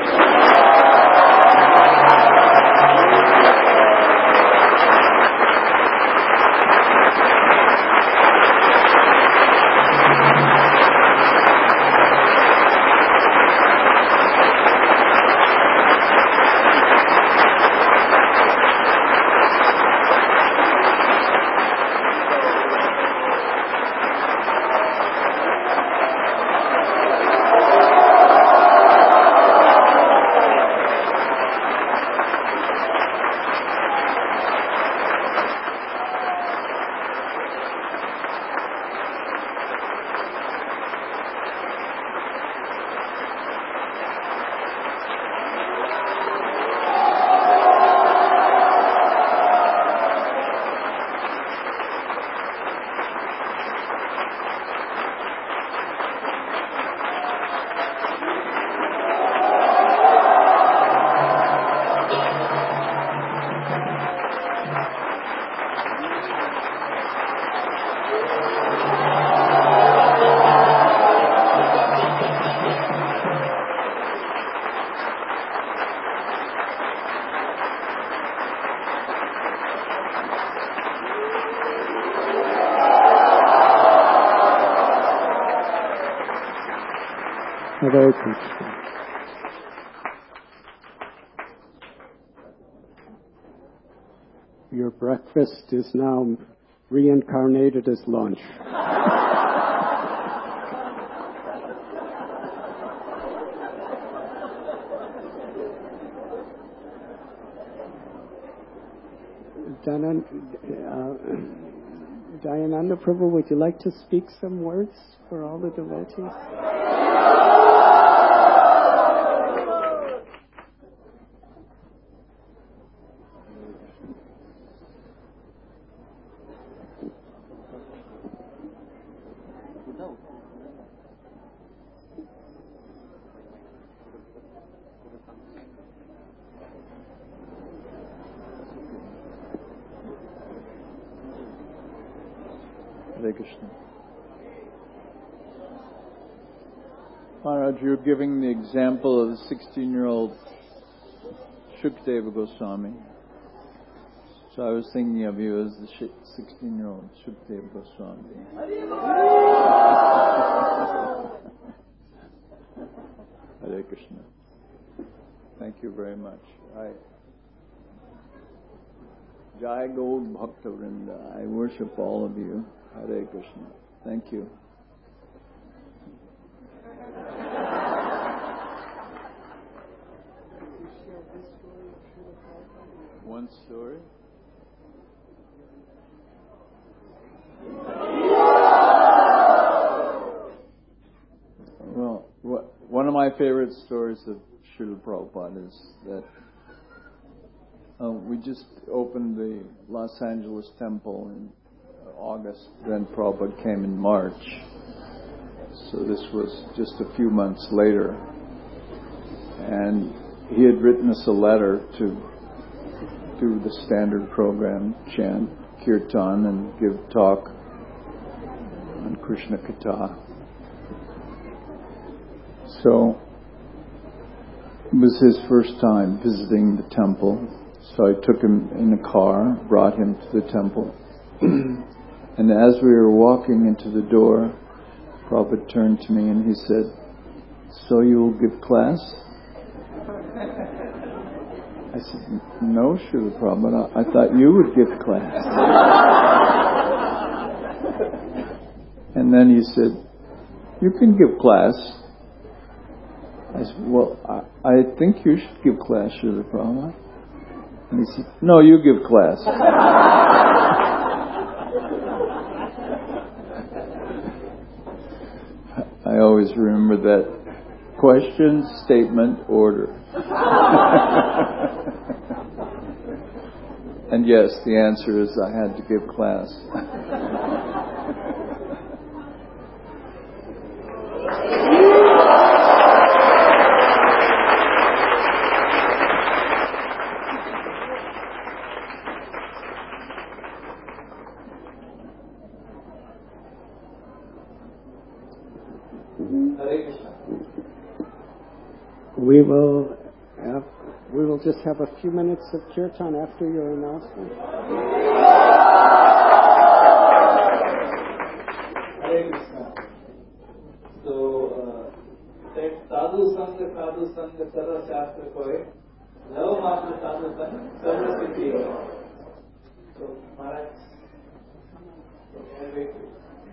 Hare Krishna. Your breakfast is now reincarnated as lunch. Danan, uh, Dayananda Prabhu, would you like to speak some words for all the devotees? Hare Krishna. Maharaj, you're giving the example of the sixteen-year-old Shukadeva Goswami. So I was thinking of you as the sixteen-year-old Shukadeva Goswami. Hare Krishna. Thank you very much. I Jai Gaur Bhakta Vrinda. I worship all of you. Hare Krishna. Thank you. One story. Well, one of my favorite stories of Srila Prabhupada is that uh, we just opened the Los Angeles temple in August, then Prabhupada came in March. So this was just a few months later. And he had written us a letter to do the standard program, chant, kirtan, and give talk on Krishna Katha. So it was his first time visiting the temple. So I took him in a car, brought him to the temple. And as we were walking into the door, Prabhupada turned to me and he said, "So you will give class?" I said, "No, Srila Prabhupada, I thought you would give class." And then he said, "You can give class." I said, "Well, I, I think you should give class, Srila Prabhupada." And he said, "No, you give class." I always remember that question, statement, order. And yes, the answer is I had to give class. We will have, we will just have a few minutes of kirtan after your announcement. Hare Krishna. So, that sadhu sangha, sadhu sangha, sarva shastra koe, lava matra sadhu sangha, sarva siddhi hoy. So, Maharaj, so, I'll wait for you.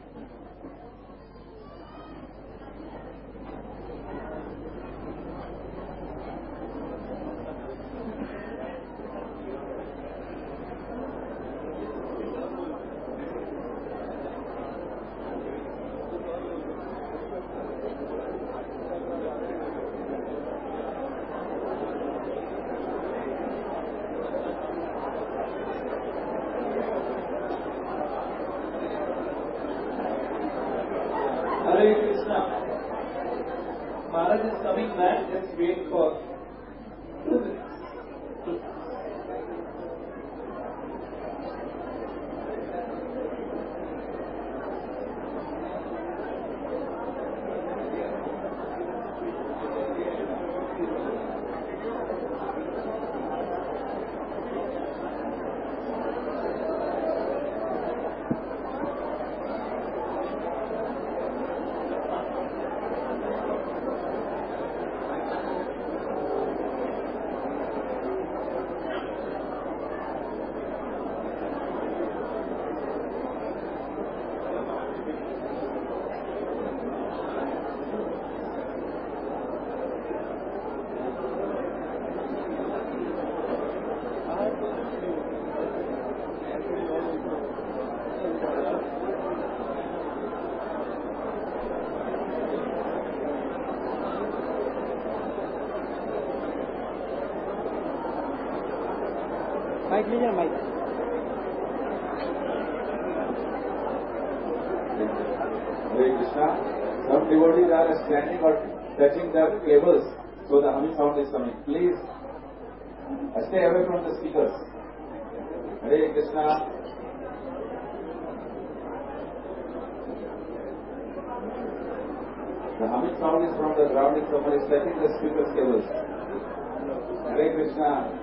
Hare Krishna. Maharaj is coming back. Let's wait for two minutes. Mic लीजिए mic. Hare Krishna. Some devotees are standing or touching the cables, so the humming sound is coming. Please stay away from the speakers. Hare Krishna. The humming sound is from the ground. If someone is touching the speaker's cables. Hare Krishna.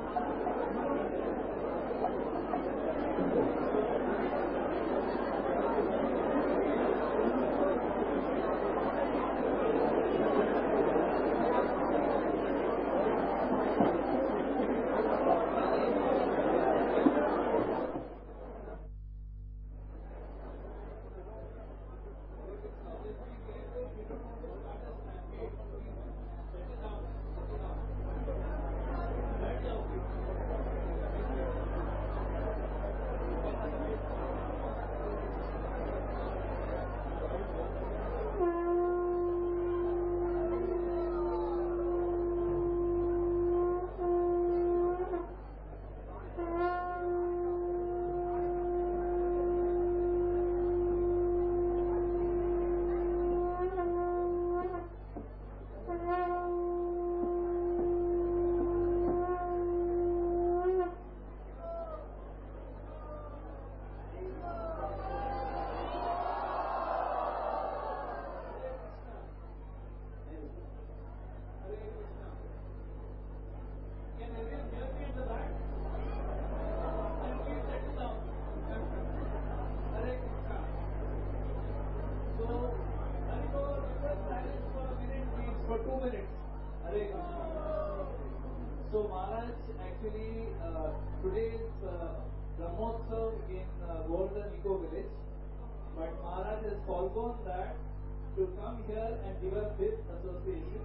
So Maharaj actually uh, today is uh, Brahmotsav in uh, Golden Eco Village, but Maharaj has foregone that to come here and give us this association.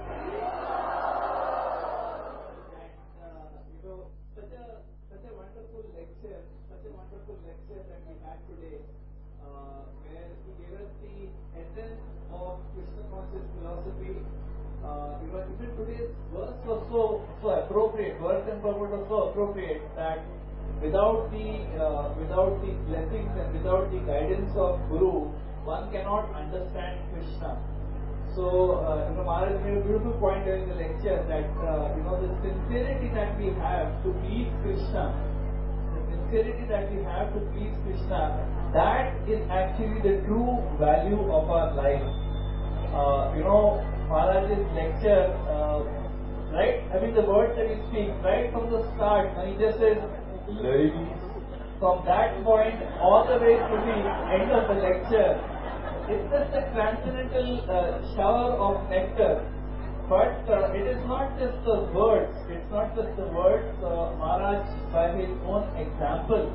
And uh, you know, such a such a wonderful lecture, such a wonderful lecture that we had today, uh, where he gave us the essence of Krishna conscious philosophy. Uh, because even today's verse was so, so appropriate, verse and purport was so appropriate that without the uh, without the blessings and without the guidance of Guru, one cannot understand Krishna. So, uh, you know, Maharaj made a beautiful point during the lecture that uh, you know the sincerity that we have to please Krishna, the sincerity that we have to please Krishna, that is actually the true value of our life. Uh, you know. Maharaj's lecture, uh, right? I mean, the words that he speaks, right from the start, when he just says, ladies, from that point all the way to the end of the lecture, it's just a transcendental uh, shower of nectar. But uh, it is not just the words, it's not just the words. Uh, Maharaj, by his own example,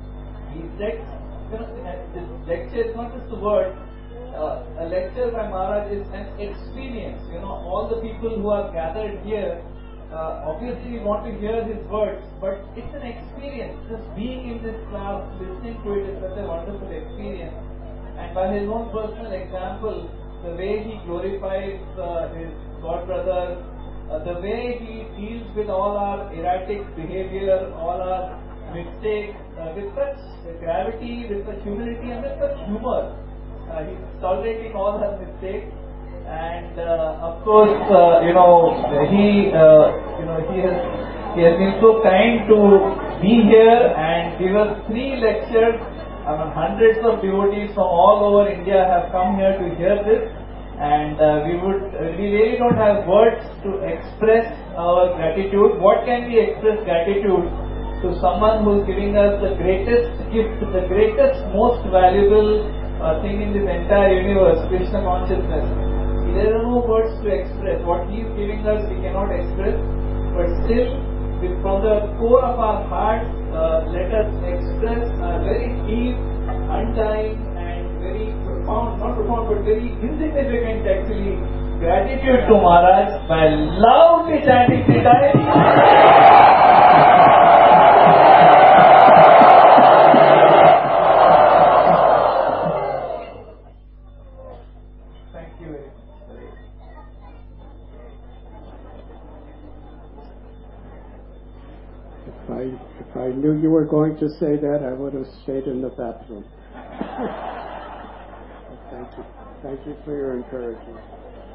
he said, you know, this lecture is not just the words. Uh, a lecture by Maharaj is an experience. You know, all the people who are gathered here, uh, obviously we want to hear his words, but it's an experience. Just being in this class, listening to it is such a wonderful experience. And by his own personal example, the way he glorifies uh, his god brother, uh, the way he deals with all our erratic behavior, all our mistakes, uh, with such gravity, with such humility, and with such humor. Uh, he's tolerating all her mistakes, and uh, of course, uh, you know, he, uh, you know, he has he has been so kind to be here and give us three lectures. I mean, hundreds of devotees from all over India have come here to hear this, and uh, we would uh, we really don't have words to express our gratitude. What can we express gratitude to someone who's giving us the greatest gift, the greatest, most valuable Uh, thing in this entire universe, Krishna consciousness. There are no words to express. What he is giving us, we cannot express. But still, with, from the core of our hearts, uh, let us express a very deep, undying, and very profound, not profound, but very insignificant actually, gratitude to Maharaj by loudly chanting three times. If I knew you were going to say that, I would have stayed in the bathroom. Thank you. Thank you for your encouragement.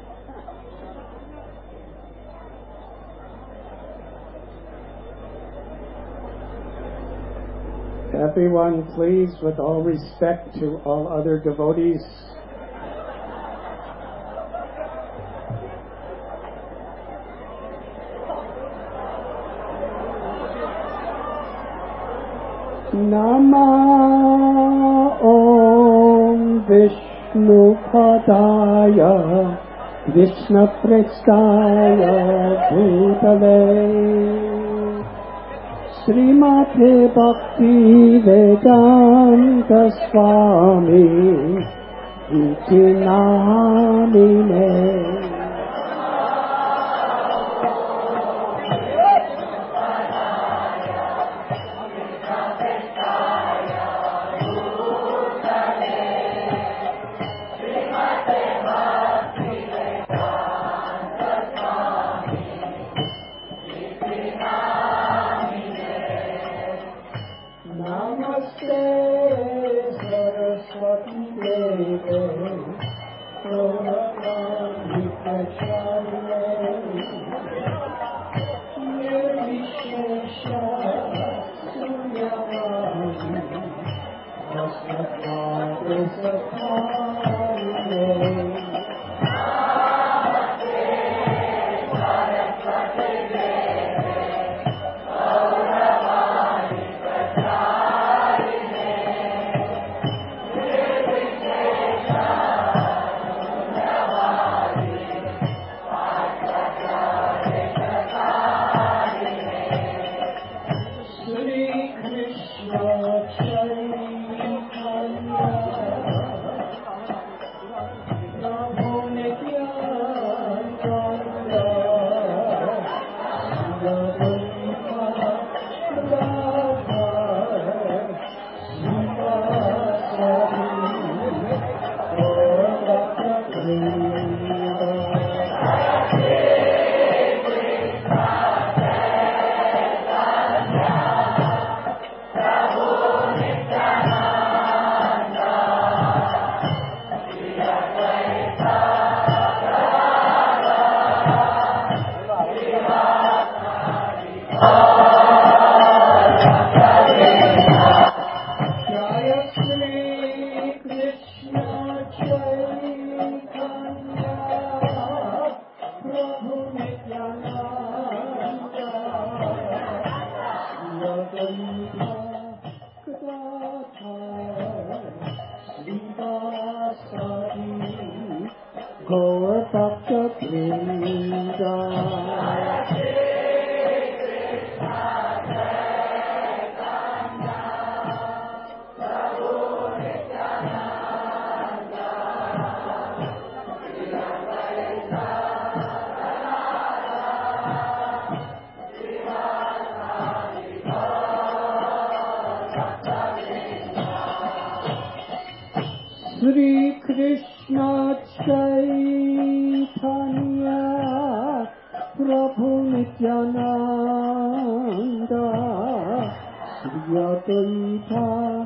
Everyone, please, with all respect to all other devotees, Nama Om Vishnupadaya Krishna Prestaya Bhutale Srimate Bhakti Vedanta Swami Iti Namine Sri Krishna Chaitanya Prabhu Nityananda Sri Advaita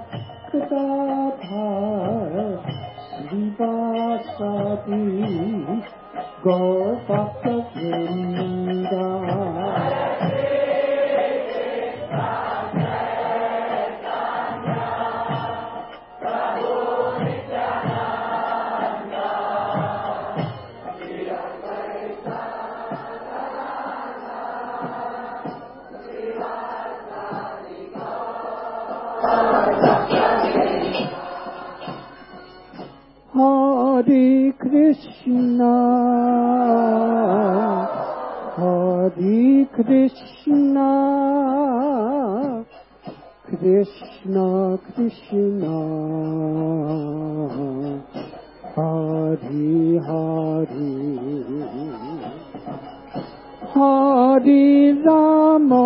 Gadadhar Sri Vasadi Gaur Bhakta Vrinda Hare Krishna, Hare Krishna, Krishna Krishna, Hare Hare, Hare Rama,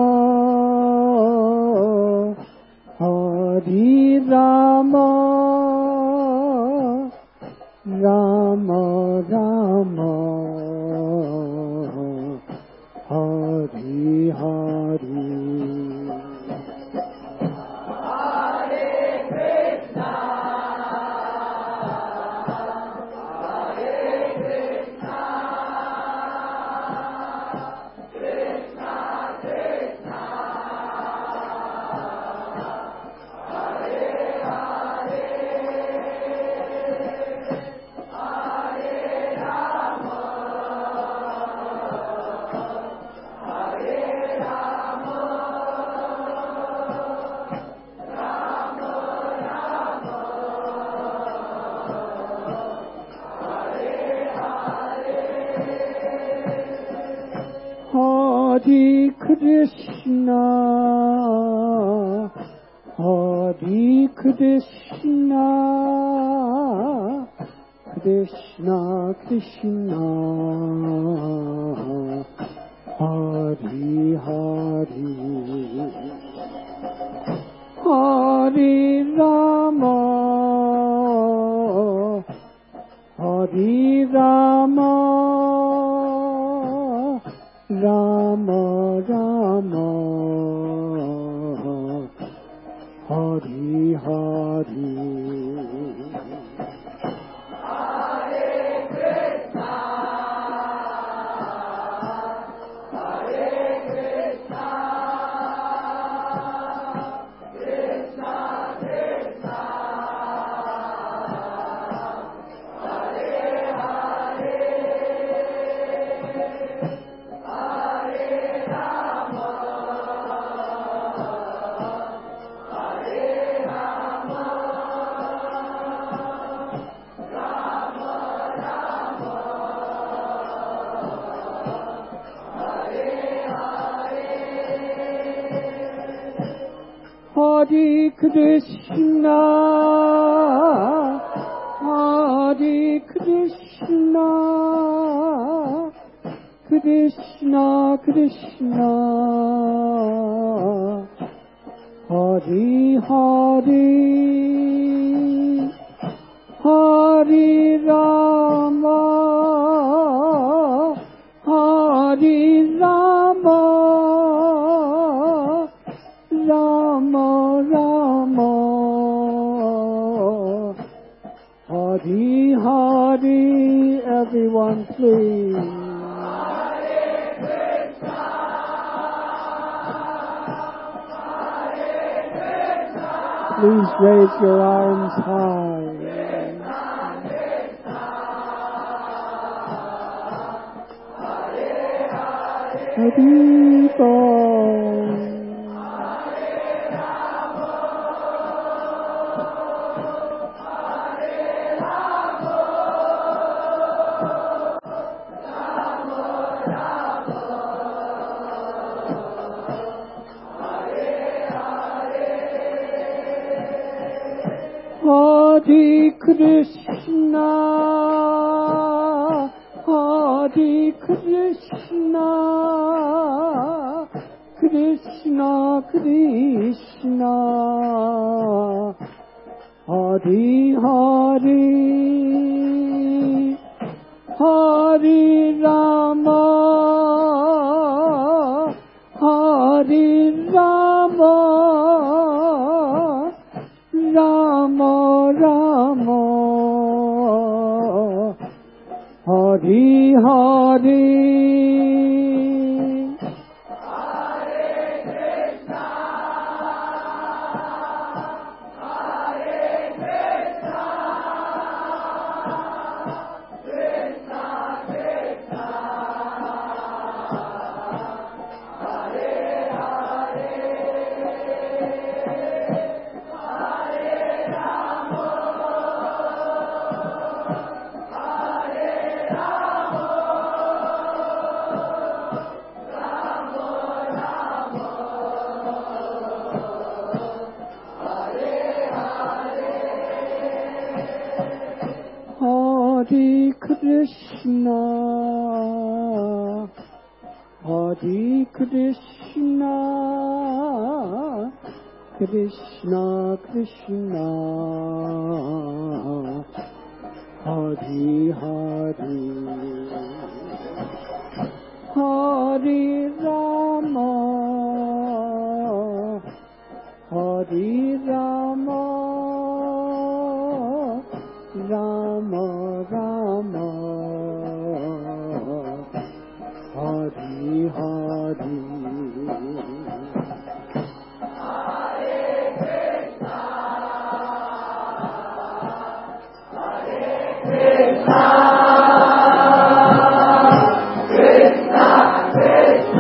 Hare Rama, Rama Rama, Hare Hare. Hare Hare Krishna, Hare Krishna, Krishna Krishna, Hare Hare, Hare Rama, Hare Rama, Rama Rama, Hare Hare. Hare Krishna, Hare Krishna, Krishna Krishna, Hare Hare, Hare Rama, Hare Rama, Rama Rama, Hare Hare. Everyone please. Please raise your arms high. Hare Bol. Hare Krishna, Hare Krishna, Krishna Krishna, Hare Hare, Hare Rama, Hare Rama, Rama Rama, Hare Hare. Hare Krishna, Hare Krishna, Krishna Krishna, Hare Hare, Hare Rama, Hare Rama, Rama Rama, Hare Hare. Krishna, Krishna, Krishna.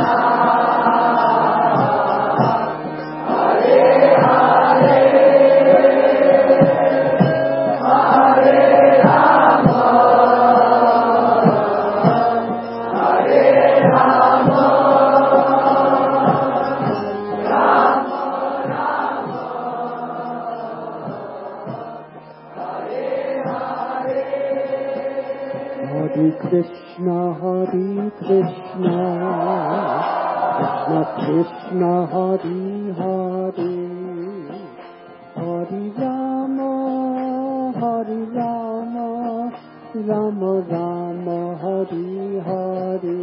Hare Krishna, Krishna Krishna Hare Hare, Hare Rama, Hare Rama, Rama Rama Hare Hare.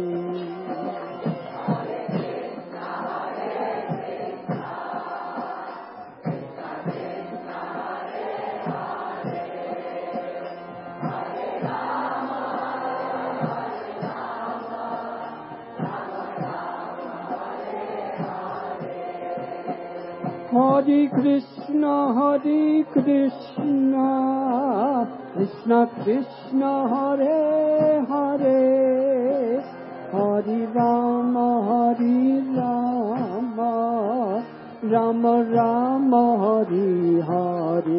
Hare Krishna, Hare Krishna, Krishna Krishna Hare Hare, Hare Rama, Hare Rama, Rama Rama Hare Hare.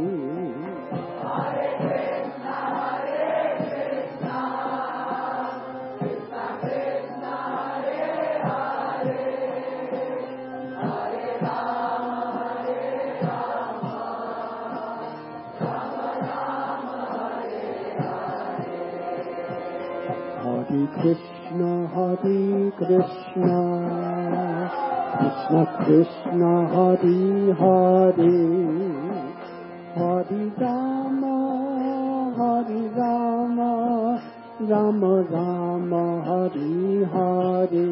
Hare Krishna, Hare Krishna, Krishna Krishna Hare Hare, Hare Rama, Hare Rama, Rama Rama Hare Hare.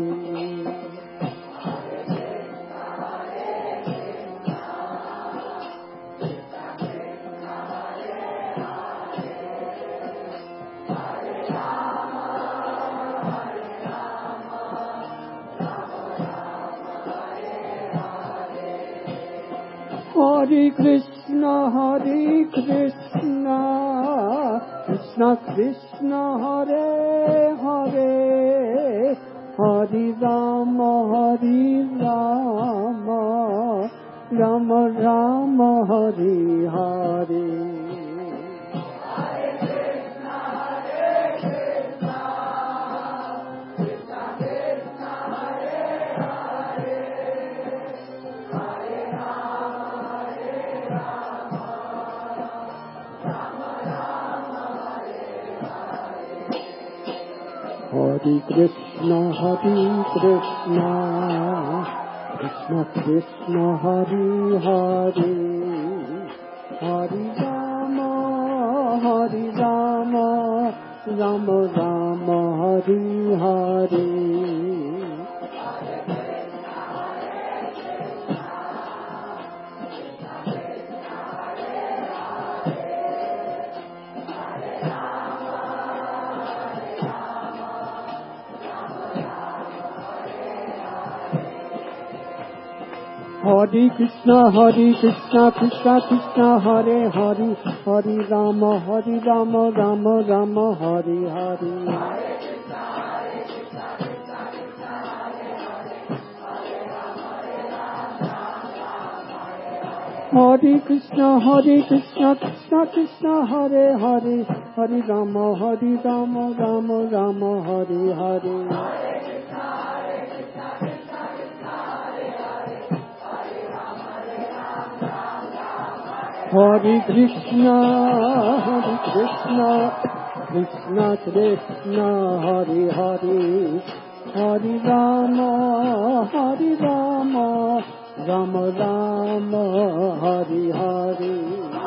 Hare Krishna, Hare Krishna, Krishna Krishna Hare Hare, Hare Rama, Hare Rama, Rama Rama Hare Hare. Hare Krishna, Hare Krishna, Krishna Krishna Hare Hare, Hare Rama, Hare Rama, Rama Rama Hare Hare. Hare Krishna, Hare Krishna, Krishna Krishna Hare Hare, Hare Rama, Hare Rama, Rama Rama Hare Hare. Hare Krishna, Hare Krishna, Krishna Krishna Hare Hare, Hare Rama, Hare Rama, Rama Rama Hare Hare. Hare Krishna, Hare Krishna, Krishna Krishna Hare Hare, Hare Rama, Hare Rama, Rama Rama Hare Hare.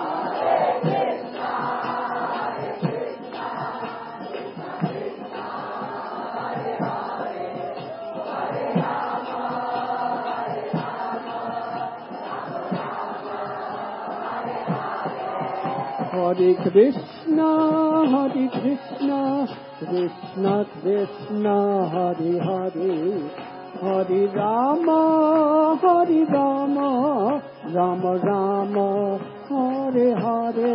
Hare Krishna, Hare Krishna, Krishna Krishna Hare Hare, Hare Rama, Hare Rama, Rama Rama Hare Hare.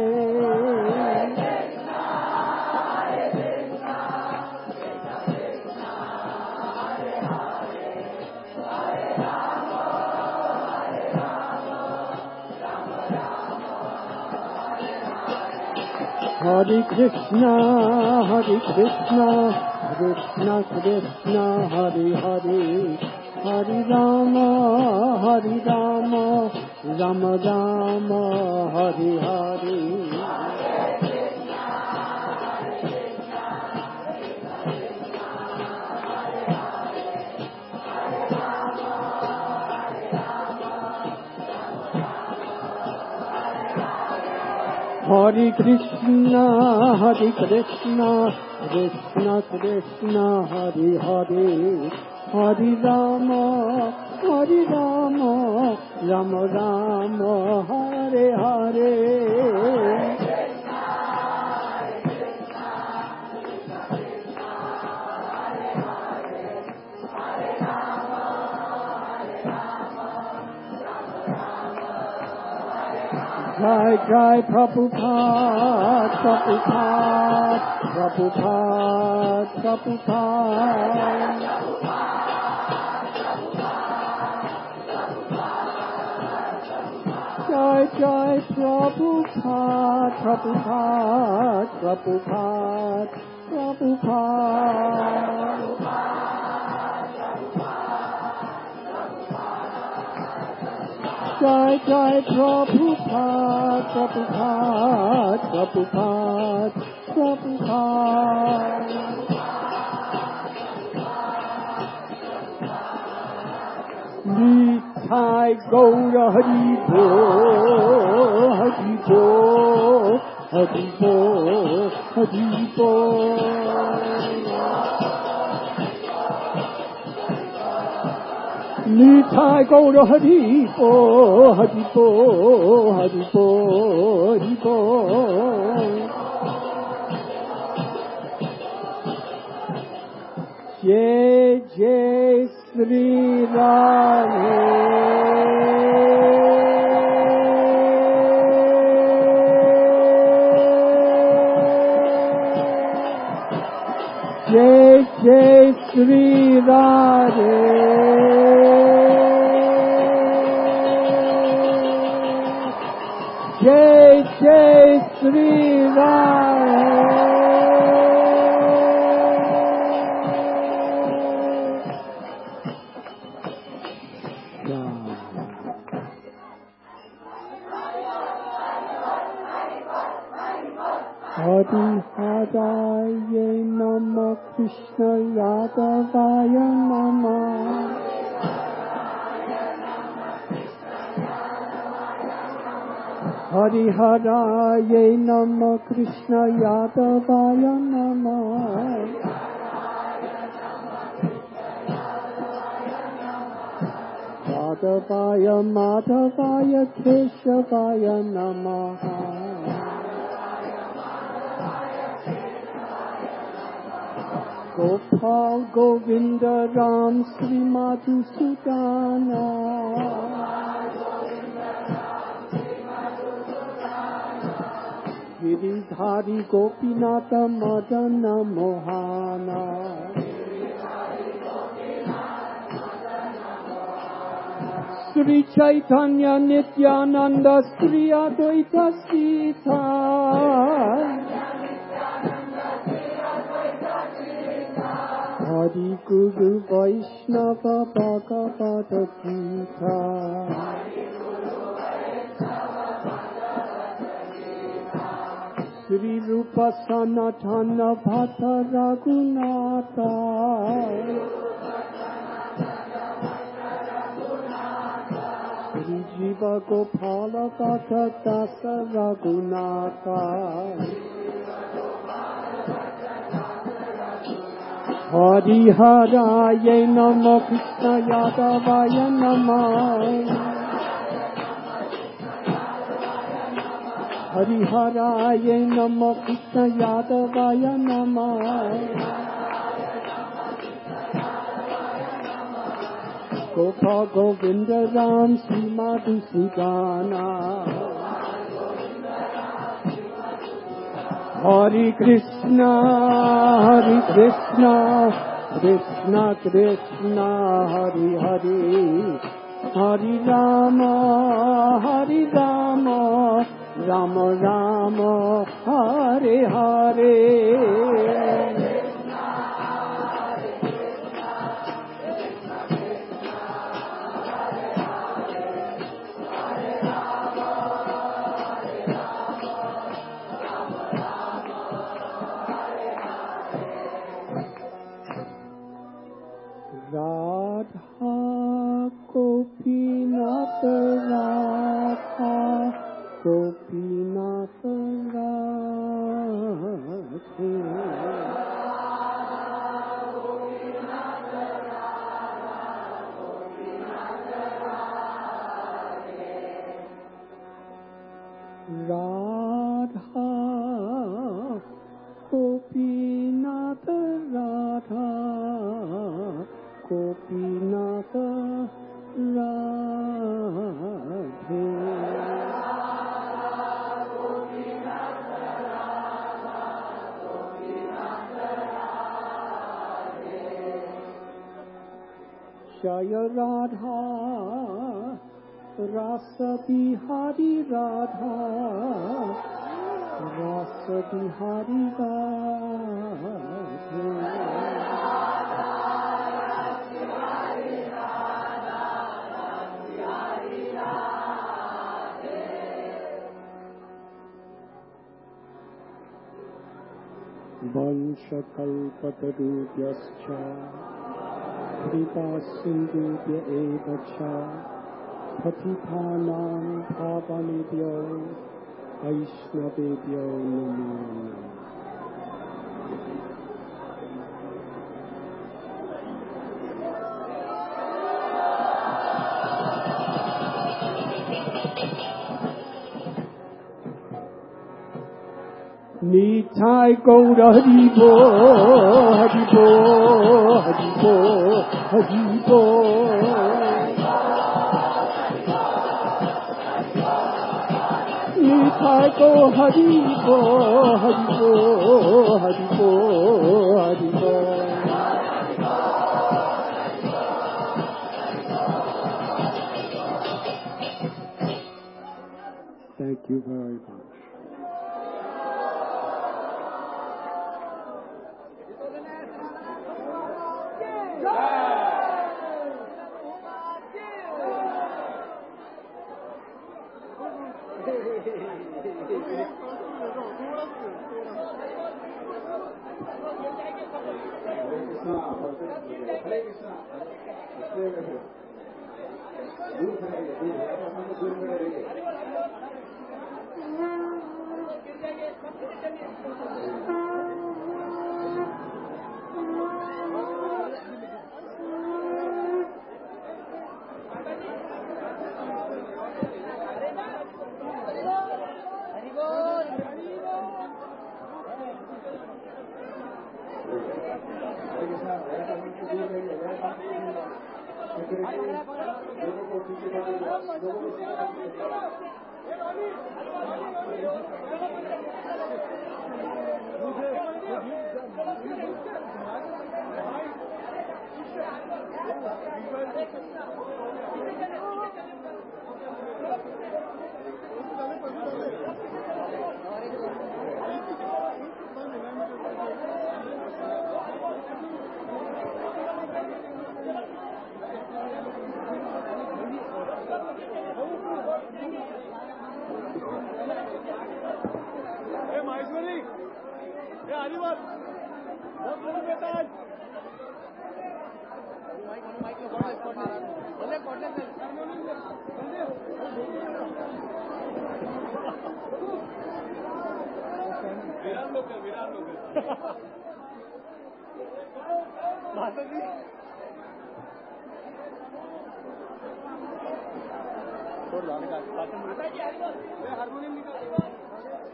Hare Krishna, Hare Krishna, Krishna Krishna Hare Hare, Hare Rama, Hare Rama, Rama Rama Hare Hare. Hare Krishna, Hare Krishna, Krishna Krishna, Hare Hare, Hare Rama, Hare Rama, Rama Rama, Hare Hare. Jai Jai Prabhupada, Prabhupada, Prabhupada, Prabhupada. Jai Jai Prabhupada, Prabhupada, Prabhupada, Prabhupada. Jai Jai Prabhupada, Prabhupada, Prabhupada, Prabhupada. Nitai Gaura Hari Bol, Hari Bol, Hari Bol, Hari Bol. Nitai Gaura Hari Bol, Hari Bol, Hari Bol, Hari Bol. Jai Jai Sri Radhe. Jai Jai Sri Radhe. Jai Jai Sri Radhe. Hare Hare Namah Krishna Yadavaya Namah. Hare Hare Namah Krishna Yadavaya Namah. Yadavaya Madhavaya Keshavaya Namah. Gopal Govinda Ram Sri Madhusudana. Giridhari Gopinatha Madana Mohana. Sri Chaitanya Nityananda Sri Advaita Sita. Hare Guru Vaishnava Bhagavata Gita. Sri Rupa Sanatana Bhatta Raghunatha. Sri Jiva Gopala Bhatta Dasa Raghunatha. Hare Hare Namah Krishna Yadavaya Namah. Hare Hare Namah Krishna Yadavaya Namah. Gopal Govinda Ram Sri Madhusudana. Hare Krishna, Hare Krishna, Krishna Krishna, Hare Hare, Hare Rama, Hare Rama, Rama Rama, Hare Hare. Radha Gopinath Radha Gopinath जय राधा रास बिहारी राधा रास बिहारी राधे वंशकल्पतरुभ्यश्च कृपा सिन्धुभ्य एव च पतितानां पावनेभ्यो वैष्णवेभ्यो नमो नमः। निताय गौर हरि बोल हरि बोल हरि बोल हरि बोल निताय गौर हरि बोल हरि बोल हरि बोल हरि बोल। Thank you very much.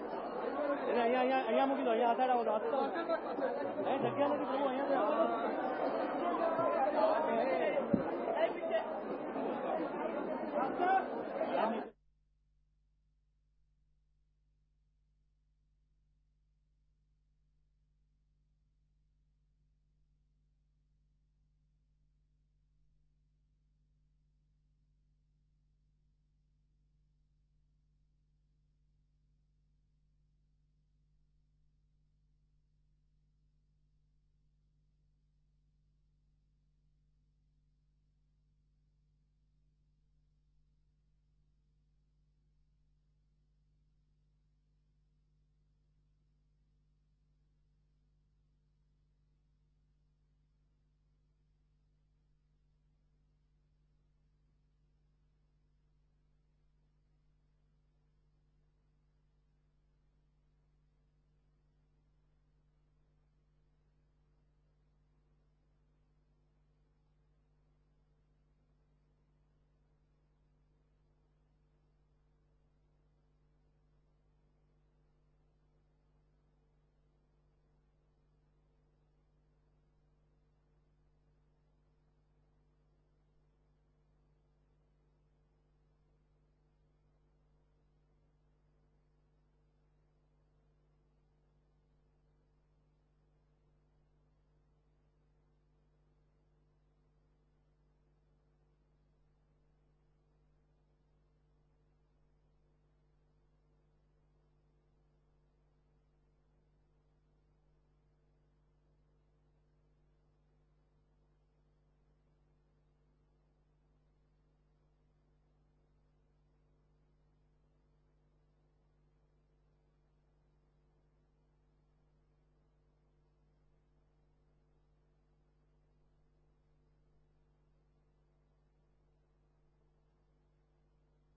અહીંયા અહીંયા અહીંયા મૂકી દો અહીંયા આધાર આવો જગ્યા નથી પ્રભુ અહીંયા